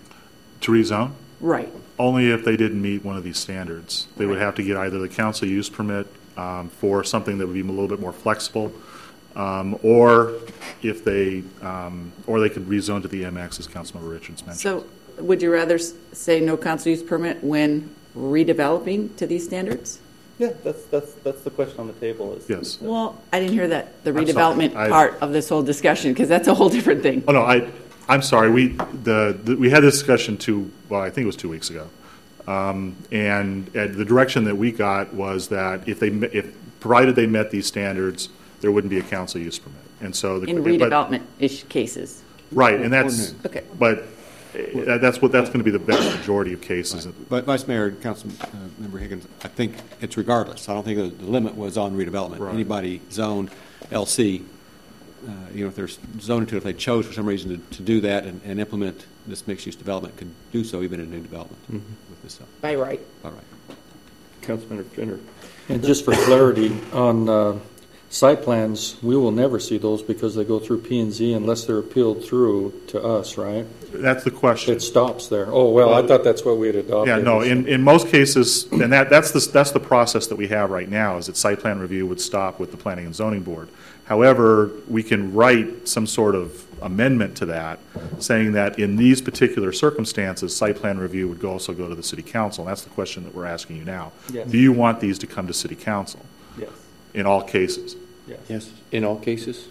To rezone? Right. Only if they didn't meet one of these standards. They would have to get either the council use permit um, for something that would be a little bit more flexible, um, or if they, um, or they could rezone to the M X, as Councilmember Richards mentioned. So would you rather s- say no council use permit when redeveloping to these standards? yeah, that's that's that's the question on the table. Is Yes. Well, I didn't hear that, the I'm sorry. redevelopment I- part of this whole discussion, because that's a whole different thing. Oh, no, I, I'm sorry. We, the, the, we had this discussion two, well, I think it was two weeks ago. Um, and uh, the direction that we got was that if they, me- if, provided they met these standards, there wouldn't be a council use permit. And so the. In but- redevelopment-ish cases. Right, and that's, Okay. but uh, that's what, that's going to be the vast majority of cases. But Vice Mayor and Council uh, Member Higgins, I think it's regardless. I don't think the, the limit was on redevelopment. Right. Anybody zoned L C, uh, you know, if they're zoned to, if they chose for some reason to, to do that and, and implement this mixed-use development, could do so even in new development Mhm. with this. Uh, By right. All right. Councilmember Finner. And just for clarity, on uh, site plans, we will never see those because they go through P and Z unless they're appealed through to us, right? That's the question. It stops there. Oh, well, I thought that's what we had adopted. Yeah, no, in, in most cases, and that, that's the, that's the process that we have right now, is that site plan review would stop with the Planning and Zoning Board. However, we can write some sort of amendment to that, saying that in these particular circumstances, site plan review would go, also go to the City Council. And that's the question that we're asking you now. Yes. Do you want these to come to City Council yes, in all cases? yes, Yes, in all cases?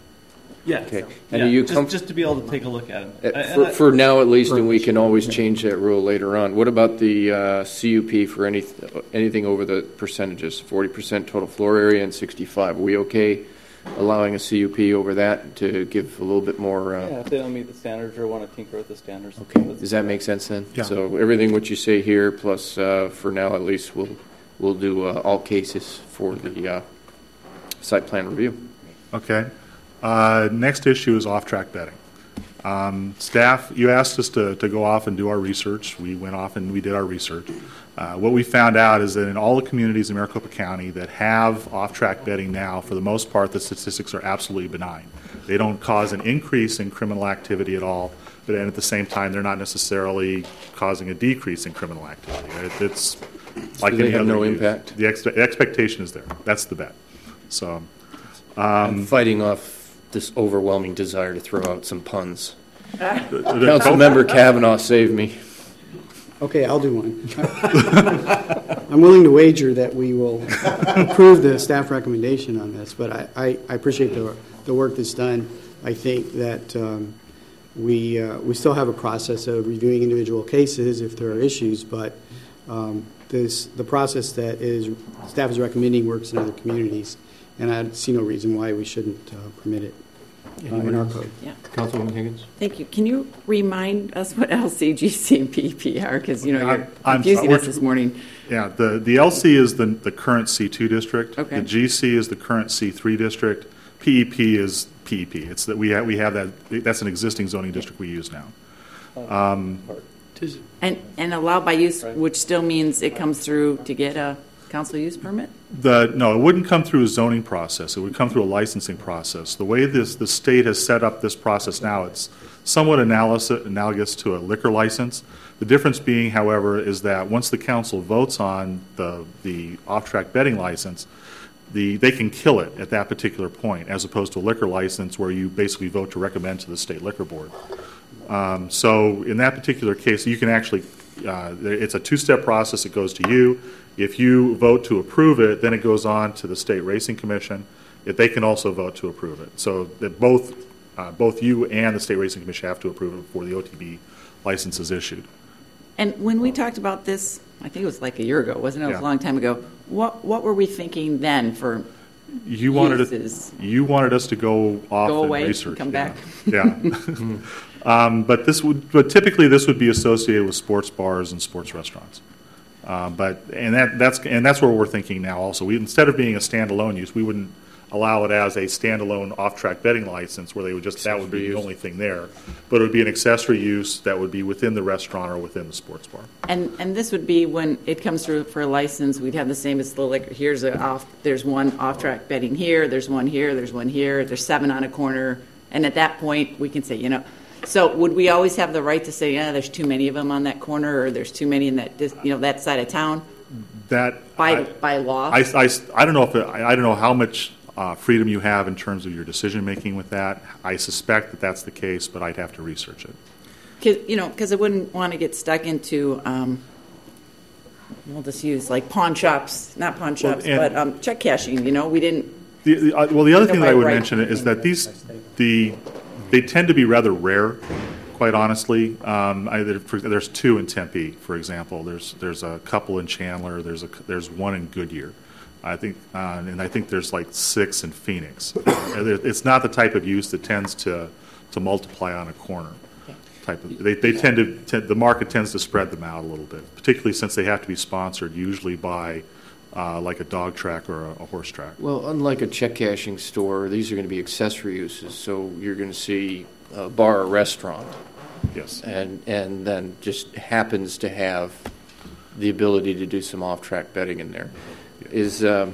Yeah. Okay. so- And yeah, are you just, com- just to be able to take a look at them. Uh, For, for now, at least, and we can always change that rule later on. What about the uh, C U P for any, anything over the percentages, forty percent total floor area and sixty-five? Are we okay allowing a C U P over that to give a little bit more? Uh, yeah. If they don't meet the standards or want to tinker with the standards, Okay, that's- does that make sense then? Yeah. So everything what you say here, plus uh, for now at least, we'll, we'll do uh, all cases for the uh, site plan review. Okay. Uh, next issue is off-track betting. Um, staff, you asked us to, to go off and do our research. We went off and we did our research. Uh, what we found out is that in all the communities in Maricopa County that have off-track betting now, for the most part, the statistics are absolutely benign. They don't cause an increase in criminal activity at all, but then at the same time, they're not necessarily causing a decrease in criminal activity. It, it's like Do they any have other no use. impact? The, ex- the expectation is there. That's the bet. So, I'm um, fighting off this overwhelming desire to throw out some puns. the- Councilmember Kavanaugh saved me. Okay, I'll do one. I'm willing to wager that we will approve the staff recommendation on this, but I, I, I appreciate the, the work that's done. I think that um, we, uh, we still have a process of reviewing individual cases if there are issues, but um, this, the process that is staff is recommending works in other communities, and I see no reason why we shouldn't uh, permit it uh, in our code. Yeah. Councilwoman Higgins? Thank you. Can you remind us what L C, G C, and P E P are? Because, you know, I'm- you're I'm confusing sorry. us this morning. Yeah, the, the L C is the, the current C two district. Okay. The G C is the current C three district. P E P is P E P. It's that we have, we have that, that's an existing zoning district we use now. Um, And, and allowed by use, which still means it comes through to get a council use permit? The, no, it wouldn't come through a zoning process. It would come through a licensing process. The way this, the state has set up this process now, it's somewhat analogous, analogous to a liquor license. The difference being, however, is that once the council votes on the, the off-track betting license, the, they can kill it at that particular point, as opposed to a liquor license where you basically vote to recommend to the state liquor board. Um, so in that particular case, you can actually, uh, it's a two-step process. It goes to you. If you vote to approve it, then it goes on to the State Racing Commission. If they can also vote to approve it. So that both, uh, both you and the State Racing Commission have to approve it before the O T B license is issued. And when we talked about this, I think it was like a year ago, wasn't it? It was Yeah. a long time ago. What what were we thinking then for You wanted uses? it, you wanted us to go off Go and away and research. come yeah. back? Yeah. um, but this would, but typically this would be associated with sports bars and sports restaurants. Uh, but and that that's and that's where we're thinking now. Also, we instead of being a standalone use, we wouldn't allow it as a standalone off-track betting license where they would just that would be the only thing there. But it would be an accessory use that would be within the restaurant or within the sports bar. And and this would be when it comes through for a license, we'd have the same as the liquor. Here's a off. There's one off-track betting here. There's one here. There's one here. There's seven on a corner. And at that point, we can say, you know. So would we always have the right to say, yeah, there's too many of them on that corner, or there's too many in that dis- you know that side of town? That by I, by law. I, I, I don't know if it, I, I don't know how much uh, freedom you have in terms of your decision making with that. I suspect that that's the case, but I'd have to research it. Cause, you know, because I wouldn't want to get stuck into, um, we'll just use like pawn shops, not pawn shops, Well, but um, check cashing. You know, we didn't. The, the, uh, well, the other you know, thing that by I would right. mention is that these the they tend to be rather rare, quite honestly. Um, I, there, for, there's two in Tempe, for example. There's there's a couple in Chandler. There's a there's one in Goodyear. I think, uh, and I think there's like six in Phoenix. It's not the type of use that tends to to multiply on a corner. Type of, they they tend to tend, the market tends to spread them out a little bit, particularly since they have to be sponsored usually by uh, like a dog track or a, a horse track. Well, unlike a check cashing store, these are going to be accessory uses. So you're going to see a bar or restaurant. Yes. And and then just happens to have the ability to do some off-track betting in there. Is um,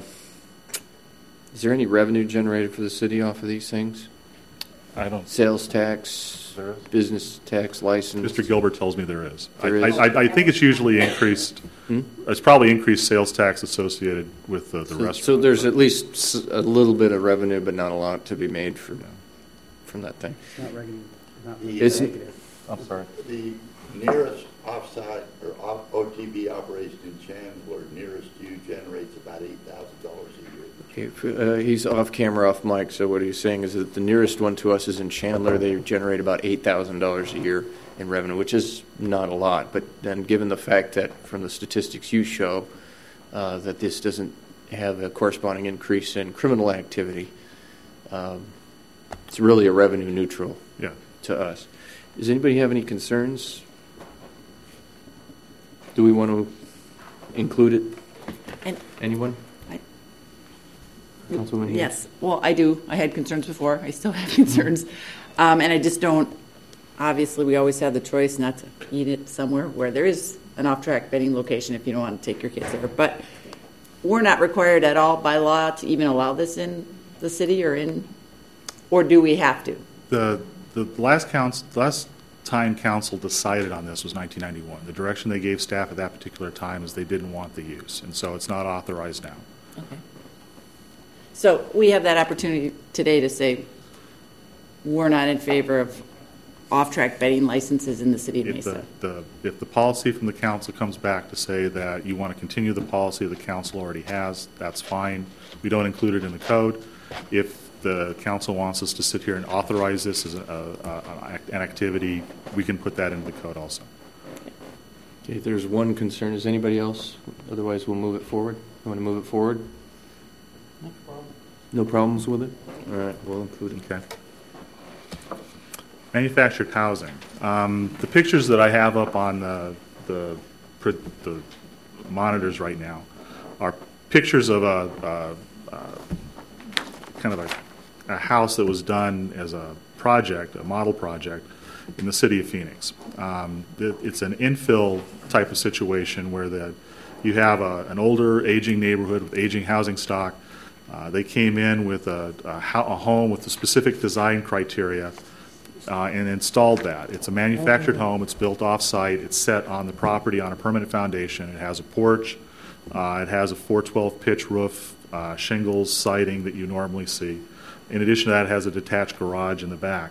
is there any revenue generated for the city off of these things? I don't. Sales tax, business tax, license. Mister Gilbert tells me there is. There I, is? I, I think it's usually increased. Hmm? It's probably increased sales tax associated with uh, the So, restaurant. so there's at least s- a little bit of revenue, but not a lot to be made from from that thing. Not regular, not The, It's- uh, I'm sorry. The nearest offsite or off O T B operation in Chandler, nearest you, generates about eight thousand dollars a year. Okay, uh, he's off camera, off mic. So what he's saying is that the nearest one to us is in Chandler. They generate about eight thousand dollars a year in revenue, which is not a lot. But then, given the fact that from the statistics you show uh, that this doesn't have a corresponding increase in criminal activity, um, it's really a revenue neutral yeah. to us. Does anybody have any concerns? Do we want to include it? And Anyone? I- Councilwoman Higgins? Yes. Well, I do. I had concerns before. I still have concerns. Um, and I just don't, obviously, we always have the choice not to eat it somewhere where there is an off-track betting location if you don't want to take your kids there. But we're not required at all by law to even allow this in the city or in, or do we have to? The the last council, last time council decided on this was nineteen ninety-one. The direction they gave staff at that particular time is they didn't want the use, and so it's not authorized now. Okay. So we have that opportunity today to say we're not in favor of off-track betting licenses in the city of If Mesa. the, the if the policy from the council comes back to say that you want to continue the policy the council already has, that's fine. We don't include it in the code. If the council wants us to sit here and authorize this as a, a, an activity, we can put that into the code also. Okay, there's one concern. Is anybody else? Otherwise, we'll move it forward. You want to move it forward? No problem. No problems with it? All right, we'll include it. Okay. Manufactured housing. Um, the pictures that I have up on the, the, the monitors right now are pictures of a, a, a kind of a, a house that was done as a project, a model project, in the city of Phoenix. Um, it, it's an infill type of situation where the you have a, an older, aging neighborhood with aging housing stock. Uh, they came in with a, a, ho- a home with a specific design criteria uh, and installed that. It's a manufactured home. It's built off-site. It's set on the property on a permanent foundation. It has a porch. Uh, it has a four twelve pitch roof, uh, shingles, siding that you normally see. In addition to that, it has a detached garage in the back.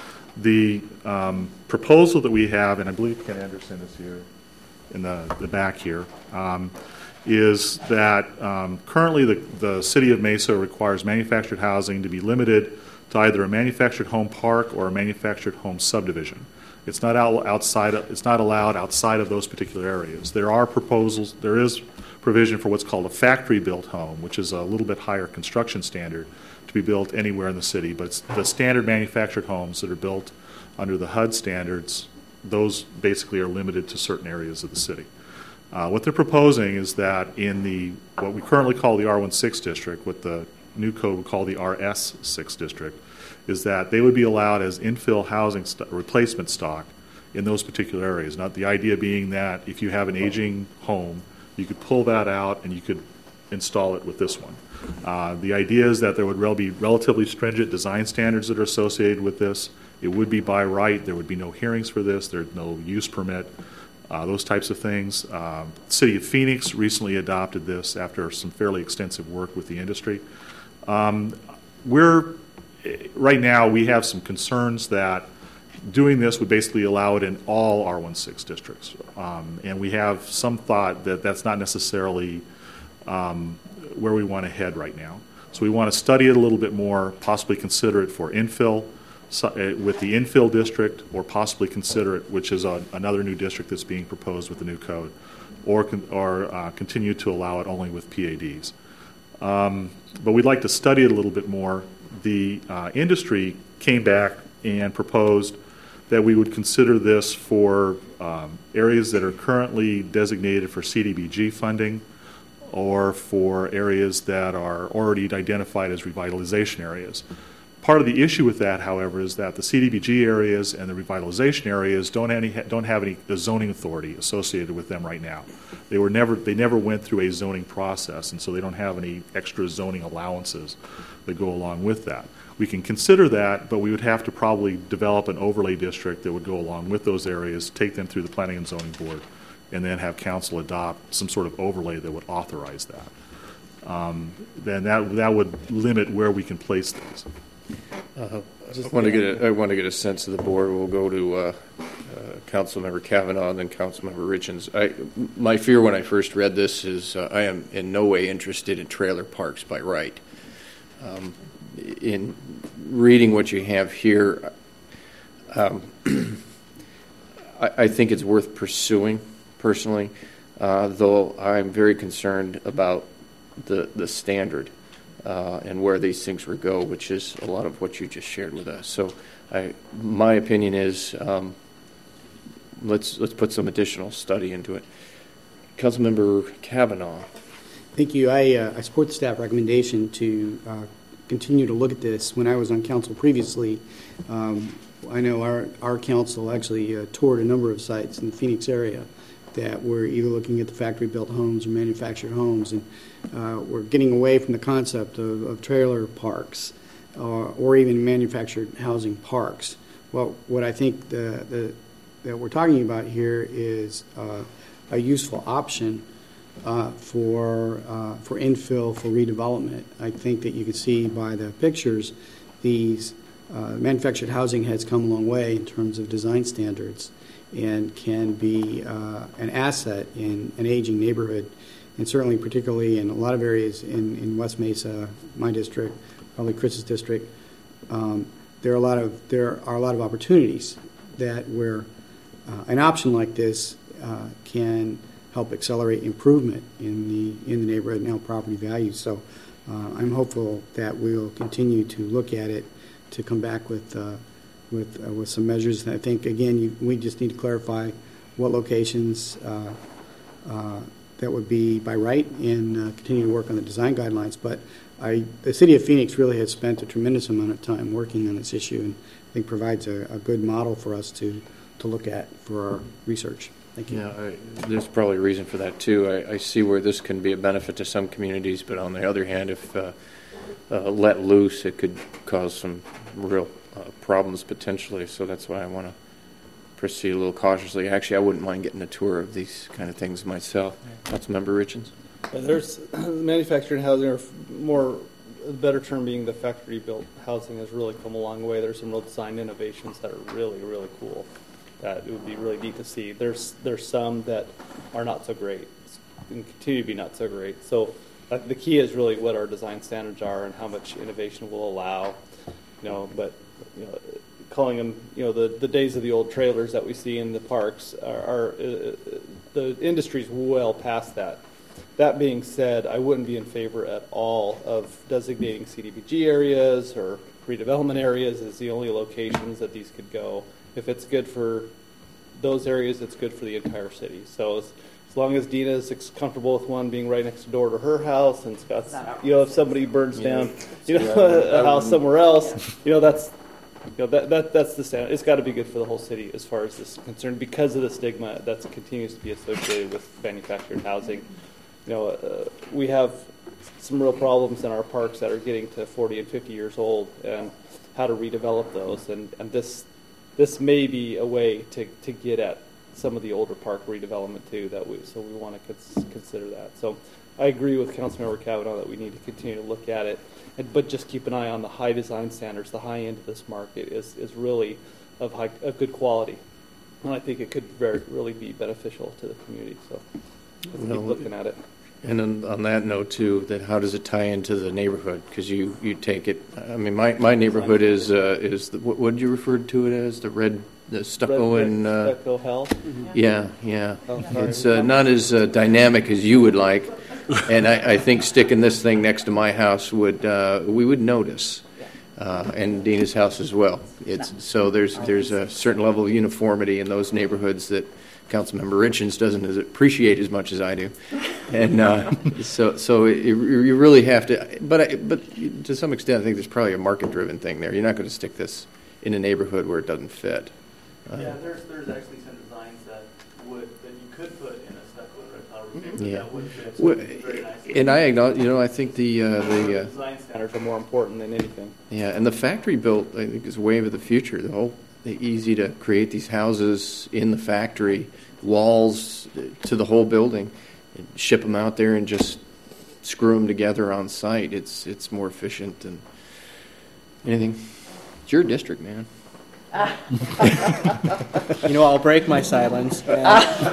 The um, proposal that we have, and I believe Ken Anderson is here in the, the back here, um, is that um, currently the, the City of Mesa requires manufactured housing to be limited to either a manufactured home park or a manufactured home subdivision. It's not out, outside. Of, it's not allowed outside of those particular areas. There are proposals. There is provision for what's called a factory-built home, which is a little bit higher construction standard to be built anywhere in the city. But it's the standard manufactured homes that are built under the H U D standards, those basically are limited to certain areas of the city. Uh, what they're proposing is that in the what we currently call the R sixteen district, what the new code would call the R S six district, is that they would be allowed as infill housing st- replacement stock in those particular areas. Not the idea being that if you have an aging home, you could pull that out and you could install it with this one. Uh, the idea is that there would rel- be relatively stringent design standards that are associated with this. It would be by right. There would be no hearings for this. There's no use permit, uh, those types of things. Uh, City of Phoenix recently adopted this after some fairly extensive work with the industry. Um, we're right now we have some concerns that doing this would basically allow it in all R sixteen districts, um, and we have some thought that that's not necessarily um, where we want to head right now. So we want to study it a little bit more, possibly consider it for infill so, uh, with the infill district, or possibly consider it, which is a, another new district that's being proposed with the new code, or con- or uh, continue to allow it only with P A Ds. Um, but we'd like to study it a little bit more. The uh, industry came back and proposed that we would consider this for um, areas that are currently designated for C D B G funding, or for areas that are already identified as revitalization areas. Part of the issue with that, however, is that the C D B G areas and the revitalization areas don't any don't have any zoning authority associated with them right now. They were never they never went through a zoning process, and so they don't have any extra zoning allowances that go along with that. We can consider that, but we would have to probably develop an overlay district that would go along with those areas, take them through the Planning and Zoning Board, and then have council adopt some sort of overlay that would authorize that. Um, then that that would limit where we can place things. Uh, I want to get a, I want to get a sense of the board. We'll go to uh, uh, Councilmember Kavanaugh and then Councilmember Richens. I, my fear when I first read this is uh, I am in no way interested in trailer parks by right. Um, in reading what you have here, um, I, I think it's worth pursuing personally, uh, though I'm very concerned about the the standard. Uh, and where these things would go, which is a lot of what you just shared with us. So, I, my opinion is um, let's let's put some additional study into it. Councilmember Kavanaugh. Thank you. I, uh, I support the staff recommendation to uh, continue to look at this. When I was on council previously, um, I know our our council actually uh, toured a number of sites in the Phoenix area that were either looking at the factory-built homes or manufactured homes, and uh, we're getting away from the concept of, of trailer parks uh, or even manufactured housing parks. Well, what I think the, the, that we're talking about here is uh, a useful option uh, for uh, for infill, for redevelopment. I think that you can see by the pictures, these uh, manufactured housing has come a long way in terms of design standards, and can be uh, an asset in an aging neighborhood, and certainly particularly in a lot of areas in, in West Mesa, my district, probably Chris's district. Um, there are a lot of there are a lot of opportunities that where uh, an option like this uh, can help accelerate improvement in the in the neighborhood and help property values. So uh, I'm hopeful that we'll continue to look at it to come back with. Uh, with uh, with some measures. And I think, again, you, we just need to clarify what locations uh, uh, that would be by right, and uh, continue to work on the design guidelines. But I, the City of Phoenix really has spent a tremendous amount of time working on this issue, and I think provides a, a good model for us to, to look at for our research. Thank you. Yeah, I, there's probably a reason for that too. I, I see where this can be a benefit to some communities, but on the other hand, if uh, uh, let loose, it could cause some real uh, problems potentially. So that's why I want to proceed a little cautiously. Actually, I wouldn't mind getting a tour of these kind of things myself. Councilmember Richens? Yeah, there's manufactured housing, or more, the better term being the factory-built housing, has really come a long way. There's some real design innovations that are really, really cool. That it would be really neat to see. There's there's some that are not so great and continue to be not so great. So uh, the key is really what our design standards are and how much innovation will allow. You know, but you know, calling them, you know, the, the days of the old trailers that we see in the parks are, are uh, the industry's well past that. That being said, I wouldn't be in favor at all of designating C D B G areas or redevelopment areas as the only locations that these could go. If it's good for those areas, it's good for the entire city. So as, as long as Dina's comfortable with one being right next door to her house, and Scott's, you know, if somebody burns Yeah. down, you know, a house somewhere else, you know, that's, you know, that, that that's the standard. It's got to be good for the whole city as far as this is concerned, because of the stigma that continues to be associated with manufactured housing. You know, uh, we have some real problems in our parks that are getting to forty and fifty years old, and how to redevelop those. And, and this this may be a way to, to get at some of the older park redevelopment too. That we so we want to cons- consider that. So I agree with Councilmember Kavanaugh that we need to continue to look at it, and, but just keep an eye on the high design standards. The high end of this market is is really of high of good quality, and I think it could very really be beneficial to the community. So let's Well, keep looking at it. And on, on that note too, that how does it tie into the neighborhood? Because you, you take it. I mean, my, my neighborhood is uh, is the, what, what did you refer to it as? The red the stucco Red and brick uh, stucco hell. yeah, yeah. Oh, sorry. It's uh, not as uh, dynamic as you would like, and I, I think sticking this thing next to my house would uh, we would notice, uh, and Dina's house as well. It's so there's there's a certain level of uniformity in those neighborhoods that Councilmember Richens doesn't as appreciate as much as I do, and uh, so so it, you really have to. But I, but to some extent, I think there's probably a market-driven thing there. You're not going to stick this in a neighborhood where it doesn't fit. Uh, Yeah, there's there's actually some designs that would that you could put in a stucco and red tile roofing, but yeah, that would fit Well, very nicely. and I acknowledge, you know, I think the uh, the uh, Design standards are more important than anything. yeah, and the factory built, I think, is a wave of the future. The whole the easy to create these houses in the factory, walls to the whole building, and ship them out there and just screw them together on site. It's it's more efficient than anything. It's your district, man. You know, I'll break my silence. And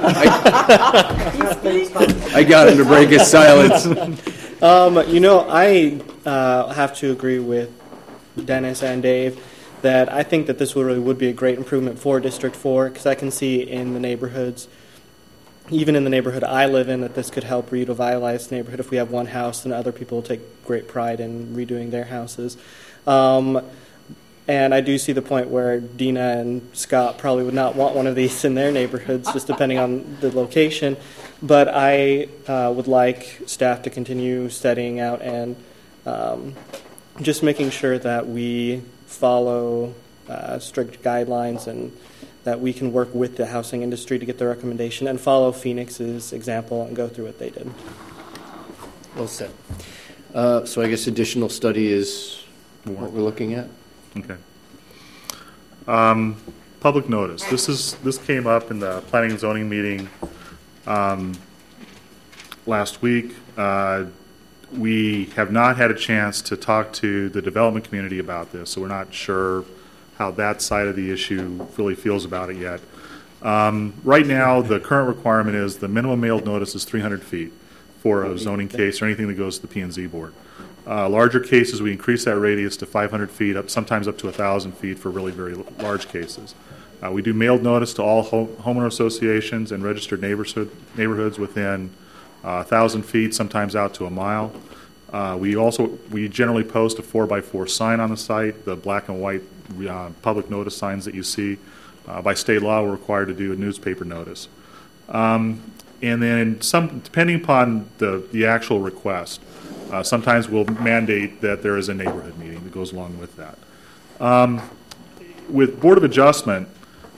I got him to break his silence. um, you know, I uh, have to agree with Dennis and Dave that I think that this would really would be a great improvement for District four, because I can see in the neighborhoods, even in the neighborhood I live in, that this could help revitalize the neighborhood. If we have one house, then other people will take great pride in redoing their houses. Um, And I do see the point where Dina and Scott probably would not want one of these in their neighborhoods, just depending on the location. But I uh, would like staff to continue studying out and um, just making sure that we follow uh, strict guidelines and that we can work with the housing industry to get the recommendation and follow Phoenix's example and go through what they did. Well said. Uh, so I guess additional study is what we're looking at? Okay. Um, public notice. This is this came up in the planning and zoning meeting um, last week. Uh, we have not had a chance to talk to the development community about this, so we're not sure how that side of the issue really feels about it yet. Um, right now, the current requirement is the minimum mailed notice is three hundred feet for a zoning case or anything that goes to the P and Z board. Uh, larger cases, we increase that radius to five hundred feet, up sometimes up to one thousand feet for really very large cases. Uh, we do mailed notice to all ho- homeowner associations and registered neighborhood, neighborhoods within uh, one thousand feet, sometimes out to a mile. Uh, we also, we generally post a four by four sign on the site, the black and white uh, public notice signs that you see. Uh, by state law, we're required to do a newspaper notice. Um, and then some, depending upon the, the actual request, Uh, sometimes we'll mandate that there is a neighborhood meeting that goes along with that. Um, with Board of Adjustment,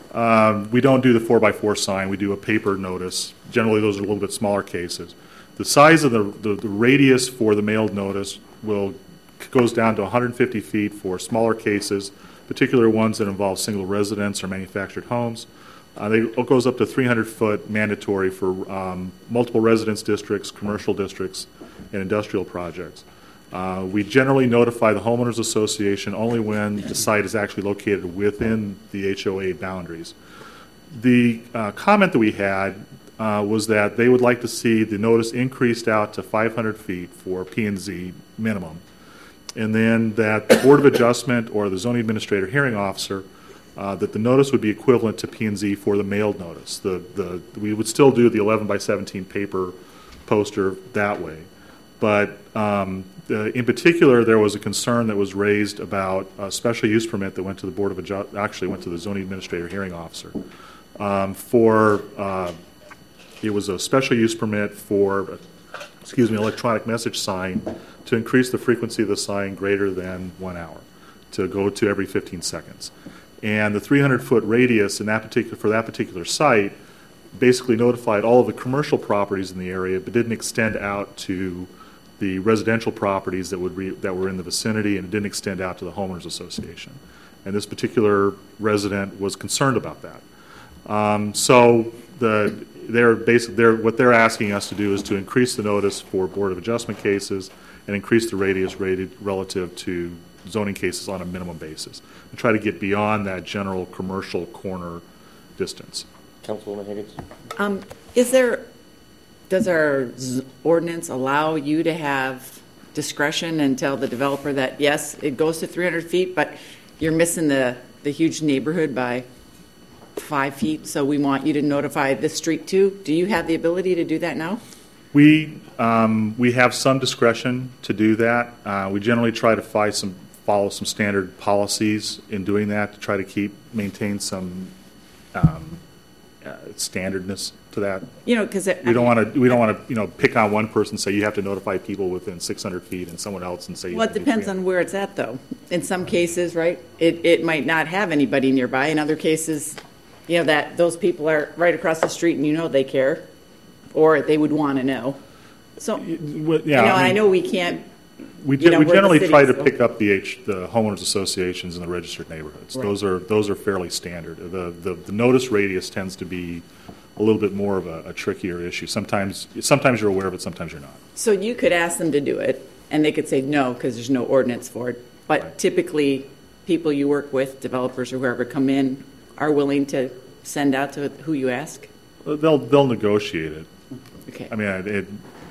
Um, we don't do the four by four sign. We do a paper notice. Generally, those are a little bit smaller cases. The size of the, the, the radius for the mailed notice will goes down to one hundred fifty feet for smaller cases, particular ones that involve single residence or manufactured homes. Uh, they, it goes up to three hundred foot mandatory for um, multiple residence districts, commercial districts, and industrial projects. Uh, we generally notify the homeowners association only when the site is actually located within the H O A boundaries. The uh, comment that we had uh, was that they would like to see the notice increased out to five hundred feet for P and Z minimum, and then that the Board of Adjustment or the zoning administrator hearing officer, uh, that the notice would be equivalent to P and Z for the mailed notice. The, the, we would still do the eleven by seventeen paper poster that way. But um, uh, in particular, there was a concern that was raised about a special use permit that went to the Board of Adjustment, actually went to the zoning administrator hearing officer. Um, for, uh, it was a special use permit for, excuse me, electronic message sign to increase the frequency of the sign greater than one hour, to go to every fifteen seconds. And the three hundred foot radius in that particular, for that particular site basically notified all of the commercial properties in the area, but didn't extend out to the residential properties that would re, that were in the vicinity, and it didn't extend out to the homeowners association. And this particular resident was concerned about that. Um, so the they're basically they're, what they're asking us to do is to increase the notice for Board of Adjustment cases and increase the radius rated relative to zoning cases on a minimum basis, and try to get beyond that general commercial corner distance. Councilwoman Higgins. Um, is there, does our z- ordinance allow you to have discretion and tell the developer that, yes, it goes to three hundred feet, but you're missing the, the huge neighborhood by five feet, so we want you to notify this street too? Do you have the ability to do that now? We um, we have some discretion to do that. Uh, we generally try to find some, follow some standard policies in doing that to try to keep, maintain some um, uh, standardness to that. You know, because we don't want to we don't want to you know pick on one person and say you have to notify people within six hundred feet, and someone else and say. Well, it depends on where it's at, though. In some cases, right, it it might not have anybody nearby. In other cases, you know that those people are right across the street, and you know they care, or they would want to know. So, yeah, you know, I, mean, and I know we can't. We, you know, we generally try to so. pick up the H, the homeowners associations in the registered neighborhoods. Right. Those are those are fairly standard. The, the the notice radius tends to be a little bit more of a, a trickier issue. Sometimes sometimes you're aware of it, sometimes you're not. So you could ask them to do it, and they could say no because there's no ordinance for it. But right. Typically, people you work with, developers or whoever, come in, are willing to send out to who you ask. They'll they'll negotiate it. Okay. I mean, it.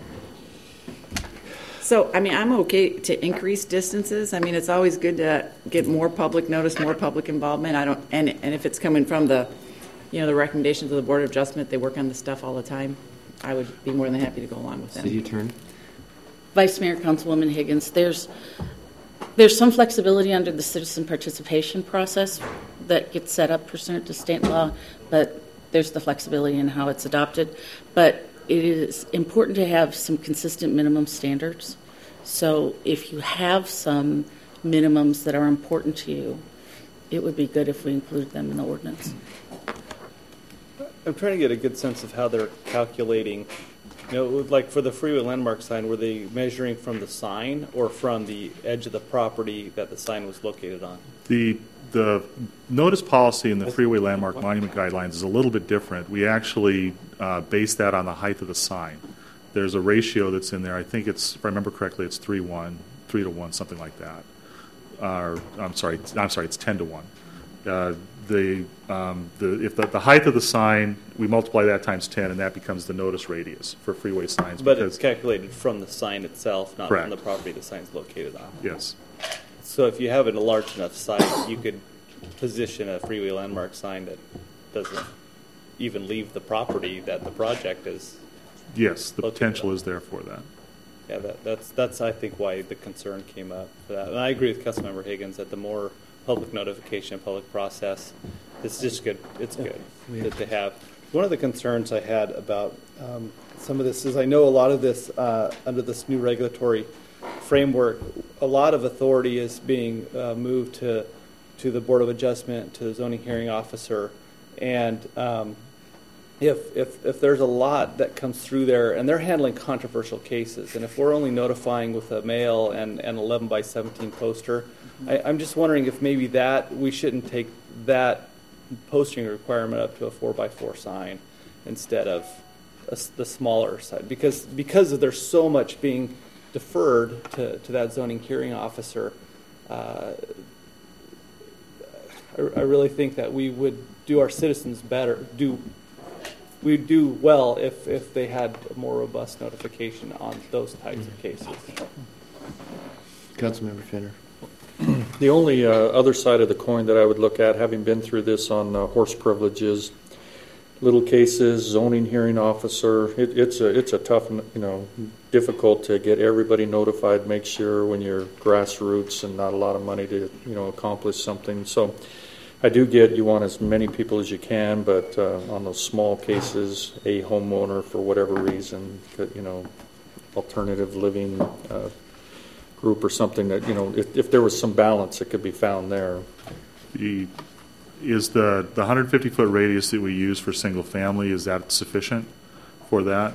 So, I mean, I'm okay to increase distances. I mean, it's always good to get more public notice, more public involvement. I don't, and and if it's coming from the, you know, the recommendations of the Board of Adjustment, they work on this stuff all the time. I would be more than happy to go along with them. City Attorney. Vice Mayor, Councilwoman Higgins, there's there's some flexibility under the citizen participation process that gets set up pursuant to state law, but there's the flexibility in how it's adopted. But it is important to have some consistent minimum standards. So if you have some minimums that are important to you, it would be good if we included them in the ordinance. I'm trying to get a good sense of how they're calculating. You know, like for the freeway landmark sign, were they measuring from the sign or from the edge of the property that the sign was located on? The the notice policy in the freeway landmark monument guidelines is a little bit different. We actually uh, base that on the height of the sign. There's a ratio that's in there. I think it's, if I remember correctly, it's three one, three to one, something like that. Uh, I'm sorry, I'm sorry, it's ten to one. Uh, the um, the if the, the height of the sign, we multiply that times ten, and that becomes the notice radius for freeway signs. But it's calculated from the sign itself, not correct. From the property the sign's located on. Yes. So if you have a large enough site, you could position a freeway landmark sign that doesn't even leave the property that the project is. Yes, the potential on. Is there for that. Yeah, that, that's that's I think why the concern came up for that. And I agree with Councilmember Higgins that the more public notification, public process, it's just good. It's good that they have. One of the concerns I had about um, some of this is I know a lot of this uh, under this new regulatory framework, a lot of authority is being uh, moved to to the Board of Adjustment, to the zoning hearing officer, And um, if, if, if there's a lot that comes through there, and they're handling controversial cases, and if we're only notifying with a mail and an eleven by seventeen poster, mm-hmm. I, I'm just wondering if maybe that, we shouldn't take that posting requirement up to a four by four sign instead of a, the smaller side, because because there's so much being deferred to, to that zoning hearing officer. Uh, I, I really think that we would do our citizens better, do we'd do well if, if they had a more robust notification on those types of cases. Councilmember Finner. The only uh, other side of the coin that I would look at, having been through this on uh, horse privileges, little cases, zoning hearing officer, it, it's a it's a tough, you know, difficult to get everybody notified, make sure when you're grassroots and not a lot of money to, you know, accomplish something. So I do get you want as many people as you can, but uh, on those small cases, a homeowner for whatever reason, you know, alternative living uh, group or something that, you know, if, if there was some balance, it could be found there. The, is the, the one hundred fifty foot radius that we use for single family, is that sufficient for that?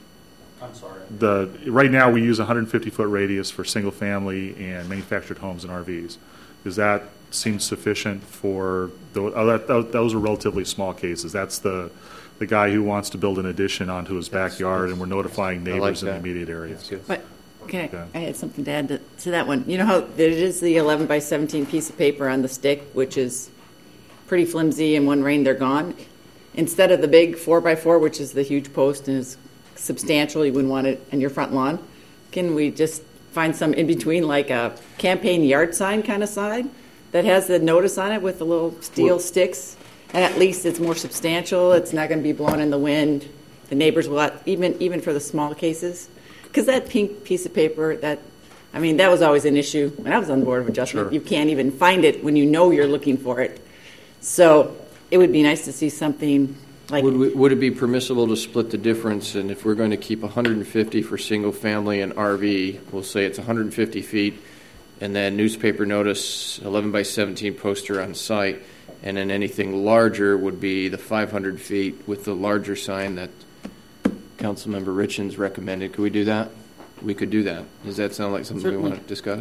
I'm sorry. The, right now we use a one hundred fifty foot radius for single family and manufactured homes and R Vs. Does that seem sufficient for, the, oh, that, those are relatively small cases. That's the, the guy who wants to build an addition onto his backyard and we're notifying neighbors in the immediate area. But can I, I had something to add to, to that one. You know how it is the eleven by seventeen piece of paper on the stick, which is pretty flimsy, and one rain they're gone. Instead of the big four by four, which is the huge post and is substantial, you wouldn't want it on your front lawn. Can we just find some in between, like a campaign yard sign kind of sign that has the notice on it with the little steel well, sticks, and at least it's more substantial. It's not going to be blown in the wind. The neighbors will, not, even even for the small cases. Because that pink piece of paper, that, I mean, that was always an issue when I was on the Board of Adjustment. Sure. You can't even find it when you know you're looking for it. So it would be nice to see something like... Would, we, would it be permissible to split the difference? And if we're going to keep one hundred fifty for single family and R V, we'll say it's one hundred fifty feet, and then newspaper notice, eleven by seventeen poster on site, and then anything larger would be the five hundred feet with the larger sign that Councilmember Richens recommended. Could we do that? We could do that. Does that sound like something Certainly. we want to discuss?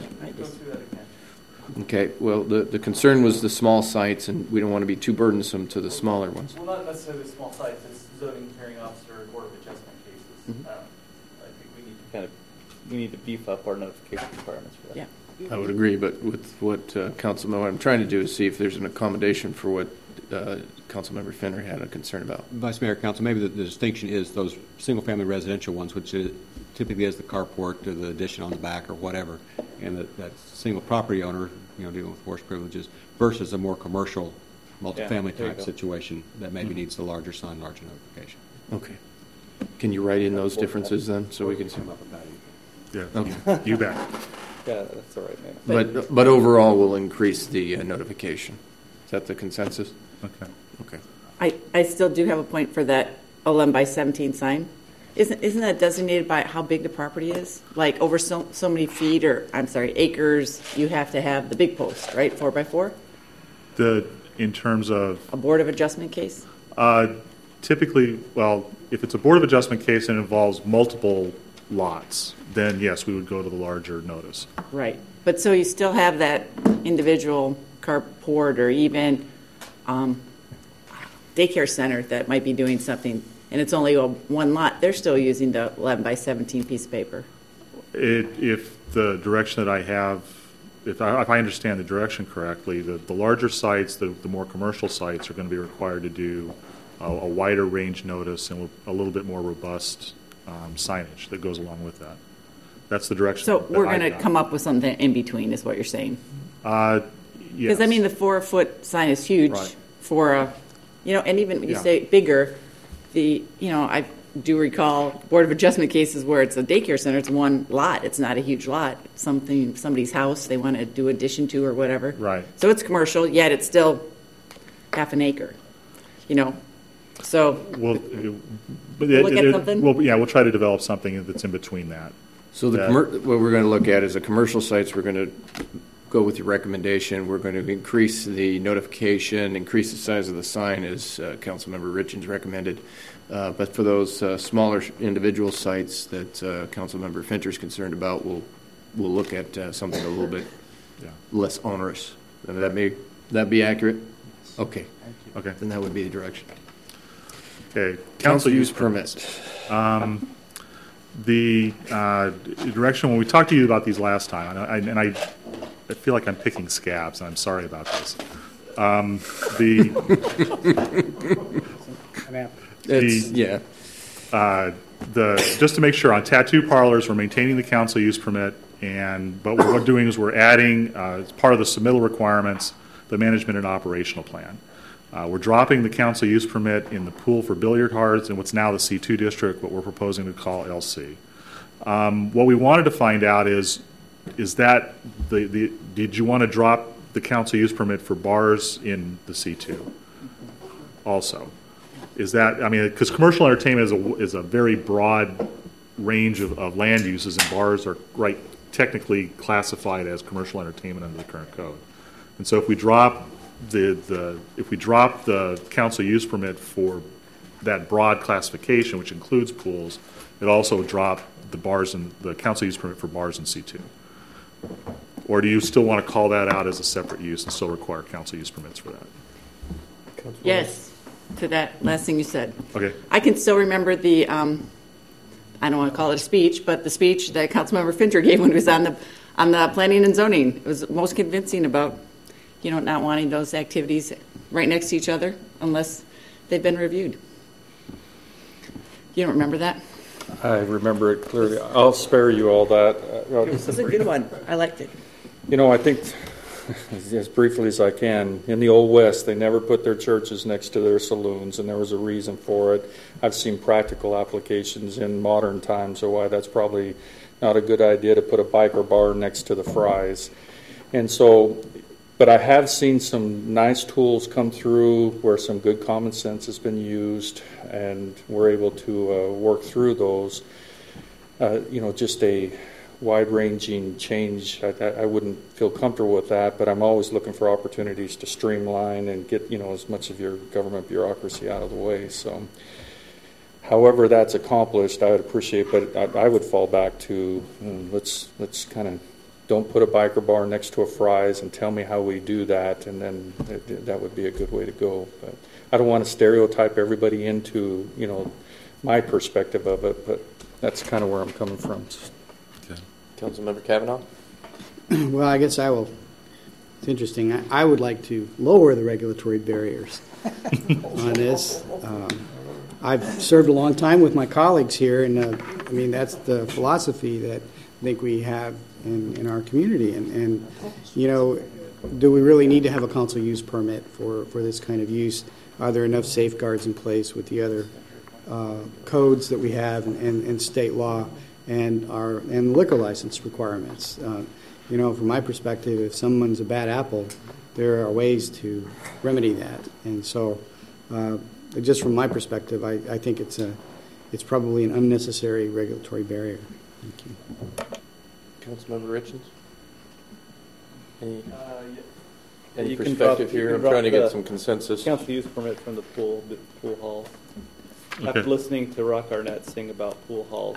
Okay. Well, the, the concern was the small sites, and we don't want to be too burdensome to the smaller ones. Well, not necessarily small sites. It's zoning hearing officer, Board of Adjustment cases. Mm-hmm. Um, I think we need to kind of we need to beef up our notification requirements for that. Yeah. I would agree, but with what uh, Councilman, what I'm trying to do is see if there's an accommodation for what uh, Councilmember Finner had a concern about. Vice Mayor, Council, maybe the, the distinction is those single-family residential ones, which is typically has the carport or the addition on the back or whatever, and that, that single property owner, you know, dealing with horse privileges, versus a more commercial, multifamily yeah, type situation that maybe mm-hmm. needs the larger sign, larger notification. Okay. Can you write in those differences then, so we can see? Yeah. Okay. You bet. Yeah, that's all right, man. But but overall, we'll increase the uh, notification. Is that the consensus? Okay. Okay. I, I still do have a point for that eleven by seventeen sign. Isn't isn't that designated by how big the property is? Like over so so many feet, or I'm sorry, acres, you have to have the big post, right? Four by four. The in terms of a Board of Adjustment case. Uh, typically, well, if it's a Board of Adjustment case and involves multiple lots, then yes, we would go to the larger notice. Right, but so you still have that individual carport or even um, daycare center that might be doing something, and it's only a one lot. They're still using the eleven by seventeen piece of paper. It, if the direction that I have, if I, if I understand the direction correctly, the, the larger sites, the, the more commercial sites are going to be required to do a, a wider range notice and a little bit more robust um, signage that goes along with that. That's the direction. So we're going to come up with something in between, is what you're saying? Uh, yes. Because I mean, the four-foot sign is huge right. for a, you know, and even when you yeah. say bigger, the, you know, I do recall Board of Adjustment cases where it's a daycare center. It's one lot. It's not a huge lot. It's something somebody's house they want to do addition to or whatever. Right. So it's commercial, yet it's still half an acre. You know, so we'll, but it, look at it, something. Well, yeah, we'll try to develop something that's in between that. So the that, commer- what we're going to look at is the commercial sites. We're going to go with your recommendation. We're going to increase the notification, increase the size of the sign, as uh, Councilmember Richens recommended. Uh, but for those uh, smaller individual sites that uh, Councilmember Fincher is concerned about, we'll we'll look at uh, something a little bit yeah. less onerous. And that may that be accurate? Okay. Okay. Then that would be the direction. Okay. Council use permit. Um, the uh, direction when we talked to you about these last time, and I, and I, I feel like I'm picking scabs, and I'm sorry about this. Um, the, It's, the yeah. Uh, the just to make sure on tattoo parlors, we're maintaining the council use permit, and but what we're doing is we're adding uh, as part of the submittal requirements the management and operational plan. Uh, we're dropping the council use permit in the pool for billiard halls in what's now the C two district, what we're proposing to call L C. Um, what we wanted to find out is, is that the, the did you want to drop the council use permit for bars in the C two also? Is that, I mean, because commercial entertainment is a, is a very broad range of, of land uses, and bars are right technically classified as commercial entertainment under the current code. And so if we drop the, the if we drop the council use permit for that broad classification, which includes pools, it also drop the bars and the council use permit for bars in C two. Or do you still want to call that out as a separate use and still require council use permits for that? Yes, to that last thing you said. Okay. I can still remember the, um, I don't want to call it a speech, but the speech that Councilmember Fincher gave when he was on the on the planning and zoning. It was most convincing about, you know, not wanting those activities right next to each other unless they've been reviewed. You don't remember that? I remember it clearly. I'll spare you all that. Uh, This is a good one. I liked it. You know, I think, as briefly as I can, in the Old West, they never put their churches next to their saloons, and there was a reason for it. I've seen practical applications in modern times of why that's probably not a good idea to put a biker bar next to the Fry's. And so, but I have seen some nice tools come through where some good common sense has been used, and we're able to uh, work through those. Uh, you know, just a wide-ranging change, I, I wouldn't feel comfortable with that, but I'm always looking for opportunities to streamline and get, you know, as much of your government bureaucracy out of the way. So however that's accomplished, I would appreciate, but I, I would fall back to mm, let's let's kind of don't put a biker bar next to a Fry's and tell me how we do that, and then it, that would be a good way to go. But I don't want to stereotype everybody into, you know, my perspective of it, but that's kind of where I'm coming from. Councilmember Kavanaugh? Well, I guess I will. It's interesting. I, I would like to lower the regulatory barriers on this. Um, I've served a long time with my colleagues here, and uh, I mean, that's the philosophy that I think we have in, in our community. And, and, you know, do we really need to have a council use permit for, for this kind of use? Are there enough safeguards in place with the other uh, codes that we have and, and, and state law? And our and liquor license requirements. Uh, you know, from my perspective, if someone's a bad apple, there are ways to remedy that. And so, uh, just from my perspective, I, I think it's a it's probably an unnecessary regulatory barrier. Thank you. Councilmember Richens? Any, uh, yeah. any you perspective drop, here? I'm trying to get some consensus. Council use permit from the pool the pool hall. Okay. After listening to Rock Arnett sing about pool halls,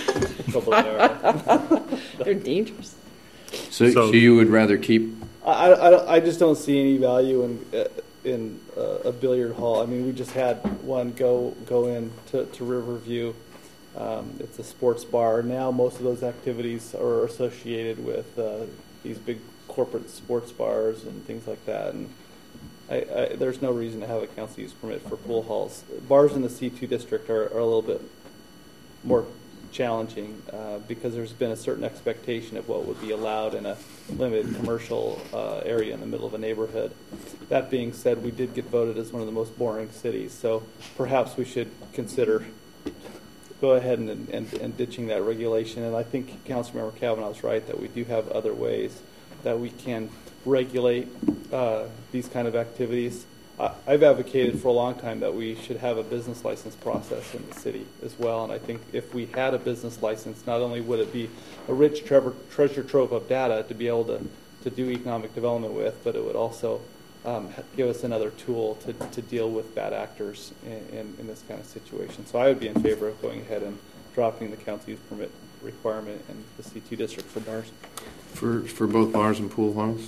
Ah. They're dangerous. So, so you would rather keep? I, I, I just don't see any value in uh, in uh, a billiard hall. I mean, we just had one go go in to, to Riverview. Um, it's a sports bar. Now most of those activities are associated with uh, these big corporate sports bars and things like that. And I, I, there's no reason to have a council use permit for pool halls. Bars in the C two district are, are a little bit more challenging uh, because there's been a certain expectation of what would be allowed in a limited commercial uh, area in the middle of a neighborhood. That being said, we did get voted as one of the most boring cities, so perhaps we should consider go ahead and, and, and ditching that regulation. And I think Councilmember Kavanaugh is right that we do have other ways that we can regulate uh, these kind of activities. Uh, I've advocated for a long time that we should have a business license process in the city as well, and I think if we had a business license, not only would it be a rich tre- treasure trove of data to be able to, to do economic development with, but it would also um, give us another tool to, to deal with bad actors in, in, in this kind of situation. So I would be in favor of going ahead and dropping the council use permit requirement in the C two district for bars. For, for both bars and pool halls?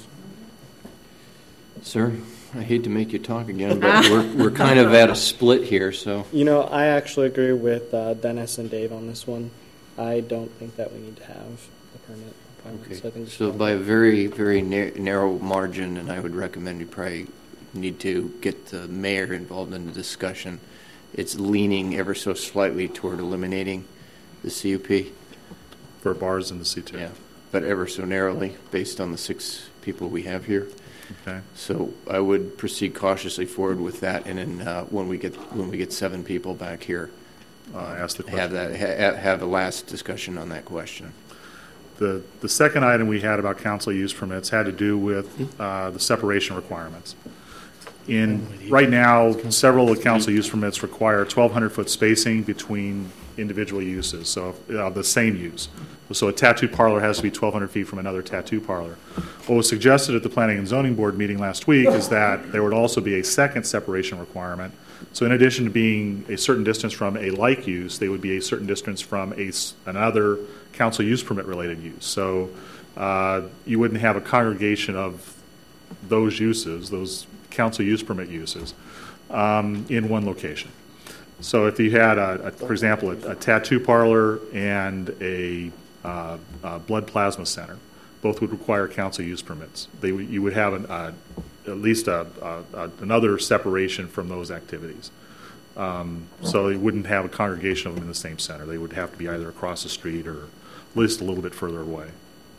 Sir, I hate to make you talk again, but we're, we're kind of at a split here, so. You know, I actually agree with uh, Dennis and Dave on this one. I don't think that we need to have the permit requirements. Okay. I think So by a very, very na- narrow margin, and I would recommend you probably need to get the mayor involved in the discussion, it's leaning ever so slightly toward eliminating the C U P. For bars in the C two. Yeah, but ever so narrowly, based on the six people we have here. Okay. So I would proceed cautiously forward with that, and then uh, when we get when we get seven people back here, uh, ask the question. Have that ha- have a last discussion on that question. The the second item we had about council use permits had to do with uh, the separation requirements. In right now, several of the council use permits require twelve hundred foot spacing between individual uses, so uh, the same use. So a tattoo parlor has to be twelve hundred feet from another tattoo parlor. What was suggested at the Planning and Zoning Board meeting last week is that there would also be a second separation requirement. So in addition to being a certain distance from a like use, they would be a certain distance from a, another council use permit related use. So uh, you wouldn't have a congregation of those uses, those council use permit uses, um, in one location. So if you had, a, a, for example, a, a tattoo parlor and a, uh, a blood plasma center, both would require council use permits. They w- you would have an, uh, at least a, a, a, another separation from those activities. Um, so you wouldn't have a congregation of them in the same center. They would have to be either across the street or at least a little bit further away.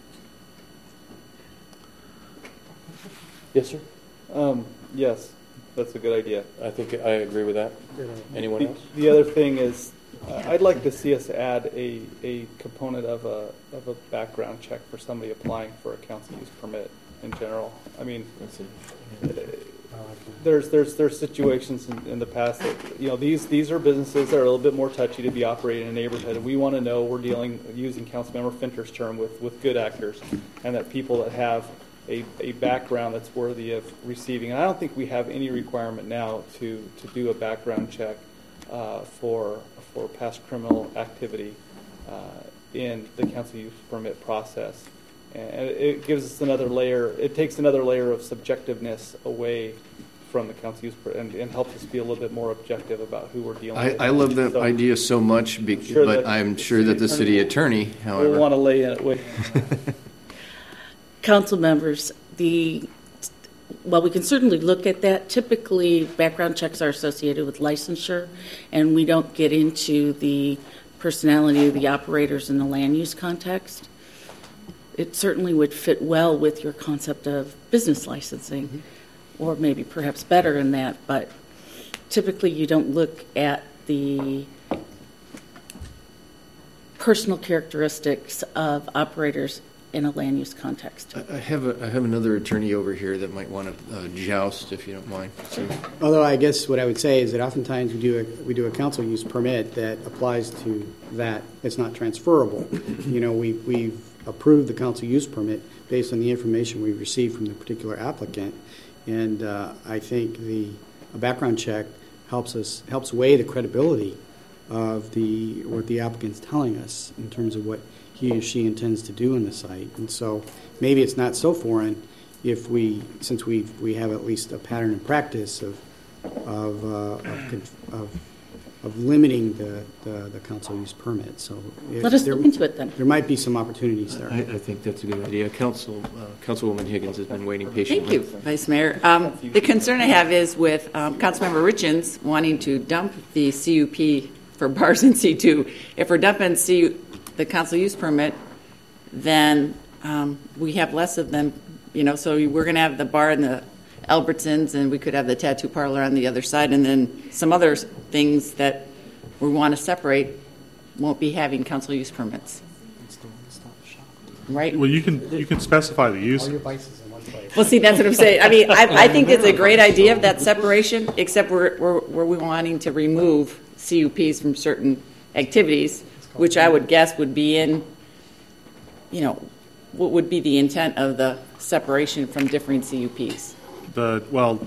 Yes, sir. Um, yes, that's a good idea. I think I agree with that. Anyone the, else? The other thing is, uh, I'd like to see us add a, a component of a of a background check for somebody applying for a council use permit in general. I mean, uh, there's there's there's situations in, in the past that, you know, these these are businesses that are a little bit more touchy to be operating in a neighborhood, and we want to know we're dealing, using Councilmember Finter's term, with with good actors, and that people that have A, a background that's worthy of receiving. And I don't think we have any requirement now to, to do a background check uh, for for past criminal activity uh, in the council use permit process. And it gives us another layer, it takes another layer of subjectiveness away from the council use per, and, and helps us be a little bit more objective about who we're dealing I, with. I love that so, idea so much, be, sure but that I'm sure that the city attorney, however, will want to lay in it with. Council members, the well, we can certainly look at that. Typically, background checks are associated with licensure, and we don't get into the personality of the operators in the land use context. It certainly would fit well with your concept of business licensing, mm-hmm. or maybe perhaps better in that, but typically you don't look at the personal characteristics of operators in a land use context. I have a, I have another attorney over here that might want to uh, joust, if you don't mind. So. Although I guess what I would say is that oftentimes we do a we do a council use permit that applies to that. It's not transferable. You know, we we've approved the council use permit based on the information we received from the particular applicant, and uh, I think the a background check helps us helps weigh the credibility of the what the applicant's telling us in terms of what he or she intends to do on the site. And so maybe it's not so foreign if we, since we we have at least a pattern and practice of of uh, of, of, of limiting the, the, the council use permit. So if let us there, look into it then. There might be some opportunities there. I, I think that's a good idea. Council uh, Councilwoman Higgins has been waiting patiently. Thank you, Vice Mayor. Um, the concern I have is with um, Councilmember Richens wanting to dump the C U P for bars in C two. If we're dumping C U, the council use permit, then um, we have less of them, you know, so we're going to have the bar and the Albertsons, and we could have the tattoo parlor on the other side, and then some other things that we want to separate won't be having council use permits. Right? Well, you can you can specify the use. All your vices in one place. Well, see, that's what I'm saying. I mean, I, I think it's a great idea of that separation, except we're, we're, we're wanting to remove C U Ps from certain activities, which I would guess would be in, you know, what would be the intent of the separation from differing C U Ps? The, well,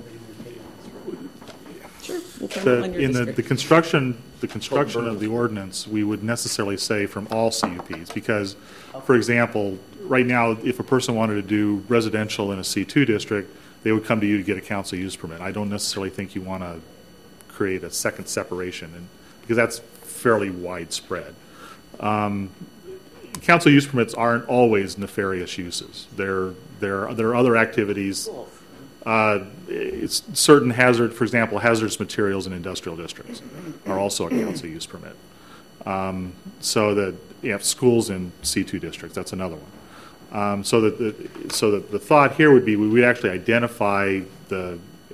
Sure. We'll turn the, it on your in the, district. the construction, the construction of the ordinance, we would necessarily say from all C U Ps, because, for example, right now, if a person wanted to do residential in a C two district, they would come to you to get a council use permit. I don't necessarily think you want to create a second separation, and because that's fairly widespread. Um, council use permits aren't always nefarious uses. There, there, there are other activities. Uh, it's certain hazard, for example, hazardous materials in industrial districts are also a council use permit. Um, so that you have schools in C two districts, that's another one. Um, so that the, so that the thought here would be we would actually identify the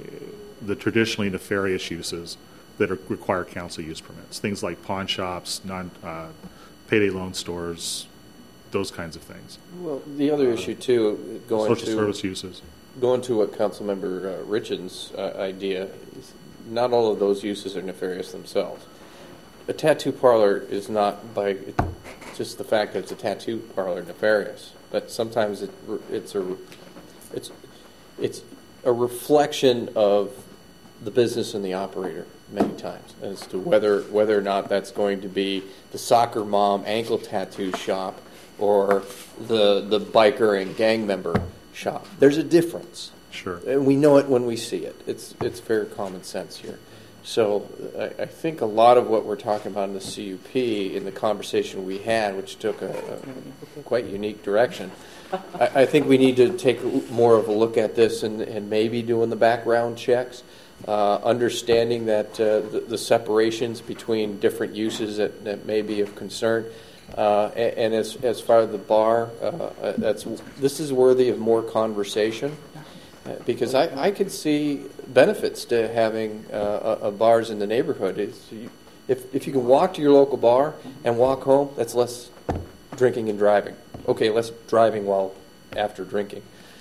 the traditionally nefarious uses that are, require council use permits. Things like pawn shops, non uh, payday loan stores, those kinds of things. Well, the other issue too, going social to service uses. Going to what Councilmember uh, Richard's uh, idea, is not all of those uses are nefarious themselves. A tattoo parlor is not by just the fact that it's a tattoo parlor nefarious, but sometimes it, it's a it's it's a reflection of the business and the operator many times as to whether whether or not that's going to be the soccer mom ankle tattoo shop or the the biker and gang member shop. There's a difference. Sure. And we know it when we see it. It's it's very common sense here. So I, I think a lot of what we're talking about in the C U P, in the conversation we had, which took a, a quite unique direction, I, I think we need to take more of a look at this and, and maybe doing the background checks, uh, understanding that uh, the, the separations between different uses that, that may be of concern. Uh, and, and as as far as the bar, uh, that's this is worthy of more conversation, uh, because I, I could see benefits to having uh, a, a bars in the neighborhood. It's, you, if if you can walk to your local bar and walk home, that's less drinking and driving. Okay, less driving while after drinking.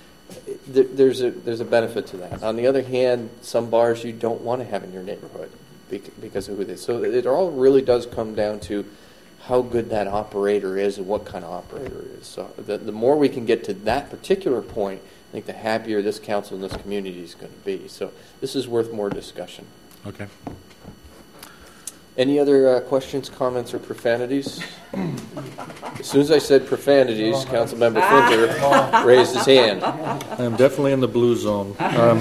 There, there's a there's a benefit to that. On the other hand, some bars you don't want to have in your neighborhood because of who they. So it all really does come down to how good that operator is and what kind of operator it is. So the, the more we can get to that particular point, I think the happier this council and this community is going to be. So this is worth more discussion. Okay. Any other uh, questions, comments, or profanities? As soon as I said profanities, Councilmember Flinter raised his hand. I am definitely in the blue zone. Um,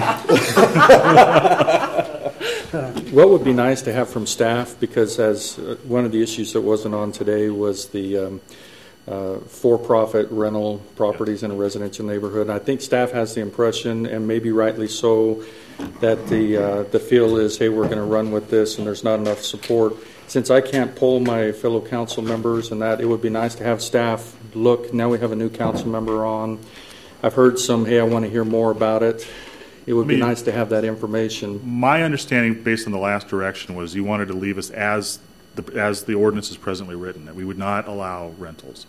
what would be nice to have from staff, because as uh, one of the issues that wasn't on today was the um, uh, for-profit rental properties in a residential neighborhood. I think staff has the impression, and maybe rightly so, that the uh, the feel is, hey, we're going to run with this, and there's not enough support. Since I can't poll my fellow council members and that, it would be nice to have staff look. Now we have a new council member on. I've heard some, hey, I want to hear more about it. It would I mean, be nice to have that information. My understanding, based on the last direction, was you wanted to leave us as the as the ordinance is presently written, that we would not allow rentals.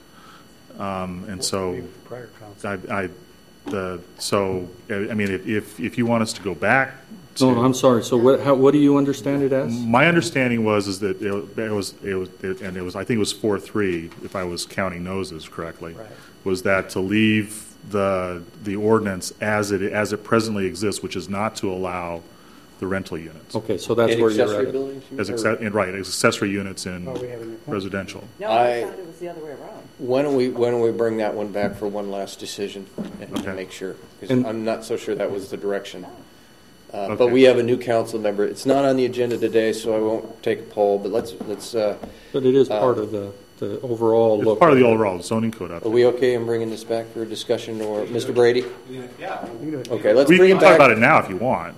Um, and so, I, I the so I mean, if, if if you want us to go back. No, no, I'm sorry. So what how, what do you understand it as? My understanding was is that it, it was it was it, and it was I think it was four three if I was counting noses correctly, right. Was that to leave the the ordinance as it as it presently exists, which is not to allow the rental units. Okay, so that's and where you're at. Buildings, as acce- and, right, as accessory units in oh, residential. No, I, I thought it was the other way around. Why don't we why don't we bring that one back for one last decision and okay. make sure, because I'm not so sure that was the direction. Uh, okay. But we have a new council member. It's not on the agenda today, so I won't take a poll. But let's let's. Uh, but it is part uh, of the. The overall it's look. part of the overall zoning code. Up Are we okay in bringing this back for a discussion, or Mister Brady? Yeah. Okay, let's we bring can it talk back. about it now if you want.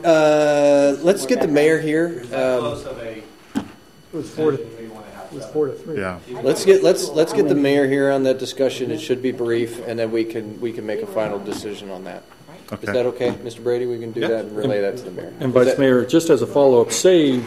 Uh, let's get the mayor here. Um, it was four to it was four to three. Yeah. Let's get let's let's get the mayor here on that discussion. It should be brief, and then we can we can make a final decision on that. Okay. Is that okay, Mister Brady? We can do yeah. that and relay that to the mayor. And Vice Mayor, just as a follow up, say.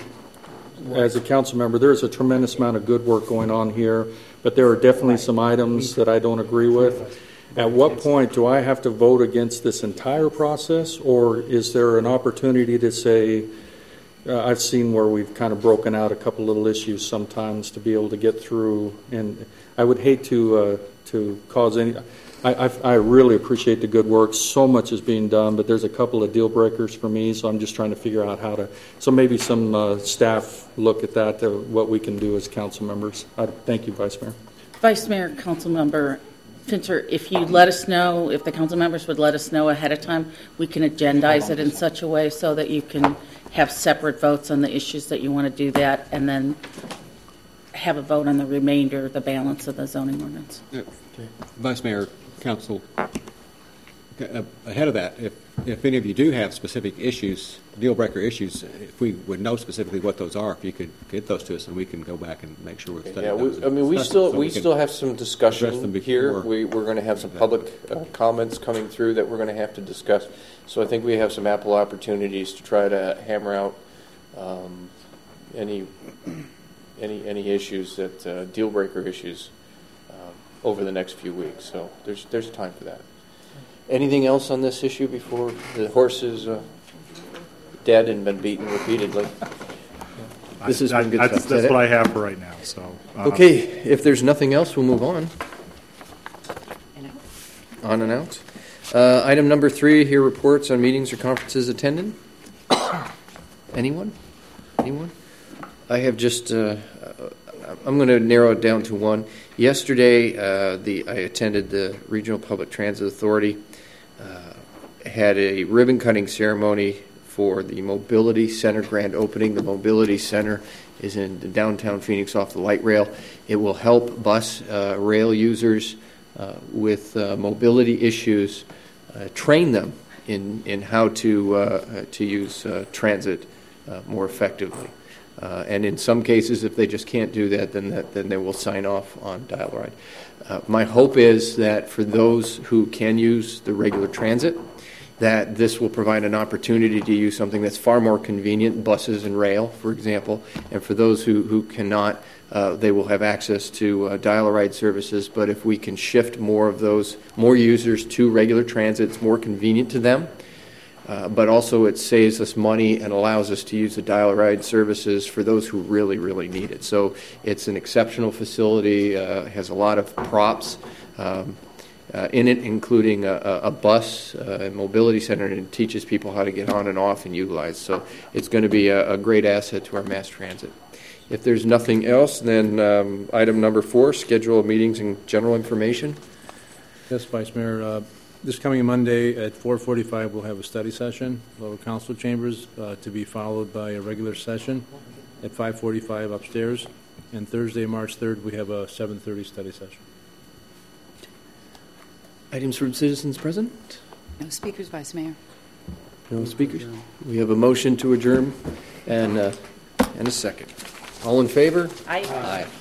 As a council member, there's a tremendous amount of good work going on here, but there are definitely some items that I don't agree with. At what point do I have to vote against this entire process, or is there an opportunity to say, uh, I've seen where we've kind of broken out a couple little issues sometimes to be able to get through, and I would hate to uh, to cause any. I, I, I really appreciate the good work. So much is being done, but there's a couple of deal breakers for me, so I'm just trying to figure out how to. So maybe some uh, staff look at that, to what we can do as council members. I, thank you, Vice Mayor. Vice Mayor, Council Member Fincher, if you let us know, if the council members would let us know ahead of time, we can agendize it in such a way so that you can have separate votes on the issues that you want to do that, and then have a vote on the remainder, the balance of the zoning ordinance. Yeah. Vice Mayor, Council, ahead of that, if, if any of you do have specific issues, deal breaker issues, if we would know specifically what those are, if you could get those to us, and we can go back and make sure we've studied yeah, those. we, I mean, we still so we, we still have some discussion here. We, we're going to have some public uh, comments coming through that we're going to have to discuss. So I think we have some ample opportunities to try to hammer out um, any any any issues that uh, deal breaker issues uh, over the next few weeks. So there's there's time for that. Anything else on this issue before the horse is uh, dead and been beaten repeatedly? This has I, been good I, stuff. That's what I have for right now. So uh, okay, if there's nothing else, we'll move on. On and out. Uh, item number three here: reports on meetings or conferences attended. Anyone? Anyone? I have just. Uh, I'm going to narrow it down to one. Yesterday, uh, the I attended the Regional Public Transit Authority. Uh, had a ribbon cutting ceremony for the Mobility Center grand opening. The Mobility Center is in downtown Phoenix off the light rail. It will help bus uh, rail users uh, with uh, mobility issues, uh, train them in, in how to, uh, to use uh, transit uh, more effectively. Uh, and in some cases, if they just can't do that, then that, then they will sign off on Dial-A-Ride. Uh, my hope is that for those who can use the regular transit, that this will provide an opportunity to use something that's far more convenient, buses and rail, for example. And for those who, who cannot, uh, they will have access to uh, Dial-A-Ride services. But if we can shift more of those, more users to regular transit, it's more convenient to them. Uh, but also it saves us money and allows us to use the Dial-A-Ride services for those who really, really need it. So it's an exceptional facility, uh, has a lot of props um, uh, in it, including a, a bus, uh, a mobility center, and it teaches people how to get on and off and utilize. So it's going to be a, a great asset to our mass transit. If there's nothing else, then um, item number four, schedule of meetings and general information. Yes, Vice Mayor. Uh, This coming Monday at four forty-five, we'll have a study session, lower council chambers, uh, to be followed by a regular session at five forty-five upstairs. And Thursday, March third, we have a seven thirty study session. Items from citizens present? No speakers, Vice Mayor. No speakers? We have a motion to adjourn and, uh, and a second. All in favor? Aye. Aye.